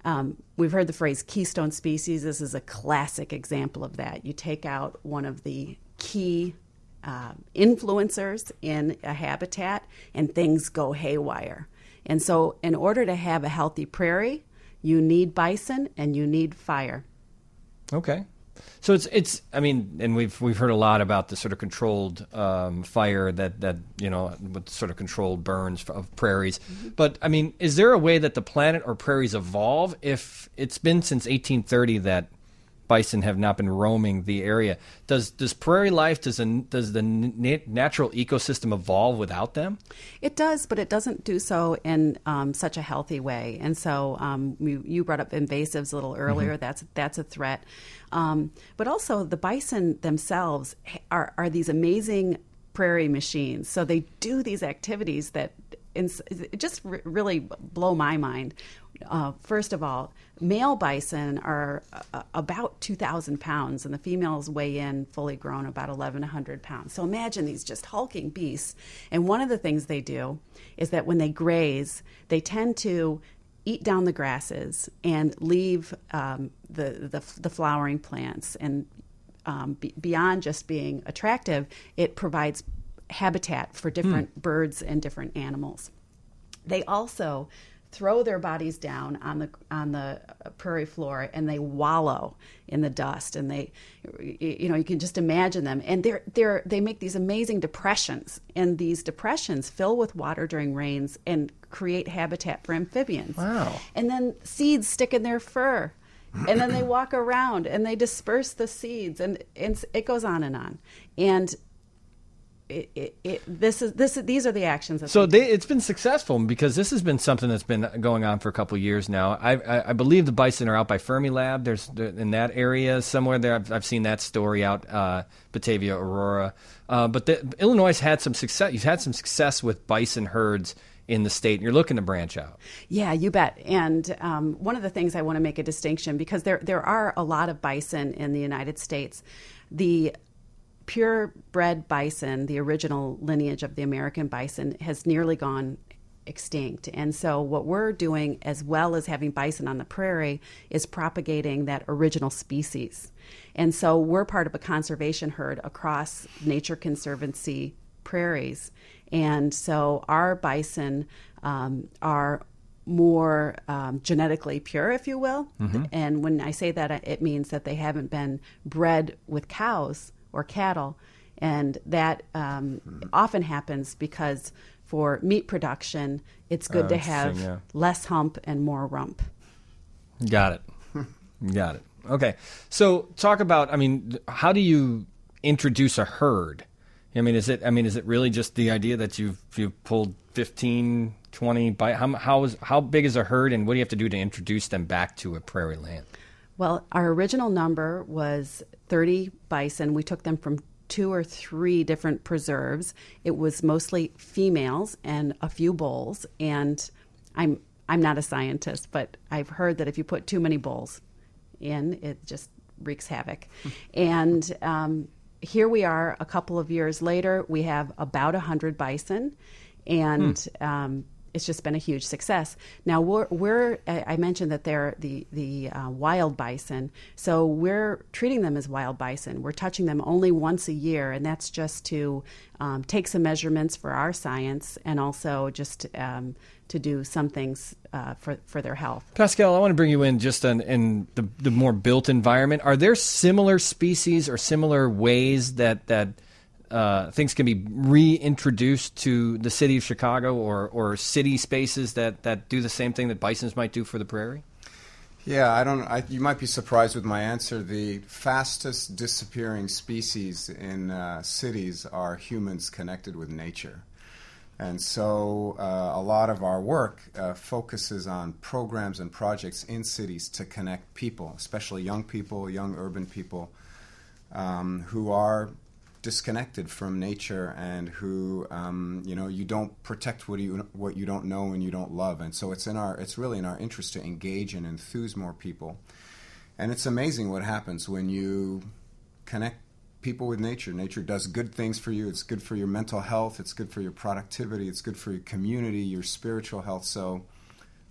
We've heard the phrase keystone species. This is a classic example of that. You take out one of the key influencers in a habitat and things go haywire. And so in order to have a healthy prairie, you need bison and you need fire. Okay. So it's I mean, and we've heard a lot about the sort of controlled fire that with sort of controlled burns of prairies. Mm-hmm. But I mean, is there a way that the planet or prairies evolve if it's been since 1830 that bison have not been roaming the area? Does prairie life, does the natural ecosystem evolve without them? It does, but it doesn't do so in such a healthy way. And so you brought up invasives a little earlier. Mm-hmm. That's a threat. But also the bison themselves are these amazing prairie machines. So they do these activities that just really blow my mind. First of all, male bison are about 2,000 pounds, and the females weigh in fully grown about 1,100 pounds. So imagine these just hulking beasts. And one of the things they do is that when they graze, they tend to eat down the grasses and leave the flowering plants. And beyond just being attractive, it provides habitat for different birds and different animals. They also throw their bodies down on the prairie floor and they wallow in the dust, and they, you can just imagine them, and they make these amazing depressions, and these depressions fill with water during rains and create habitat for amphibians. Wow. And then seeds stick in their fur, and then they walk around and they disperse the seeds, and it goes on and on. And these are the actions. It's been successful because this has been something that's been going on for a couple of years now. I believe the bison are out by Fermilab. There's in that area somewhere there. I've seen that story out Batavia, Aurora. But Illinois has had some success. You've had some success with bison herds in the state, and you're looking to branch out. Yeah, you bet. And one of the things I want to make a distinction, because there are a lot of bison in the United States. The purebred bison, the original lineage of the American bison, has nearly gone extinct. And so what we're doing, as well as having bison on the prairie, is propagating that original species. And so we're part of a conservation herd across Nature Conservancy prairies. And so our bison are more genetically pure, if you will. Mm-hmm. And when I say that, it means that they haven't been bred with cows or cattle, and that often happens because for meat production, it's good to have less hump and more rump. Got it. Okay, so talk about, how do you introduce a herd? Is it really just the idea that you've pulled 15, 20? How big is a herd, and what do you have to do to introduce them back to a prairie land? Well, our original number was 30 bison. We took them from 2 or 3 different preserves. It was mostly females and a few bulls. And I'm not a scientist, but I've heard that if you put too many bulls in, it just wreaks havoc. And here we are a couple of years later. We have about 100 bison, and it's just been a huge success. Now I mentioned that they're the wild bison, so we're treating them as wild bison. We're touching them only once a year, and that's just to take some measurements for our science, and also just to do some things for their health. Pascal, I want to bring you in just in the more built environment. Are there similar species or similar ways that things can be reintroduced to the city of Chicago or city spaces that do the same thing that bisons might do for the prairie? Yeah, you might be surprised with my answer. The fastest disappearing species in cities are humans connected with nature. And so a lot of our work focuses on programs and projects in cities to connect people, especially young urban people, who are disconnected from nature, and who you don't protect what you don't know and you don't love. And so it's really in our interest to engage and enthuse more people. And it's amazing what happens when you connect people with nature. Nature does good things for you. It's good for your mental health. It's good for your productivity. It's good for your community, your spiritual health. So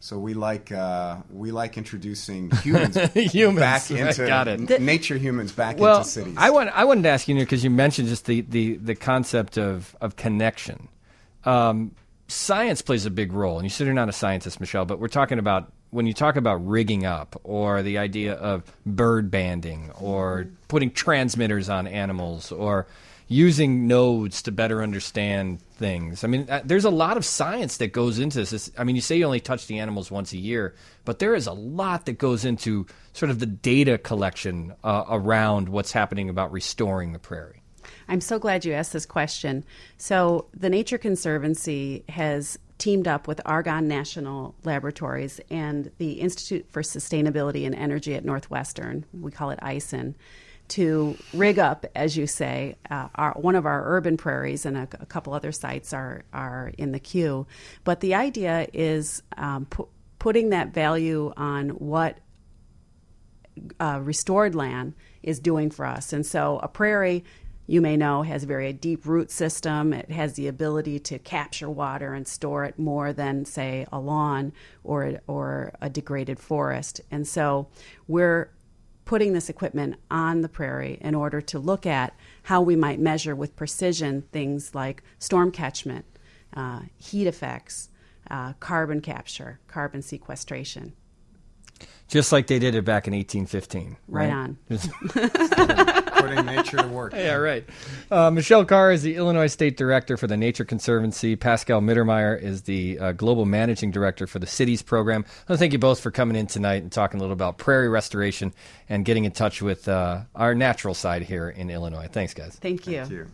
So we like introducing humans, Humans, back right, into got it. nature humans back Well, into cities. I wanted to ask you, because you mentioned just the concept of connection. Science plays a big role, and you said you're not a scientist, Michelle, but we're talking about when you talk about rigging up or the idea of bird banding or putting transmitters on animals or using nodes to better understand things. I mean, there's a lot of science that goes into this. I mean, you say you only touch the animals once a year, but there is a lot that goes into sort of the data collection around what's happening about restoring the prairie. I'm so glad you asked this question. So the Nature Conservancy has teamed up with Argonne National Laboratories and the Institute for Sustainability and Energy at Northwestern, we call it ISIN, to rig up, as you say, one of our urban prairies, and a couple other sites are in the queue. But the idea is putting that value on what restored land is doing for us. And so a prairie, you may know, has a very deep root system. It has the ability to capture water and store it more than, say, a lawn or a degraded forest. And so we're putting this equipment on the prairie in order to look at how we might measure with precision things like storm catchment, heat effects, carbon capture, carbon sequestration. Just like they did it back in 1815. Right on. Putting nature to work. Yeah, right. Michelle Carr is the Illinois State Director for the Nature Conservancy. Pascal Mittermeier is the Global Managing Director for the Cities Program. I thank you both for coming in tonight and talking a little about prairie restoration and getting in touch with our natural side here in Illinois. Thanks, guys. Thank you. Thank you.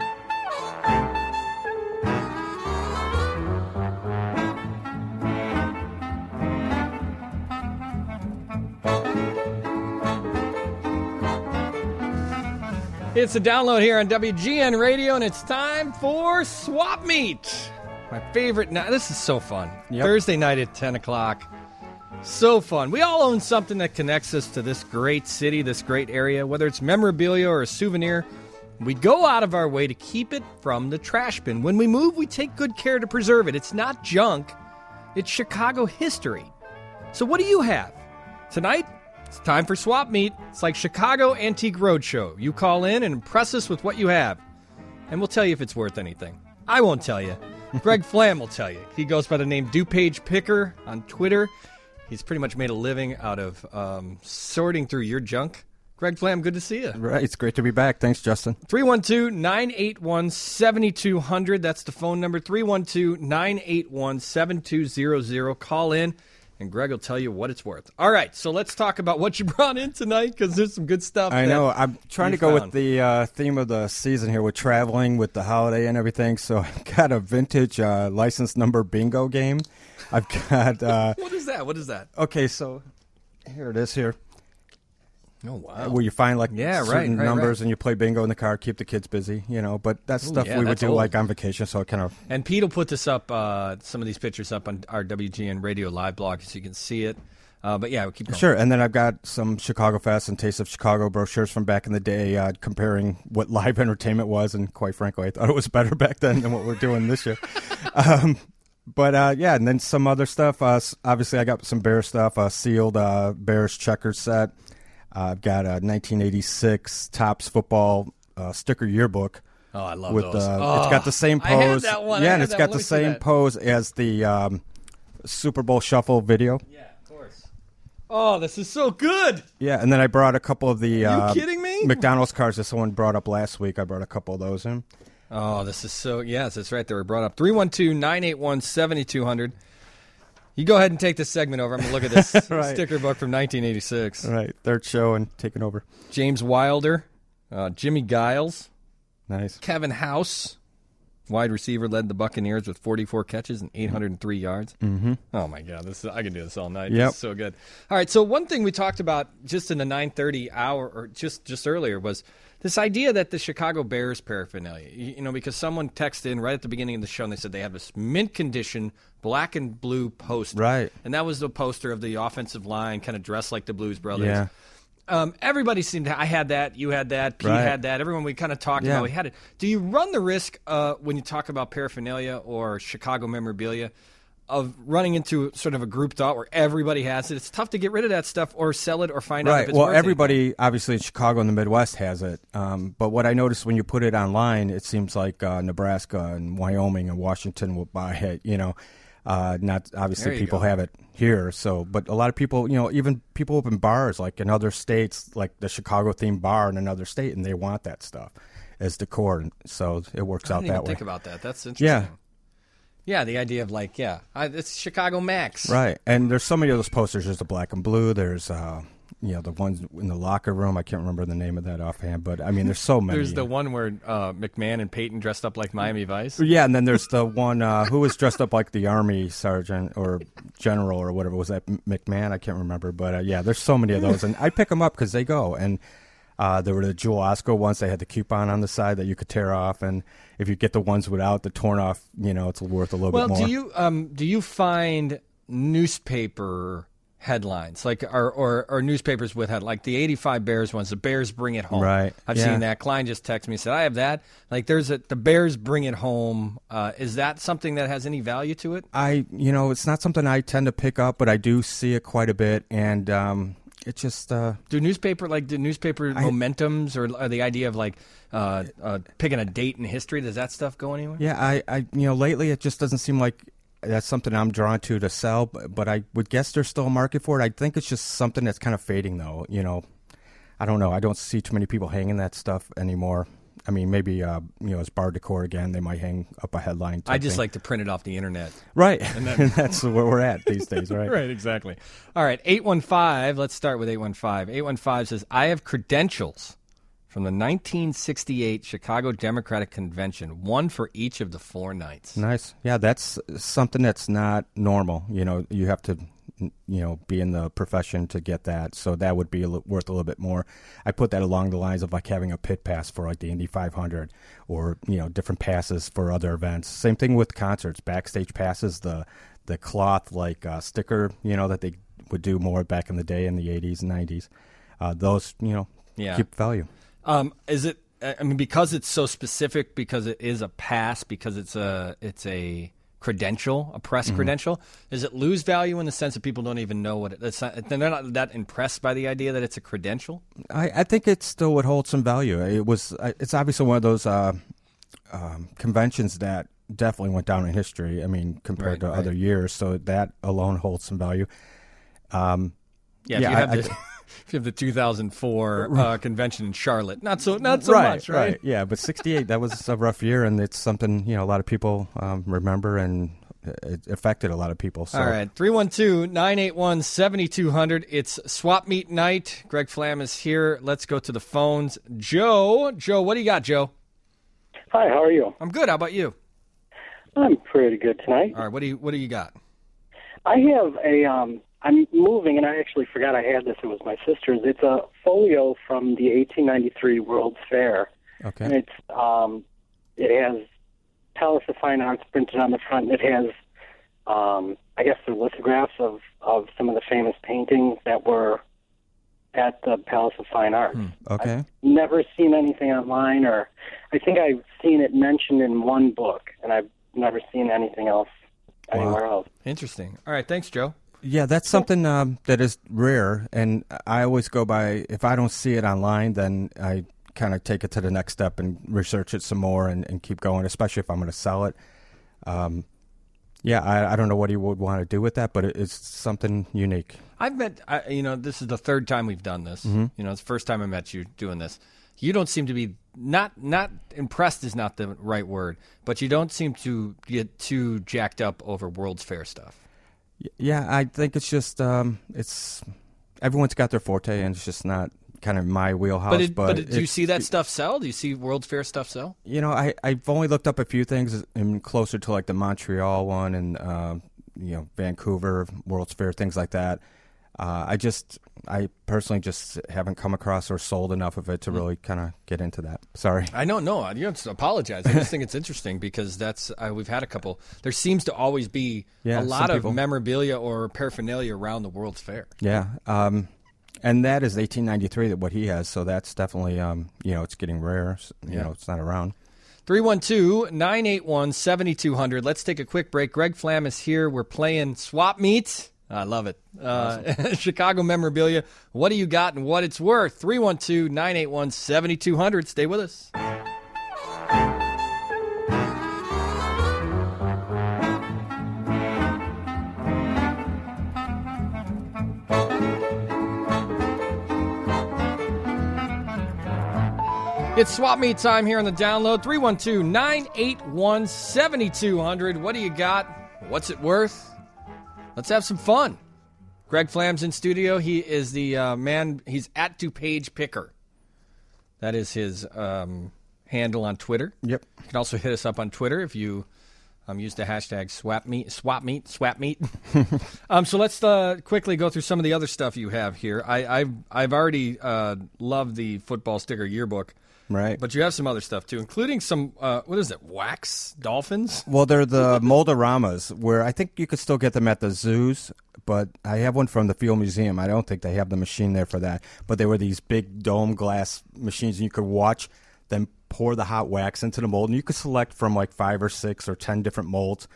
It's a download here on WGN Radio, and it's time for Swap Meet. My favorite night. This is so fun. Yep. Thursday night at 10 o'clock. So fun. We all own something that connects us to this great city, this great area, whether it's memorabilia or a souvenir. We go out of our way to keep it from the trash bin. When we move, we take good care to preserve it. It's not junk. It's Chicago history. So what do you have? Tonight, it's time for Swap Meet. It's like Chicago Antique Roadshow. You call in and impress us with what you have, and we'll tell you if it's worth anything. I won't tell you. Greg Flam will tell you. He goes by the name DuPage Picker on Twitter. He's pretty much made a living out of sorting through your junk. Greg Flam, good to see you. Right, it's great to be back. Thanks, Justin. 312-981-7200. That's the phone number, 312-981-7200. Call in, and Greg will tell you what it's worth. All right, so let's talk about what you brought in tonight, because there's some good stuff. I know. I'm trying to go with the theme of the season here with traveling, with the holiday and everything. So I've got a vintage license number bingo game. I've got... What is that? What is that? Okay, so here it is here. Oh, wow. Where you find certain numbers and you play bingo in the car, keep the kids busy, But that's stuff we would do like on vacation, so it kind of... And Pete will put this up, some of these pictures up on our WGN Radio Live blog so you can see it. But yeah, we'll keep going. Sure, and then I've got some Chicago Fest and Taste of Chicago brochures from back in the day comparing what live entertainment was, and quite frankly, I thought it was better back then than what we're doing this year. But and then some other stuff. Obviously, I got some Bears stuff, a sealed Bears checkers set. I've got a 1986 Topps football sticker yearbook. Oh, I love those. It's got the same pose. I had that one. Yeah, and it's got the same pose as the Super Bowl Shuffle video. Yeah, of course. Oh, this is so good. Yeah, and then I brought a couple of the Are you kidding me? McDonald's cards that someone brought up last week. I brought a couple of those in. Oh, this is so... Yes, that's right. They were brought up. 312-981-7200. You go ahead and take this segment over. I'm going to look at this right. sticker book from 1986. Right. Third show and taking over. James Wilder, Jimmy Giles. Nice. Kevin House, wide receiver, led the Buccaneers with 44 catches and 803 yards. Mm-hmm. Oh, my God. I can do this all night. Yep. This is so good. All right, so one thing we talked about just in the 9:30 hour, or just earlier, was this idea that the Chicago Bears paraphernalia, because someone texted in right at the beginning of the show and they said they have this mint condition black and blue poster. Right. And that was the poster of the offensive line kind of dressed like the Blues Brothers. Yeah. Everybody seemed to, I had that, you had that, Pete had that, everyone we kind of talked about, we had it. Do you run the risk when you talk about paraphernalia or Chicago memorabilia of running into sort of a group thought where everybody has it. It's tough to get rid of that stuff or sell it or find out if it's Well, worth everybody, obviously in Chicago and the Midwest has it. But what I noticed when you put it online, it seems like Nebraska and Wyoming and Washington will buy it, not obviously people have it here. So, but a lot of people, even people open bars like in other states, like the Chicago themed bar in another state, and they want that stuff as decor. So it works out that way. I didn't even think about that. That's interesting. Yeah, the idea of it's Chicago Max. Right, and there's so many of those posters. There's the black and blue. There's, the ones in the locker room. I can't remember the name of that offhand, but, I mean, there's so many. There's the one where McMahon and Peyton dressed up like Miami Vice. Yeah, and then there's the one who was dressed up like the Army sergeant or general or whatever. Was that McMahon? I can't remember, but, there's so many of those. And I pick them up because they go, and there were the Jewel Osco ones. They had the coupon on the side that you could tear off, and if you get the ones without the torn off, it's worth a little bit more. Well, do you find newspaper headlines or newspapers with like the 85 Bears ones? The Bears bring it home. Right. I've seen that. Klein just texted me and said, I have that. Like there's the Bears bring it home. Is that something that has any value to it? It's not something I tend to pick up, but I do see it quite a bit, and it's just do newspaper momentums or the idea of picking a date in history, does that stuff go anywhere? Yeah, I lately it just doesn't seem like that's something I'm drawn to sell, but I would guess there's still a market for it. I think it's just something that's kind of fading though. I don't know. I don't see too many people hanging that stuff anymore. I mean, maybe as bar decor again, they might hang up a headline. I just like to print it off the internet. Right, and that's where we're at these days, right? Right, exactly. All right, 815. Let's start with 815. 815 says, I have credentials from the 1968 Chicago Democratic Convention, one for each of the 4 nights. Nice. Yeah, that's something that's not normal. You have to be in the profession to get that, so that would be worth a little bit more. I put that along the lines of like having a pit pass for like the Indy 500 or different passes for other events. Same thing with concerts, backstage passes, the cloth sticker that they would do more back in the day in the 80s and 90s. Those keep value. Is it? I mean, because it's so specific, because it is a pass, because it's a credential, a press credential. Does it lose value in the sense that people don't even know what they're not that impressed by the idea that it's a credential? I think it still would hold some value. It's obviously one of those conventions that definitely went down in history. I mean, compared to other years, so that alone holds some value. If you have the 2004 convention in Charlotte, not so much, right? Yeah, but 68, that was a rough year, and it's something a lot of people remember, and it affected a lot of people. So. All right, 312-981-7200. It's Swap Meet night. Greg Flam is here. Let's go to the phones. Joe, what do you got, Joe? Hi, how are you? I'm good. How about you? I'm pretty good tonight. All right, what do you got? I have I'm moving, and I actually forgot I had this. It was my sister's. It's a folio from the 1893 World's Fair. Okay. And it has Palace of Fine Arts printed on the front. It has, I guess, the lithographs of some of the famous paintings that were at the Palace of Fine Arts. Okay. I've never seen anything online, or I think I've seen it mentioned in one book, and I've never seen anything else anywhere else. Interesting. All right, thanks, Joe. Yeah, that's something that is rare, and I always go by, if I don't see it online, then I kind of take it to the next step and research it some more and keep going, especially if I'm going to sell it. I don't know what you would want to do with that, but it's something unique. I've met, this is the third time we've done this. Mm-hmm. It's the first time I met you doing this. You don't seem to be, not impressed is not the right word, but you don't seem to get too jacked up over World's Fair stuff. Yeah, I think it's just everyone's got their forte, and it's just not kind of my wheelhouse. But do you see that stuff sell? Do you see World's Fair stuff sell? I've only looked up a few things, and closer to like the Montreal one and Vancouver World's Fair, things like that. I personally just haven't come across or sold enough of it to really kind of get into that. Sorry. I know. No, you don't have to apologize. I just think it's interesting because we've had a couple. There seems to always be a lot of memorabilia or paraphernalia around the World's Fair. Yeah. And that is 1893 what he has. So that's definitely, it's getting rare. It's not around. 312-981-7200. Let's take a quick break. Greg Flam is here. We're playing Swap Meet. I love it. Awesome. Chicago memorabilia. What do you got and what it's worth? 312-981-7200. Stay with us. It's Swap Meet time here on the download. 312-981-7200. What do you got? What's it worth? Let's have some fun. Greg Flam's in studio. He is the man. He's at DuPage Picker. That is his handle on Twitter. Yep. You can also hit us up on Twitter if you use the hashtag Swap Meet. So let's quickly go through some of the other stuff you have here. I've already loved the football sticker yearbook. Right. But you have some other stuff, too, including some, what is it, wax dolphins? Well, they're the Moldoramas, where I think you could still get them at the zoos, but I have one from the Field Museum. I don't think they have the machine there for that. But they were these big dome glass machines, and you could watch them pour the hot wax into the mold, and you could select from like 5 or 6 or 10 different molds.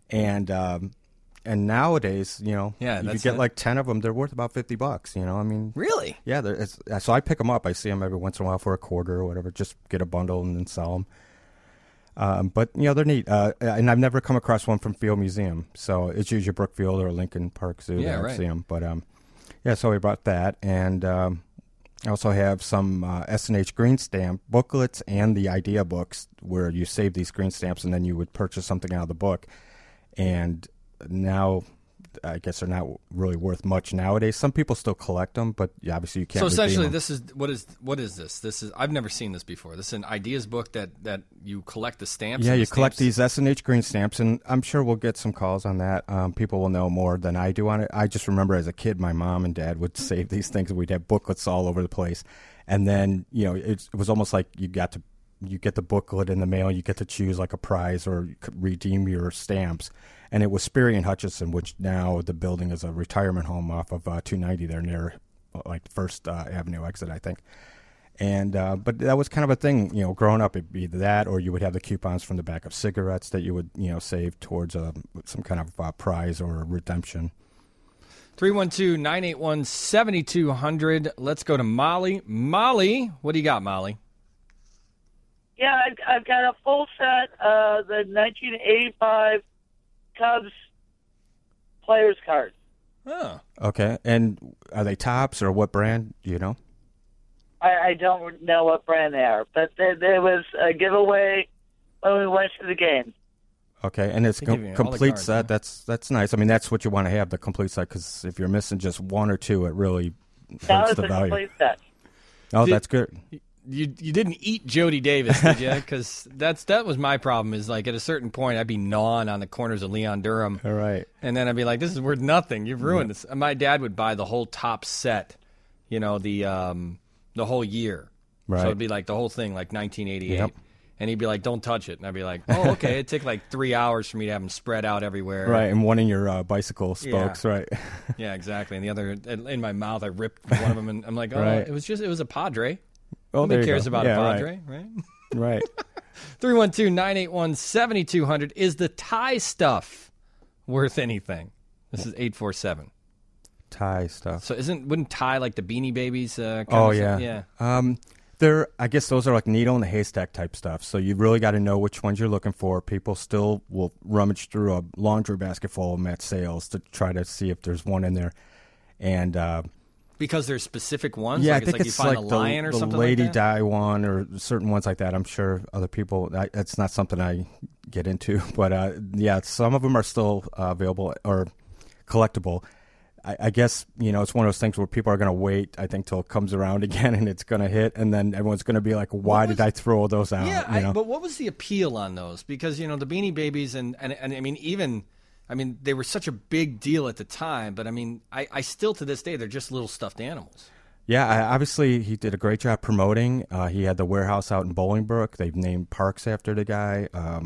And nowadays, you could get like 10 of them. They're worth about $50. I mean, really? Yeah. So I pick them up. I see them every once in a while for a quarter or whatever. Just get a bundle and then sell them. But they're neat. And I've never come across one from Field Museum. So it's usually Brookfield or Lincoln Park Zoo that I see them. But so we brought that, and I also have some S&H green stamp booklets and the idea books where you save these green stamps and then you would purchase something out of the book. And now, I guess they're not really worth much nowadays. Some people still collect them, but obviously you can't. So essentially, them. this is what is this? This is I've never seen this before. This is an ideas book that you collect the stamps. Yeah, you collect these S&H green stamps, and I'm sure we'll get some calls on that. People will know more than I do on it. I just remember as a kid, my mom and dad would save these things, and we'd have booklets all over the place. And then it was almost like you get the booklet in the mail, you get to choose like a prize or redeem your stamps. And it was Sperry and Hutchinson, which now the building is a retirement home off of 290 there near like First Avenue exit, I think. And but that was kind of a thing, growing up. It'd be that, or you would have the coupons from the back of cigarettes that you would save towards some kind of prize or redemption. 312-981-7200. Let's go to Molly. Molly, what do you got, Molly? Yeah, I've got a full set of the 1985 Cubs players cards. Oh. Okay. And are they Topps or what brand? Do you know? I don't know what brand they are, but there was a giveaway when we went to the game. Okay, and it's complete set. Yeah. That's nice. I mean, that's what you want to have, the complete set, because if you're missing just one or two, it really hurts the value. Complete set. Oh, that's good. You didn't eat Jody Davis, did you? Because that was my problem. Is like at a certain point, I'd be gnawing on the corners of Leon Durham. All right. And then I'd be like, "This is worth nothing. You've ruined this." And my dad would buy the whole top set, the whole year. Right. So it'd be like the whole thing, like 1988. Yep. And he'd be like, "Don't touch it." And I'd be like, "Oh, okay." It'd take like 3 hours for me to have them spread out everywhere. Right, and one in your bicycle spokes, right? Yeah, exactly. And the other in my mouth, I ripped one of them, and I'm like, "Oh, right. it was a Padre." Oh, Nobody cares about a Padre, right? Right. 312-981-7200. Is the tie stuff worth anything? This is 847. Tie stuff. So wouldn't tie like the Beanie Babies? Yeah. Yeah. I guess those are like needle in the haystack type stuff. So you really got to know which ones you're looking for. People still will rummage through a laundry basket full of them at sales to try to see if there's one in there. And because there's specific ones? Yeah, like I think it's like you find a lion or something like that? the lady dye one or certain ones like that. I'm sure other people, that's not something I get into. But, some of them are still available or collectible. I guess, it's one of those things where people are going to wait, I think, till it comes around again and it's going to hit. And then everyone's going to be like, why did I throw those out? Yeah, but what was the appeal on those? Because, the Beanie Babies and I mean, they were such a big deal at the time, but I still to this day, they're just little stuffed animals. Yeah, obviously he did a great job promoting. He had the warehouse out in Bolingbrook. They've named parks after the guy.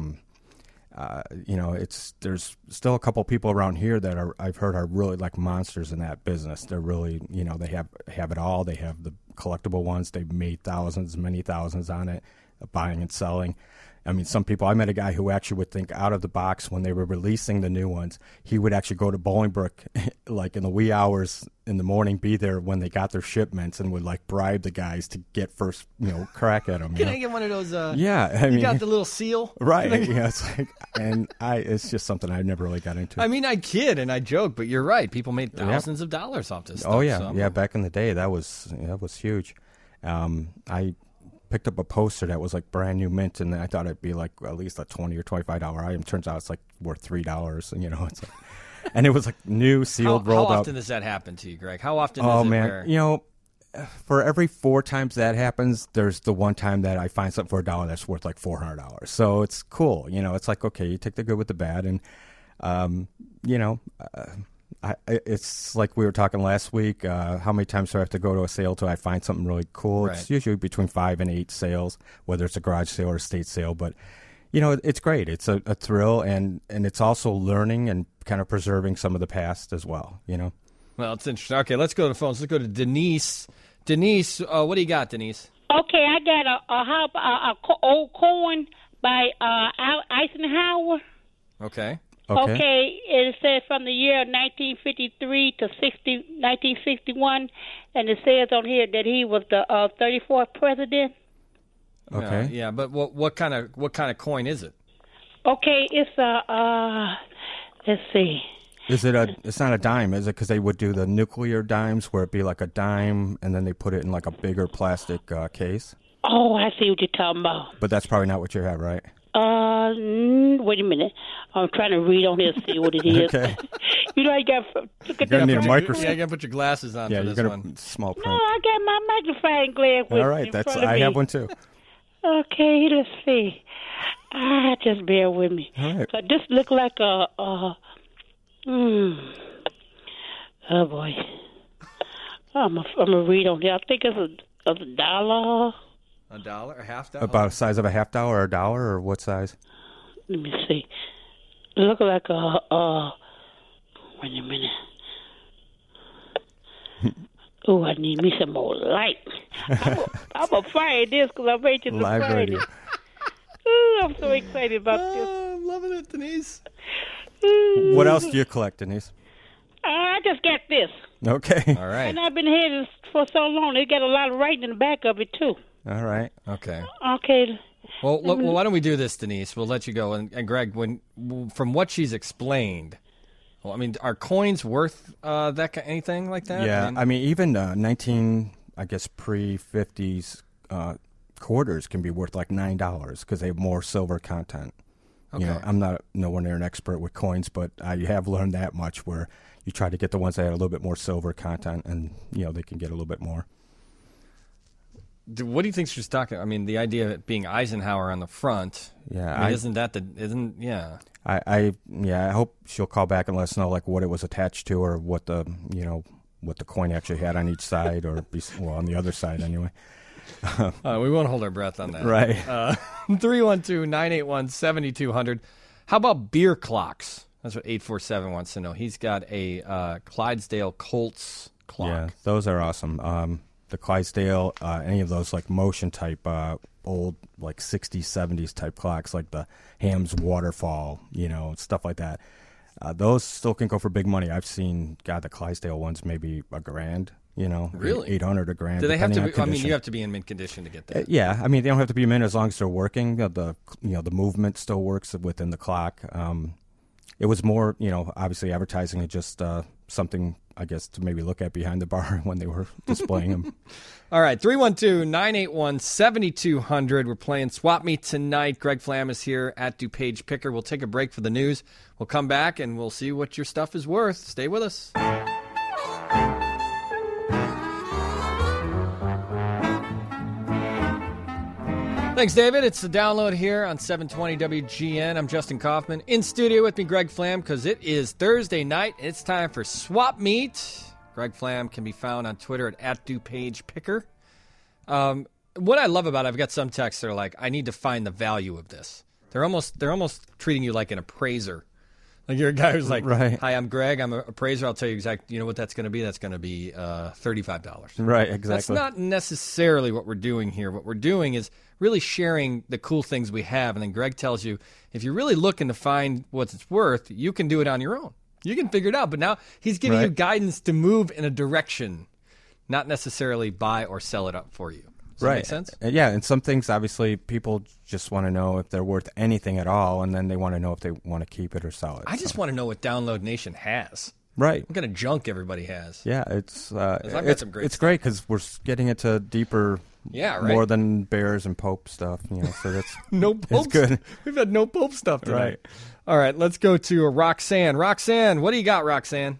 There's still a couple people around here that I've heard are really like monsters in that business. They're really, they have it all. They have the collectible ones. They've made many thousands on it, buying and selling. I mean, some people, I met a guy who actually would think out of the box when they were releasing the new ones. He would actually go to Bolingbrook, like in the wee hours in the morning, be there when they got their shipments, and would like bribe the guys to get first, crack at them. Can I get one of those? Yeah, I mean, you got the little seal, right? Yeah, it's like, and it's just something I never really got into. I mean, I kid and I joke, but you're right. People made thousands of dollars off this stuff. Oh yeah, so. yeah. Back in the day, that was huge. I picked up a poster that was like brand new mint, and I thought it'd be like at least a $20 or $25 item. Turns out it's like worth $3, and it's like, and it was like new, sealed, rolled up. How often does that happen to you, Greg? How often? Oh is it man, where... for every 4 times that happens, there's the one time that I find something for $1 that's worth like $400. So it's cool. It's like, okay, you take the good with the bad, and it's like we were talking last week. How many times do I have to go to a sale till I find something really cool? Right. It's usually between 5 and 8 sales, whether it's a garage sale or a estate sale. But it's great. It's a thrill, and it's also learning and kind of preserving some of the past as well. Well, it's interesting. Okay, let's go to the phones. Let's go to Denise. Denise, what do you got, Denise? Okay, I got a old coin by Eisenhower. Okay. Okay, it says from the year 1953 to 1961, and it says on here that he was the 34th president. Okay. Yeah, but what kind of coin is it? Okay, it's let's see. Is it it's not a dime, is it? Because they would do the nuclear dimes where it'd be like a dime, and then they put it in like a bigger plastic case. Oh, I see what you're talking about. But that's probably not what you have, right? Wait a minute. I'm trying to read on here to see what it is. Okay. I got you're gonna need a microscope. Yeah, you gotta put your glasses on yeah, for you're this gonna one. Small print. No, I got my magnifying glass with All right, I have one too. Okay, let's see. Just bear with me. All right. So this look like oh boy. I'm gonna read on here. I think it's a $1. $1, a half $1. About the size of a half dollar or $1, or what size? Let me see. It look like a wait a minute. Oh, I need me some more light. I'm gonna find this because I'm ready to find it. Ooh, I'm so excited about this. I'm loving it, Denise. What else do you collect, Denise? I just got this. Okay. All right. And I've been here for so long. It got a lot of writing in the back of it too. All right. Okay. Okay. Well, look, why don't we do this, Denise? We'll let you go. And Greg, from what she's explained, well, I mean, are coins worth anything like that? Yeah, I mean even pre-50s quarters can be worth like $9 because they have more silver content. Okay. I'm not nowhere near an expert with coins, but I have learned that much where you try to get the ones that have a little bit more silver content, and they can get a little bit more. What do you think she's talking? I mean, the idea of it being Eisenhower on the front. Yeah, I mean, yeah. I hope she'll call back and let us know like what it was attached to, or what the what the coin actually had on each side, or on the other side anyway. We won't hold our breath on that. Right. 312-981-7200. How about beer clocks? That's what 847 wants to know. He's got a Clydesdale Colts clock. Yeah, those are awesome. The Clydesdale, any of those like motion type old like 60s, 70s type clocks, like the Ham's Waterfall, stuff like that. Those still can go for big money. I've seen, the Clydesdale ones maybe $1,000. Really? 800 $1,000. Do they have to be? I mean, you have to be in mint condition to get that. Yeah, I mean, they don't have to be mint as long as they're working. The movement still works within the clock. It was more, obviously advertising and just something, I guess, to maybe look at behind the bar when they were displaying them. All right, 312-981-7200. We're playing Swap Meet tonight. Greg Flam is here at DuPage Picker. We'll take a break for the news. We'll come back and we'll see what your stuff is worth. Stay with us. Thanks, David. It's the download here on 720 WGN. I'm Justin Kaufman. In studio with me, Greg Flam, because it is Thursday night. It's time for Swap Meet. Greg Flam can be found on Twitter at DuPagePicker. What I love about it, I've got some texts that are like, I need to find the value of this. They're almost treating you like an appraiser. Like you're a guy who's like, right. Hi, I'm Greg. I'm an appraiser. I'll tell you exactly. You know what that's going to be? That's going to be $35. Right, exactly. That's not necessarily what we're doing here. What we're doing is really sharing the cool things we have. And then Greg tells you, if you're really looking to find what it's worth, you can do it on your own. You can figure it out. But now he's giving you guidance to move in a direction, not necessarily buy or sell it up for you. Does that make sense? Yeah, and some things, obviously, people just want to know if they're worth anything at all, and then they want to know if they want to keep it or sell it. I just want to know what Download Nation has. Right. What kind of junk everybody has. Yeah, it's I've got some great it's great because we're getting into deeper, more than Bears and Pope stuff. So that's no Pope. It's good. We've had no Pope stuff tonight. All right, let's go to Roxanne. Roxanne, what do you got, Roxanne?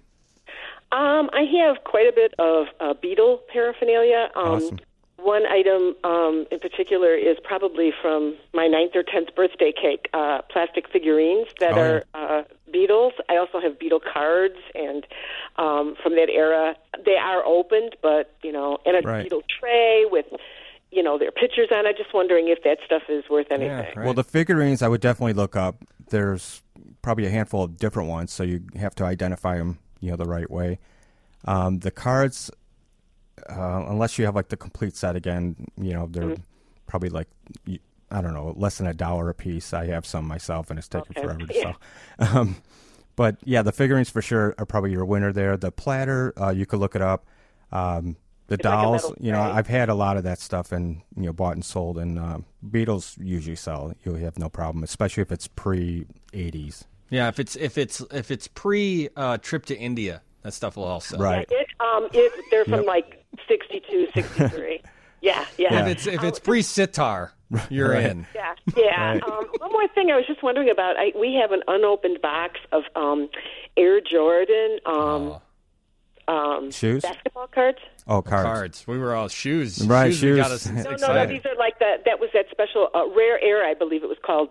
I have quite a bit of Beatle paraphernalia. Awesome. One item in particular is probably from my 9th or 10th birthday cake, plastic figurines that are Beatles. I also have Beatle cards, and from that era, they are opened, but, and a Beatle tray with, their pictures on it. Just wondering if that stuff is worth anything. Yeah, well, the figurines I would definitely look up. There's probably a handful of different ones, so you have to identify them, the right way. The cards, unless you have like the complete set again, they're probably like, I don't know, less than $1 a piece. I have some myself, and it's taken forever to sell. But yeah, the figurines for sure are probably your winner there. The platter, you could look it up. The dolls, I've had a lot of that stuff and bought and sold, and Beatles usually sell. You have no problem, especially if it's pre-80s. Yeah, if it's pre trip to India, that stuff will all sell. Right. They're from like 62, 63. Yeah. If it's pre-sitar, you're in. Yeah. Right. One more thing I was just wondering about. We have an unopened box of Air Jordan shoes, basketball cards. Oh, cards. We were all shoes. Right, shoes. Got us excited. No. These are like that was that special Rare Air, I believe it was called,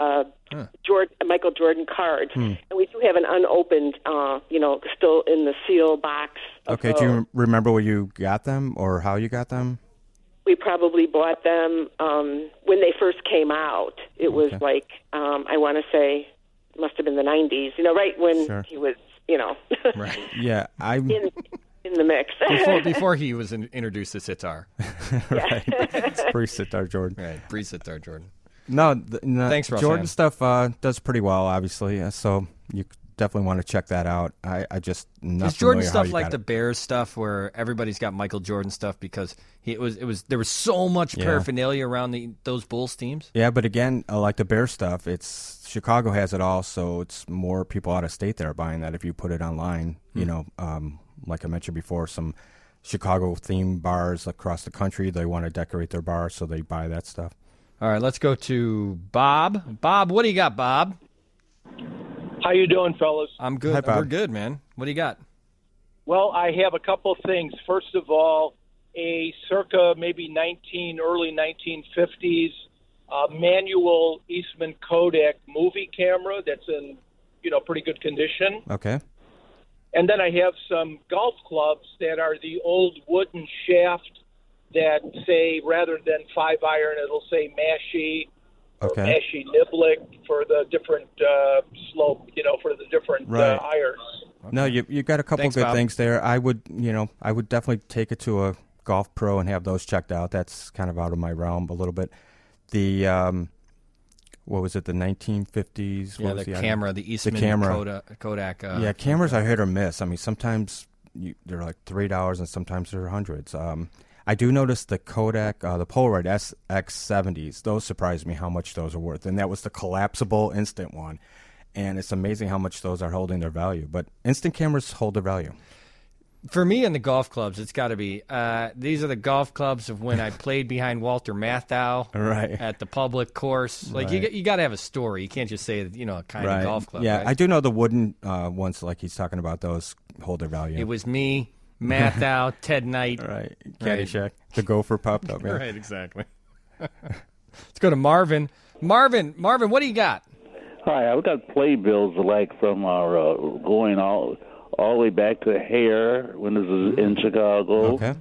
Michael Jordan cards. And we do have an unopened, still in the seal box. Okay, do you remember where you got them or how you got them? We probably bought them when they first came out. It was like, I want to say, must have been the 90s, right when he was, Right. Yeah, I'm in the mix. before he was introduced to sitar. Right. It's pre-sitar Jordan. Right, pre-sitar Jordan. No, thanks, Roxanne. Jordan stuff does pretty well, obviously, so you definitely want to check that out. I just not is Jordan stuff like the Bears stuff where everybody's got Michael Jordan stuff because there was so much paraphernalia around those Bulls teams? Yeah, but again, like the Bears stuff, it's Chicago has it all, so it's more people out of state that are buying that if you put it online. Like I mentioned before, some Chicago themed bars across the country, they want to decorate their bar, so they buy that stuff. All right, let's go to Bob. Bob, what do you got, Bob? How you doing, fellas? I'm good. Hi, Bob. We're good, man. What do you got? Well, I have a couple of things. First of all, a circa maybe early 1950s manual Eastman Kodak movie camera that's in pretty good condition. Okay. And then I have some golf clubs that are the old wooden shaft that say, rather than 5-iron, it'll say Mashie. Okay. Mashie Niblick for the different slope, for the different irons. No, you got a couple good Bob. things there. I would definitely take it to a golf pro and have those checked out. That's kind of out of my realm a little bit. The what was it? The 1950s? Yeah, the camera, the Eastman Kodak. Yeah, cameras are hit or miss. I mean, sometimes they're like $3 and sometimes they're hundreds. I do notice the Kodak, the Polaroid SX70s. Those surprised me how much those are worth, and that was the collapsible instant one. And it's amazing how much those are holding their value. But instant cameras hold their value. For me in the golf clubs, it's got to be these are the golf clubs of when I played behind Walter Matthau at the public course. Like you got to have a story. You can't just say a kind of golf club. Yeah, right? I do know the wooden ones, like he's talking about. Those hold their value. It was me, Matthau, Ted Knight. Right, Caddyshack. The gopher popped up. Yeah. Right, exactly. Let's go to Marvin. Marvin, what do you got? Hi, I've got playbills like from our going all the way back to Hare when this was in Chicago. Okay.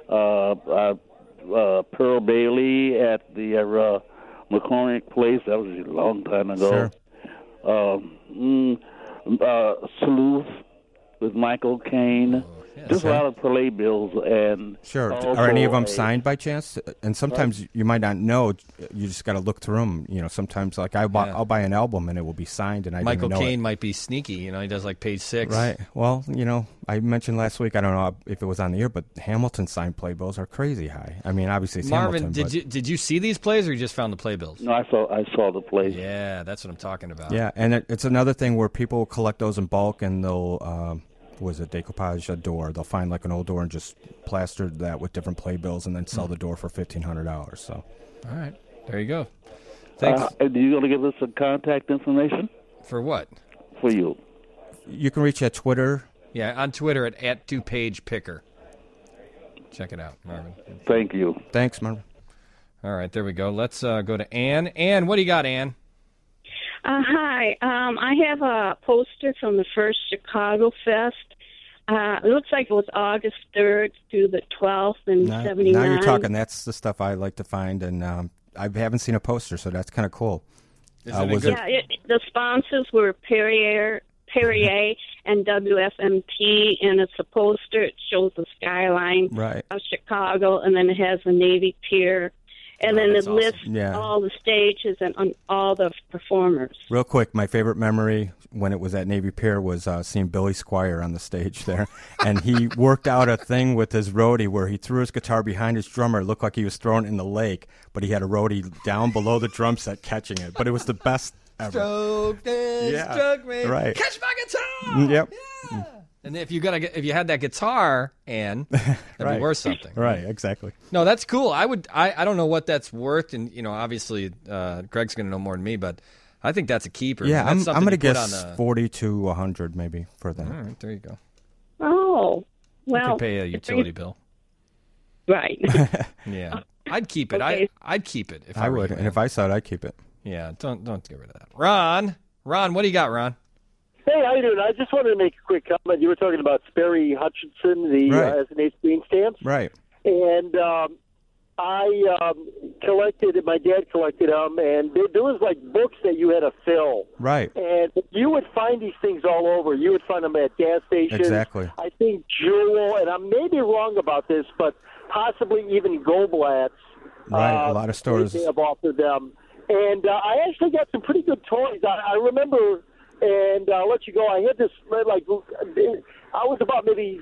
Pearl Bailey at the McCormick Place. That was a long time ago. Sure. Sleuth with Michael Caine. Just a lot of playbills and Sure. also Are any of them a- signed by chance? And sometimes you might not know. You just got to look through them. You know, sometimes like I'll buy an album and it will be signed, and I Michael didn't even know Caine it. might be sneaky. You know, he does like page 6. Right. Well, you know, I mentioned last week. I don't know if it was on the air, but Hamilton signed playbills are crazy high. I mean, obviously it's Marvin, Hamilton. did you see these plays, or you just found the playbills? No, I saw the plays. Yeah, that's what I'm talking about. Yeah, and it's another thing where people collect those in bulk, and they'll was it decoupage a door? They'll find like an old door and just plaster that with different playbills, and then sell the door for $1,500. So, all right, there you go. Thanks. Are you going to give us some contact information? For what? For you. You can reach at Twitter. Yeah, on Twitter at @2PagePicker. Check it out, Marvin. Thank you. Thanks, Marvin. All right, there we go. Let's go to Ann. Ann, what do you got, Ann? Hi. I have a poster from the first Chicago Fest. It looks like it was August 3rd through the 12th in 79. Now you're talking. That's the stuff I like to find, and I haven't seen a poster, so that's kind of cool. The sponsors were Perrier and WFMT, and it's a poster. It shows the skyline of Chicago, and then it has the Navy Pier. And then it lists all the stages and on all the performers. Real quick, my favorite memory when it was at Navy Pier was seeing Billy Squier on the stage there. And he worked out a thing with his roadie where he threw his guitar behind his drummer. It looked like he was throwing it in the lake, but he had a roadie down below the drum set catching it. But it was the best ever. Stroke me. Right. Catch my guitar. Yep. Yeah. And if you had that guitar, Ann, that'd be worth something. Right, exactly. No, that's cool. I don't know what that's worth, and obviously Greg's going to know more than me, but I think that's a keeper. Yeah, That's I'm going to something guess 40 to 100 maybe for that. All right, there you go. Oh, well. You could pay a utility bill. Right. Yeah, I'd keep it. Okay. I'd keep it if I were would, you, and if I saw it, I'd keep it. Yeah, don't get rid of that. Ron, what do you got, Ron? Hey, how you doing? I just wanted to make a quick comment. You were talking about Sperry Hutchinson, the S&H green stamps. Right. And I collected, my dad collected them, and there was like books that you had to fill. Right. And you would find these things all over. You would find them at gas stations. Exactly. I think Jewel, and I may be wrong about this, but possibly even Goldblatt's. Right, a lot of stores. They have offered them. And I actually got some pretty good toys. I remember... And I'll let you go. I had this, like, I was about maybe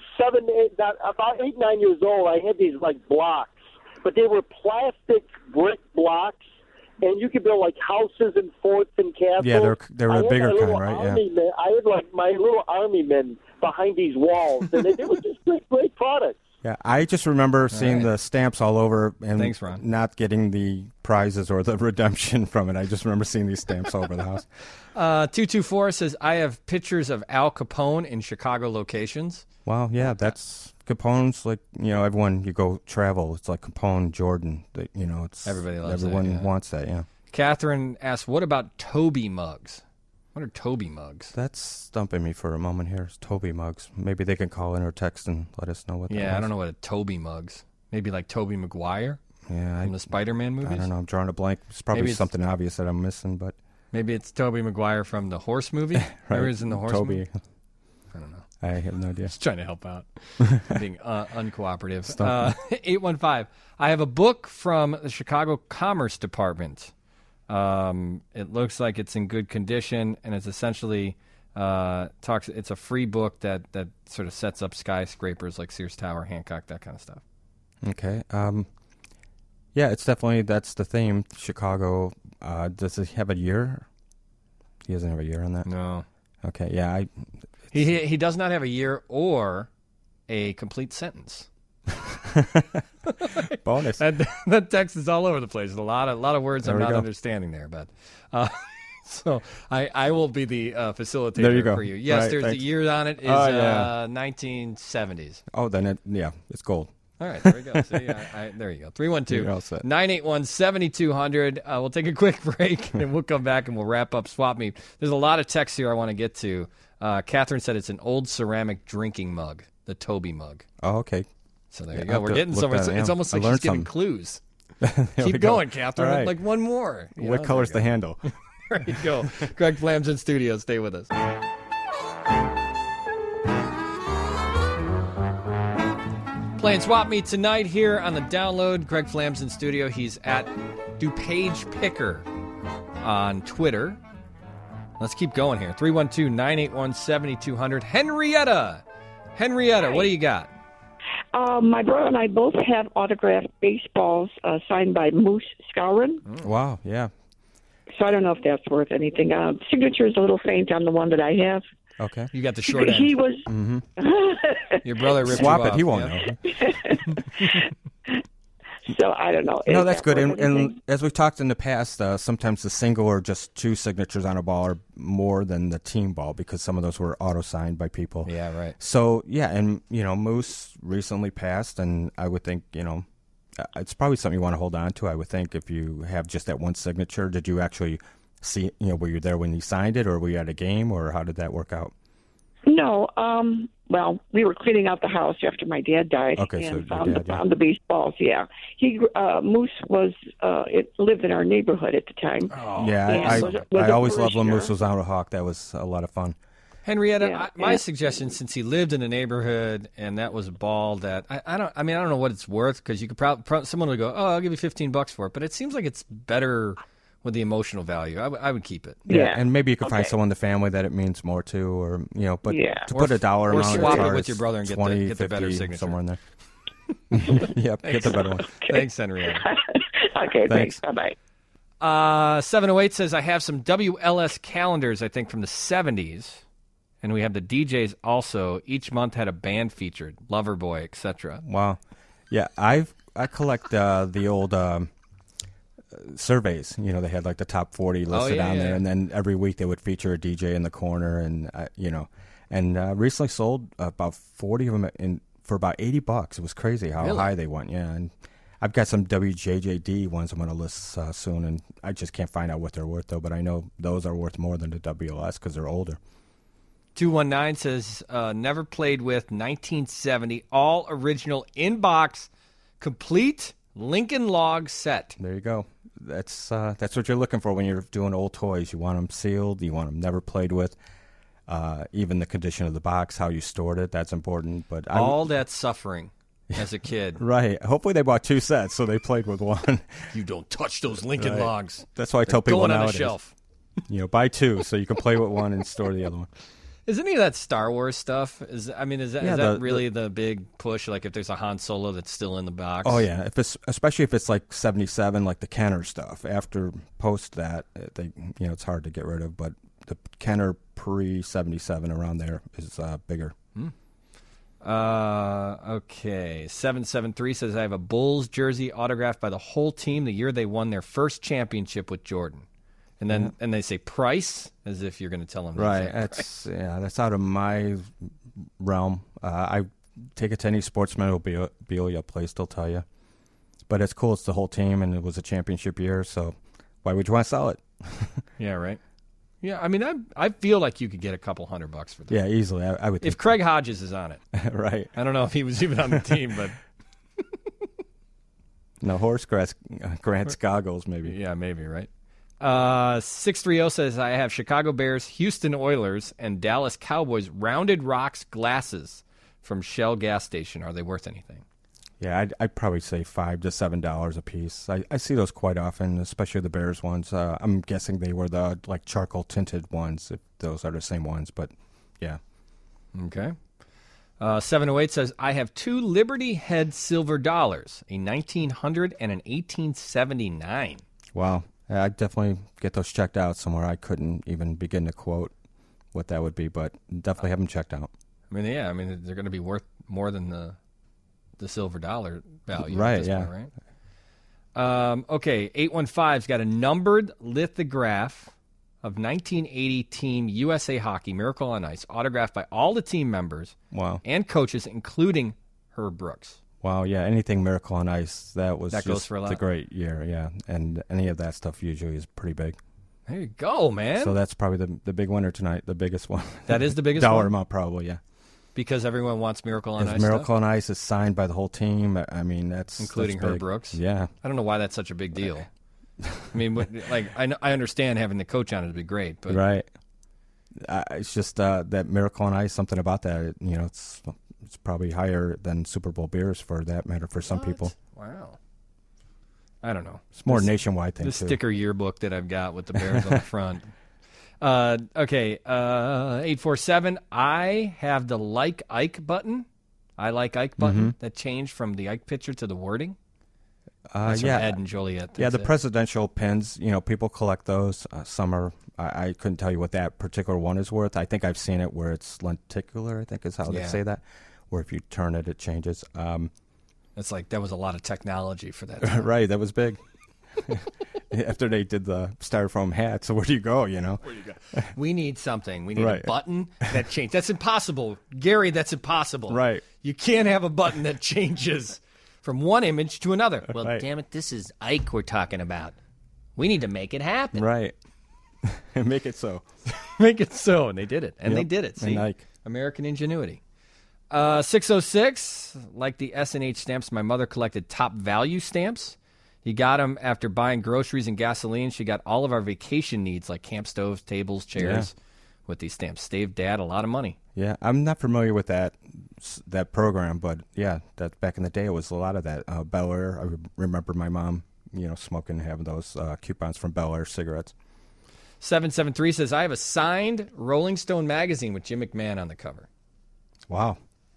8, 9 years old. I had these, like, blocks. But they were plastic brick blocks. And you could build, like, houses and forts and castles. Yeah, they were the bigger kind, right? Yeah. I had, like, my little army men behind these walls. And they were just great products. Yeah, I just remember seeing the stamps all over and Thanks, Ron. not getting the prizes or the redemption from it. I just remember seeing these stamps all over the house. 224 says, I have pictures of Al Capone in Chicago locations. Wow, yeah, that's Capone's like, everyone, you go travel, it's like Capone, Jordan, it's everybody loves everyone that, yeah. wants that, yeah. Catherine asks, what about Toby mugs? What are Toby mugs? That's stumping me for a moment here. It's Toby mugs. Maybe they can call in or text and let us know what that Yeah, was. I don't know what a Toby mugs. Maybe like Tobey Maguire from the Spider-Man movies? I don't know. I'm drawing a blank. It's probably something obvious that I'm missing, but... Maybe it's Tobey Maguire from the Horse movie? Remember he's in the Horse movie? I don't know. I have no idea. Just trying to help out. I'm being uncooperative. 815. I have a book from the Chicago Commerce Department. It looks like it's in good condition, and it's essentially it's a free book that sort of sets up skyscrapers like Sears Tower, Hancock, that kind of stuff. Okay. Yeah, it's definitely, that's the theme. Chicago, does he have a year? He doesn't have a year on that? No. Okay, yeah. He does not have a year or a complete sentence. Bonus. That text is all over the place. A lot of words There I'm we not go. understanding there, but so I will be the facilitator There you go. for you. Yes, Right, there's thanks. the year on it is Oh, yeah. 1970s. Oh, then it's gold. All right, there we go. See, there you go. You're all set. 312-981-7200. We'll take a quick break, and we'll come back, and we'll wrap up Swap Meet. There's a lot of texts here I want to get to. Catherine said it's an old ceramic drinking mug, the Toby mug. Oh, okay. So there Yeah, you I'll go. We're have to getting look somewhere. that It's up. almost I like she's learned giving something. clues. There we Keep go. going, Catherine. All right. Like one more. You What know, color's there the you handle? go. There you go. Greg Flam's in studio. Stay with us. Playing Swap Meet tonight here on the Download. Greg Flam's in studio. He's at DuPage Picker on Twitter. Let's keep going here. 312-981-7200. Henrietta, what do you got? My brother and I both have autographed baseballs signed by Moose Skowron. Wow, yeah. So I don't know if that's worth anything. Signature is a little faint on the one that I have. Okay. You got the short end. He was... Your brother ripped Swap you it. off. He won't know. So I don't know. No, Is that's that good. worth And anything? as we've talked in the past, sometimes the single or just two signatures on a ball are more than the team ball because some of those were auto-signed by people. Yeah, right. So, yeah, and, Moose recently passed, and I would think, it's probably something you want to hold on to, I would think, if you have just that one signature. Did you actually see, were you there when he signed it, or were you at a game, or how did that work out? No. Well, we were cleaning out the house after my dad died, Okay, and so found found the baseballs. Yeah, Moose was lived in our neighborhood at the time. Yeah, was I a always loved when parishioner. Moose was out of Hawk. That was a lot of fun. Henrietta, my suggestion, since he lived in the neighborhood and that was a ball that I don't know what it's worth, because you could probably someone would go, I'll give you $15 for it, but it seems like it's better with the emotional value. I would keep it. Yeah, and maybe you could find someone in the family that it means more to, or but to put a dollar amount, or swap as it far with as your brother and get 20, the better 50, signature somewhere in there. Yep, get the better one. Thanks, Henrietta. Okay, Thanks. Bye-bye. 708 says, I have some WLS calendars, I think, from the 70s. And we have the DJs also. Each month had a band featured, Loverboy, etc. Wow. Yeah, I collect the old surveys. They had like the top 40 listed on there, and then every week they would feature a DJ in the corner, and recently sold about 40 of them for about $80. It was crazy how high they went. Yeah, and I've got some WJJD ones I'm going to list soon, and I just can't find out what they're worth though. But I know those are worth more than the WLS because they're older. 219 says, never played with, 1970, all original in-box, complete Lincoln Log set. There you go. That's what you're looking for when you're doing old toys. You want them sealed. You want them never played with. Even the condition of the box, how you stored it, that's important. But all that suffering as a kid. Right. Hopefully they bought two sets, so they played with one. You don't touch those Lincoln Logs. That's why I tell people going nowadays, on a shelf. Buy two so you can play with one and store the other one. Is any of that Star Wars stuff? Is that really the big push? Like if there's a Han Solo that's still in the box? Oh yeah, especially if it's like 77, like the Kenner stuff. After post that, it's hard to get rid of. But the Kenner pre-77 around there is bigger. Okay. 773 says, I have a Bulls jersey autographed by the whole team the year they won their first championship with Jordan. And then and they say price, as if you're going to tell them. Right. That's out of my realm. I take it to any sports memorabilia place, they'll tell you. But it's cool. It's the whole team, and it was a championship year, so why would you want to sell it? Yeah, right. Yeah, I mean, I feel like you could get a couple $100 for that. Yeah, easily. I would think. If Craig Hodges is on it. Right. I don't know if he was even on the team, but... No, Horace Grant's goggles, maybe. Yeah, maybe, right? 630 says, I have Chicago Bears, Houston Oilers, and Dallas Cowboys Rounded Rocks glasses from Shell gas station. Are they worth anything? Yeah, I'd probably say $5 to $7 a piece. I see those quite often, especially the Bears ones. I'm guessing they were the charcoal tinted ones, if those are the same ones. But yeah. Okay. 708 says, I have two Liberty Head silver dollars, a 1900 and an 1879. Wow. I'd definitely get those checked out somewhere. I couldn't even begin to quote what that would be, but definitely have them checked out. I mean, they're going to be worth more than the silver dollar value. Right, at this yeah. point, right? Okay, 815's got a numbered lithograph of 1980 Team USA Hockey, Miracle on Ice, autographed by all the team members and coaches, including Herb Brooks. Wow, yeah, anything Miracle on Ice, that goes for a lot. a great year, yeah. And any of that stuff usually is pretty big. There you go, man. So that's probably the big winner tonight, the biggest one. That is the biggest dollar one? amount, probably, yeah. Because everyone wants Miracle on Ice Miracle stuff? on Ice is signed by the whole team. I mean, including that's Herb big. Brooks? Yeah. I don't know why that's such a big deal. I mean, I understand having the coach on it would be great, but right. It's just that Miracle on Ice, something about that. It's It's probably higher than Super Bowl beers, for that matter, for some people. Wow. I don't know. It's more a nationwide thing, The too. sticker yearbook that I've got with the Bears on the front. Okay, 847. I have the Like Ike button. I Like Ike button that changed from the Ike picture to the wording. That's from Ed and Joliet. Yeah, the That's it. presidential pins, people collect those. Some are, I couldn't tell you what that particular one is worth. I think I've seen it where it's lenticular, I think is how they say that, where if you turn it, it changes. It's like that was a lot of technology for that. Right, that was big. After they did the styrofoam hat, so where do you go, Where do you go? We need something. We need a button that changes. That's impossible. Gary, that's impossible. Right. You can't have a button that changes from one image to another. Well, Right. damn it, this is Ike we're talking about. We need to make it happen. Right. Make it so. Make it so. And they did it. And Yep. they did it. See? And Ike. American ingenuity. 606, like the S&H stamps, my mother collected top value stamps. He got them after buying groceries and gasoline. She got all of our vacation needs, like camp stoves, tables, chairs, with these stamps. Saved Dad a lot of money. Yeah, I'm not familiar with that program, but yeah, that back in the day, it was a lot of that. Bel Air, I remember my mom, smoking and having those coupons from Bel Air cigarettes. 773 says, I have a signed Rolling Stone magazine with Jim McMahon on the cover. Wow.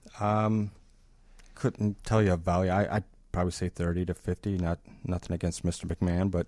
Couldn't tell you a value. I'd probably say 30 to 50. Nothing against Mr. McMahon, but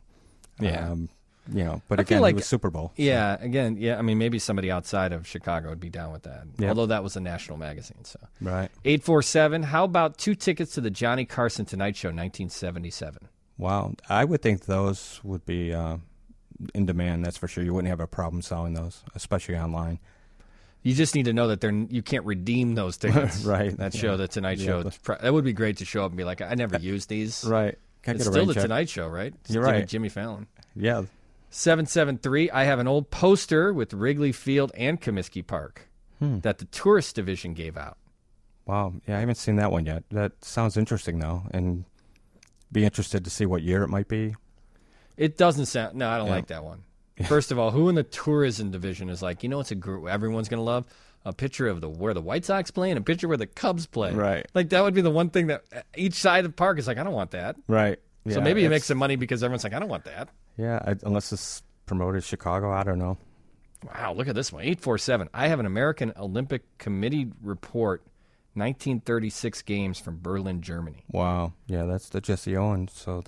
but I feel again, like, it was Super Bowl. Yeah, again, I mean, maybe somebody outside of Chicago would be down with that. Yep. Although that was a national magazine. So Right. 847, how about 2 tickets to the Johnny Carson Tonight Show, 1977? Wow. I would think those would be in demand, that's for sure. You wouldn't have a problem selling those, especially online. You just need to know that you can't redeem those tickets. Right. That show, the Tonight Show. That would be great to show up and be like, I never used these. Right. Can't It's get a still rain the check. Tonight Show, right? You're right. Jimmy Fallon. Yeah. 773, I have an old poster with Wrigley Field and Comiskey Park that the tourist division gave out. Wow. Yeah, I haven't seen that one yet. That sounds interesting, though, and be interested to see what year it might be. It doesn't sound... No, I don't like that one. First of all, who in the tourism division is like, it's a group everyone's going to love? A picture of where the White Sox play and a picture where the Cubs play. Right. Like, that would be the one thing that each side of the park is like, I don't want that. Right. So Yeah, maybe you make some money because everyone's like, I don't want that. Yeah, unless it's promoted Chicago, I don't know. Wow, look at this one. 847. I have an American Olympic Committee report, 1936 games from Berlin, Germany. Wow. Yeah, that's the Jesse Owens. So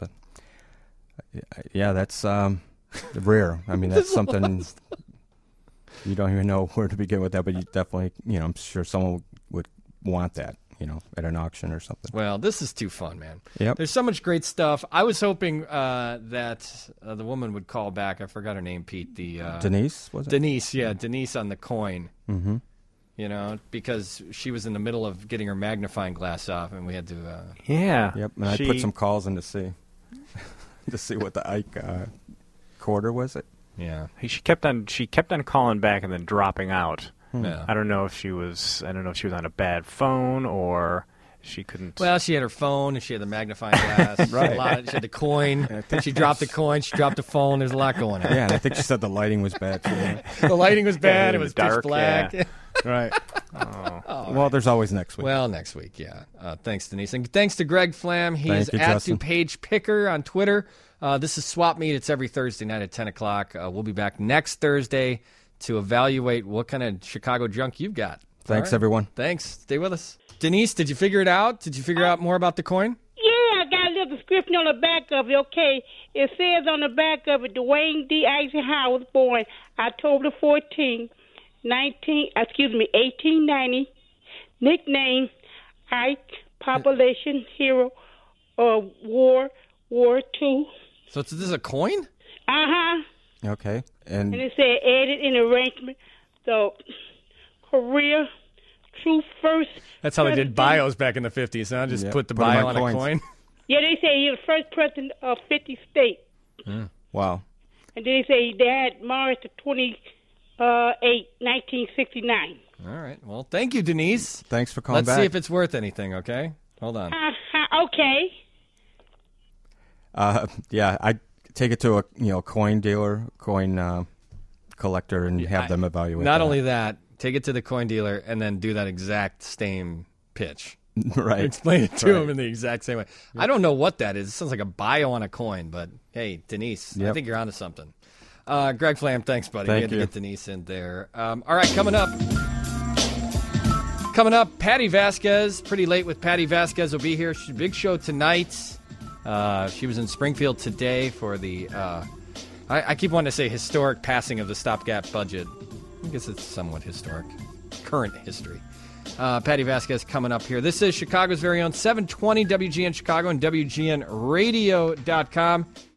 that's rare. I mean, that's something you don't even know where to begin with that, but you definitely, I'm sure someone would want that, at an auction or something. Well, this is too fun, man. Yep. There's so much great stuff. I was hoping that the woman would call back. I forgot her name, Pete. Denise, was it? Denise, yeah. Denise on the coin. Mm-hmm. Because she was in the middle of getting her magnifying glass off, and we had to... Yeah. Yep, and I put some calls in to see what the Ike quarter was it. Yeah. She kept on calling back and then dropping out. Yeah. I don't know if she was on a bad phone or she couldn't. Well, she had her phone and she had the magnifying glass. Right. She had the coin. She dropped the coin. She dropped the phone. There's a lot going on. Yeah, and I think she said the lighting was bad too. The lighting was bad. Yeah, it was dark, pitch black. yeah. Right. Oh. Well, there's always next week. Well, next week, yeah. Thanks, Denise. And thanks to Greg Flam. He Thank is you, at Justin. DuPage Picker on Twitter. This is Swap Meet. It's every Thursday night at 10 o'clock. We'll be back next Thursday to evaluate what kind of Chicago junk you've got. Thanks, All right. everyone. Thanks. Stay with us. Denise, did you figure it out? Did you figure out more about the coin? Yeah, I got a little description on the back of it, okay? It says on the back of it, Dwayne D. Eisenhower was born October 14, 1890. Nickname, Ike, population hero, War II. So this is a coin? Uh-huh. Okay. And it said added in arrangement, the career, true first. That's how they did bios back in the 50s, huh? Just put the Put 'em bio on on coins. a coin. Yeah, they say he was the first president of 50 states. Wow. And then they say he died March 28, 1969. All right. Well, thank you, Denise. Thanks for calling Let's see back. if it's worth anything, okay? Hold on. Okay. Yeah, I take it to a coin dealer, coin collector, and have them evaluate. Not that. only that, take it to the coin dealer, and then do that exact same pitch. Right. Explain it to him in the exact same way. I don't know what that is. It sounds like a bio on a coin, but hey, Denise, I think you're onto something. Greg Flam, thanks, buddy. Thank we had you. to get Denise in there. All right, coming up, Patty Vasquez. Pretty late with Patty Vasquez will be here. She's a big show tonight. She was in Springfield today for the, I keep wanting to say historic passing of the stopgap budget. I guess it's somewhat historic. Current history. Patty Vasquez coming up here. This is Chicago's very own 720 WGN Chicago and WGNradio.com.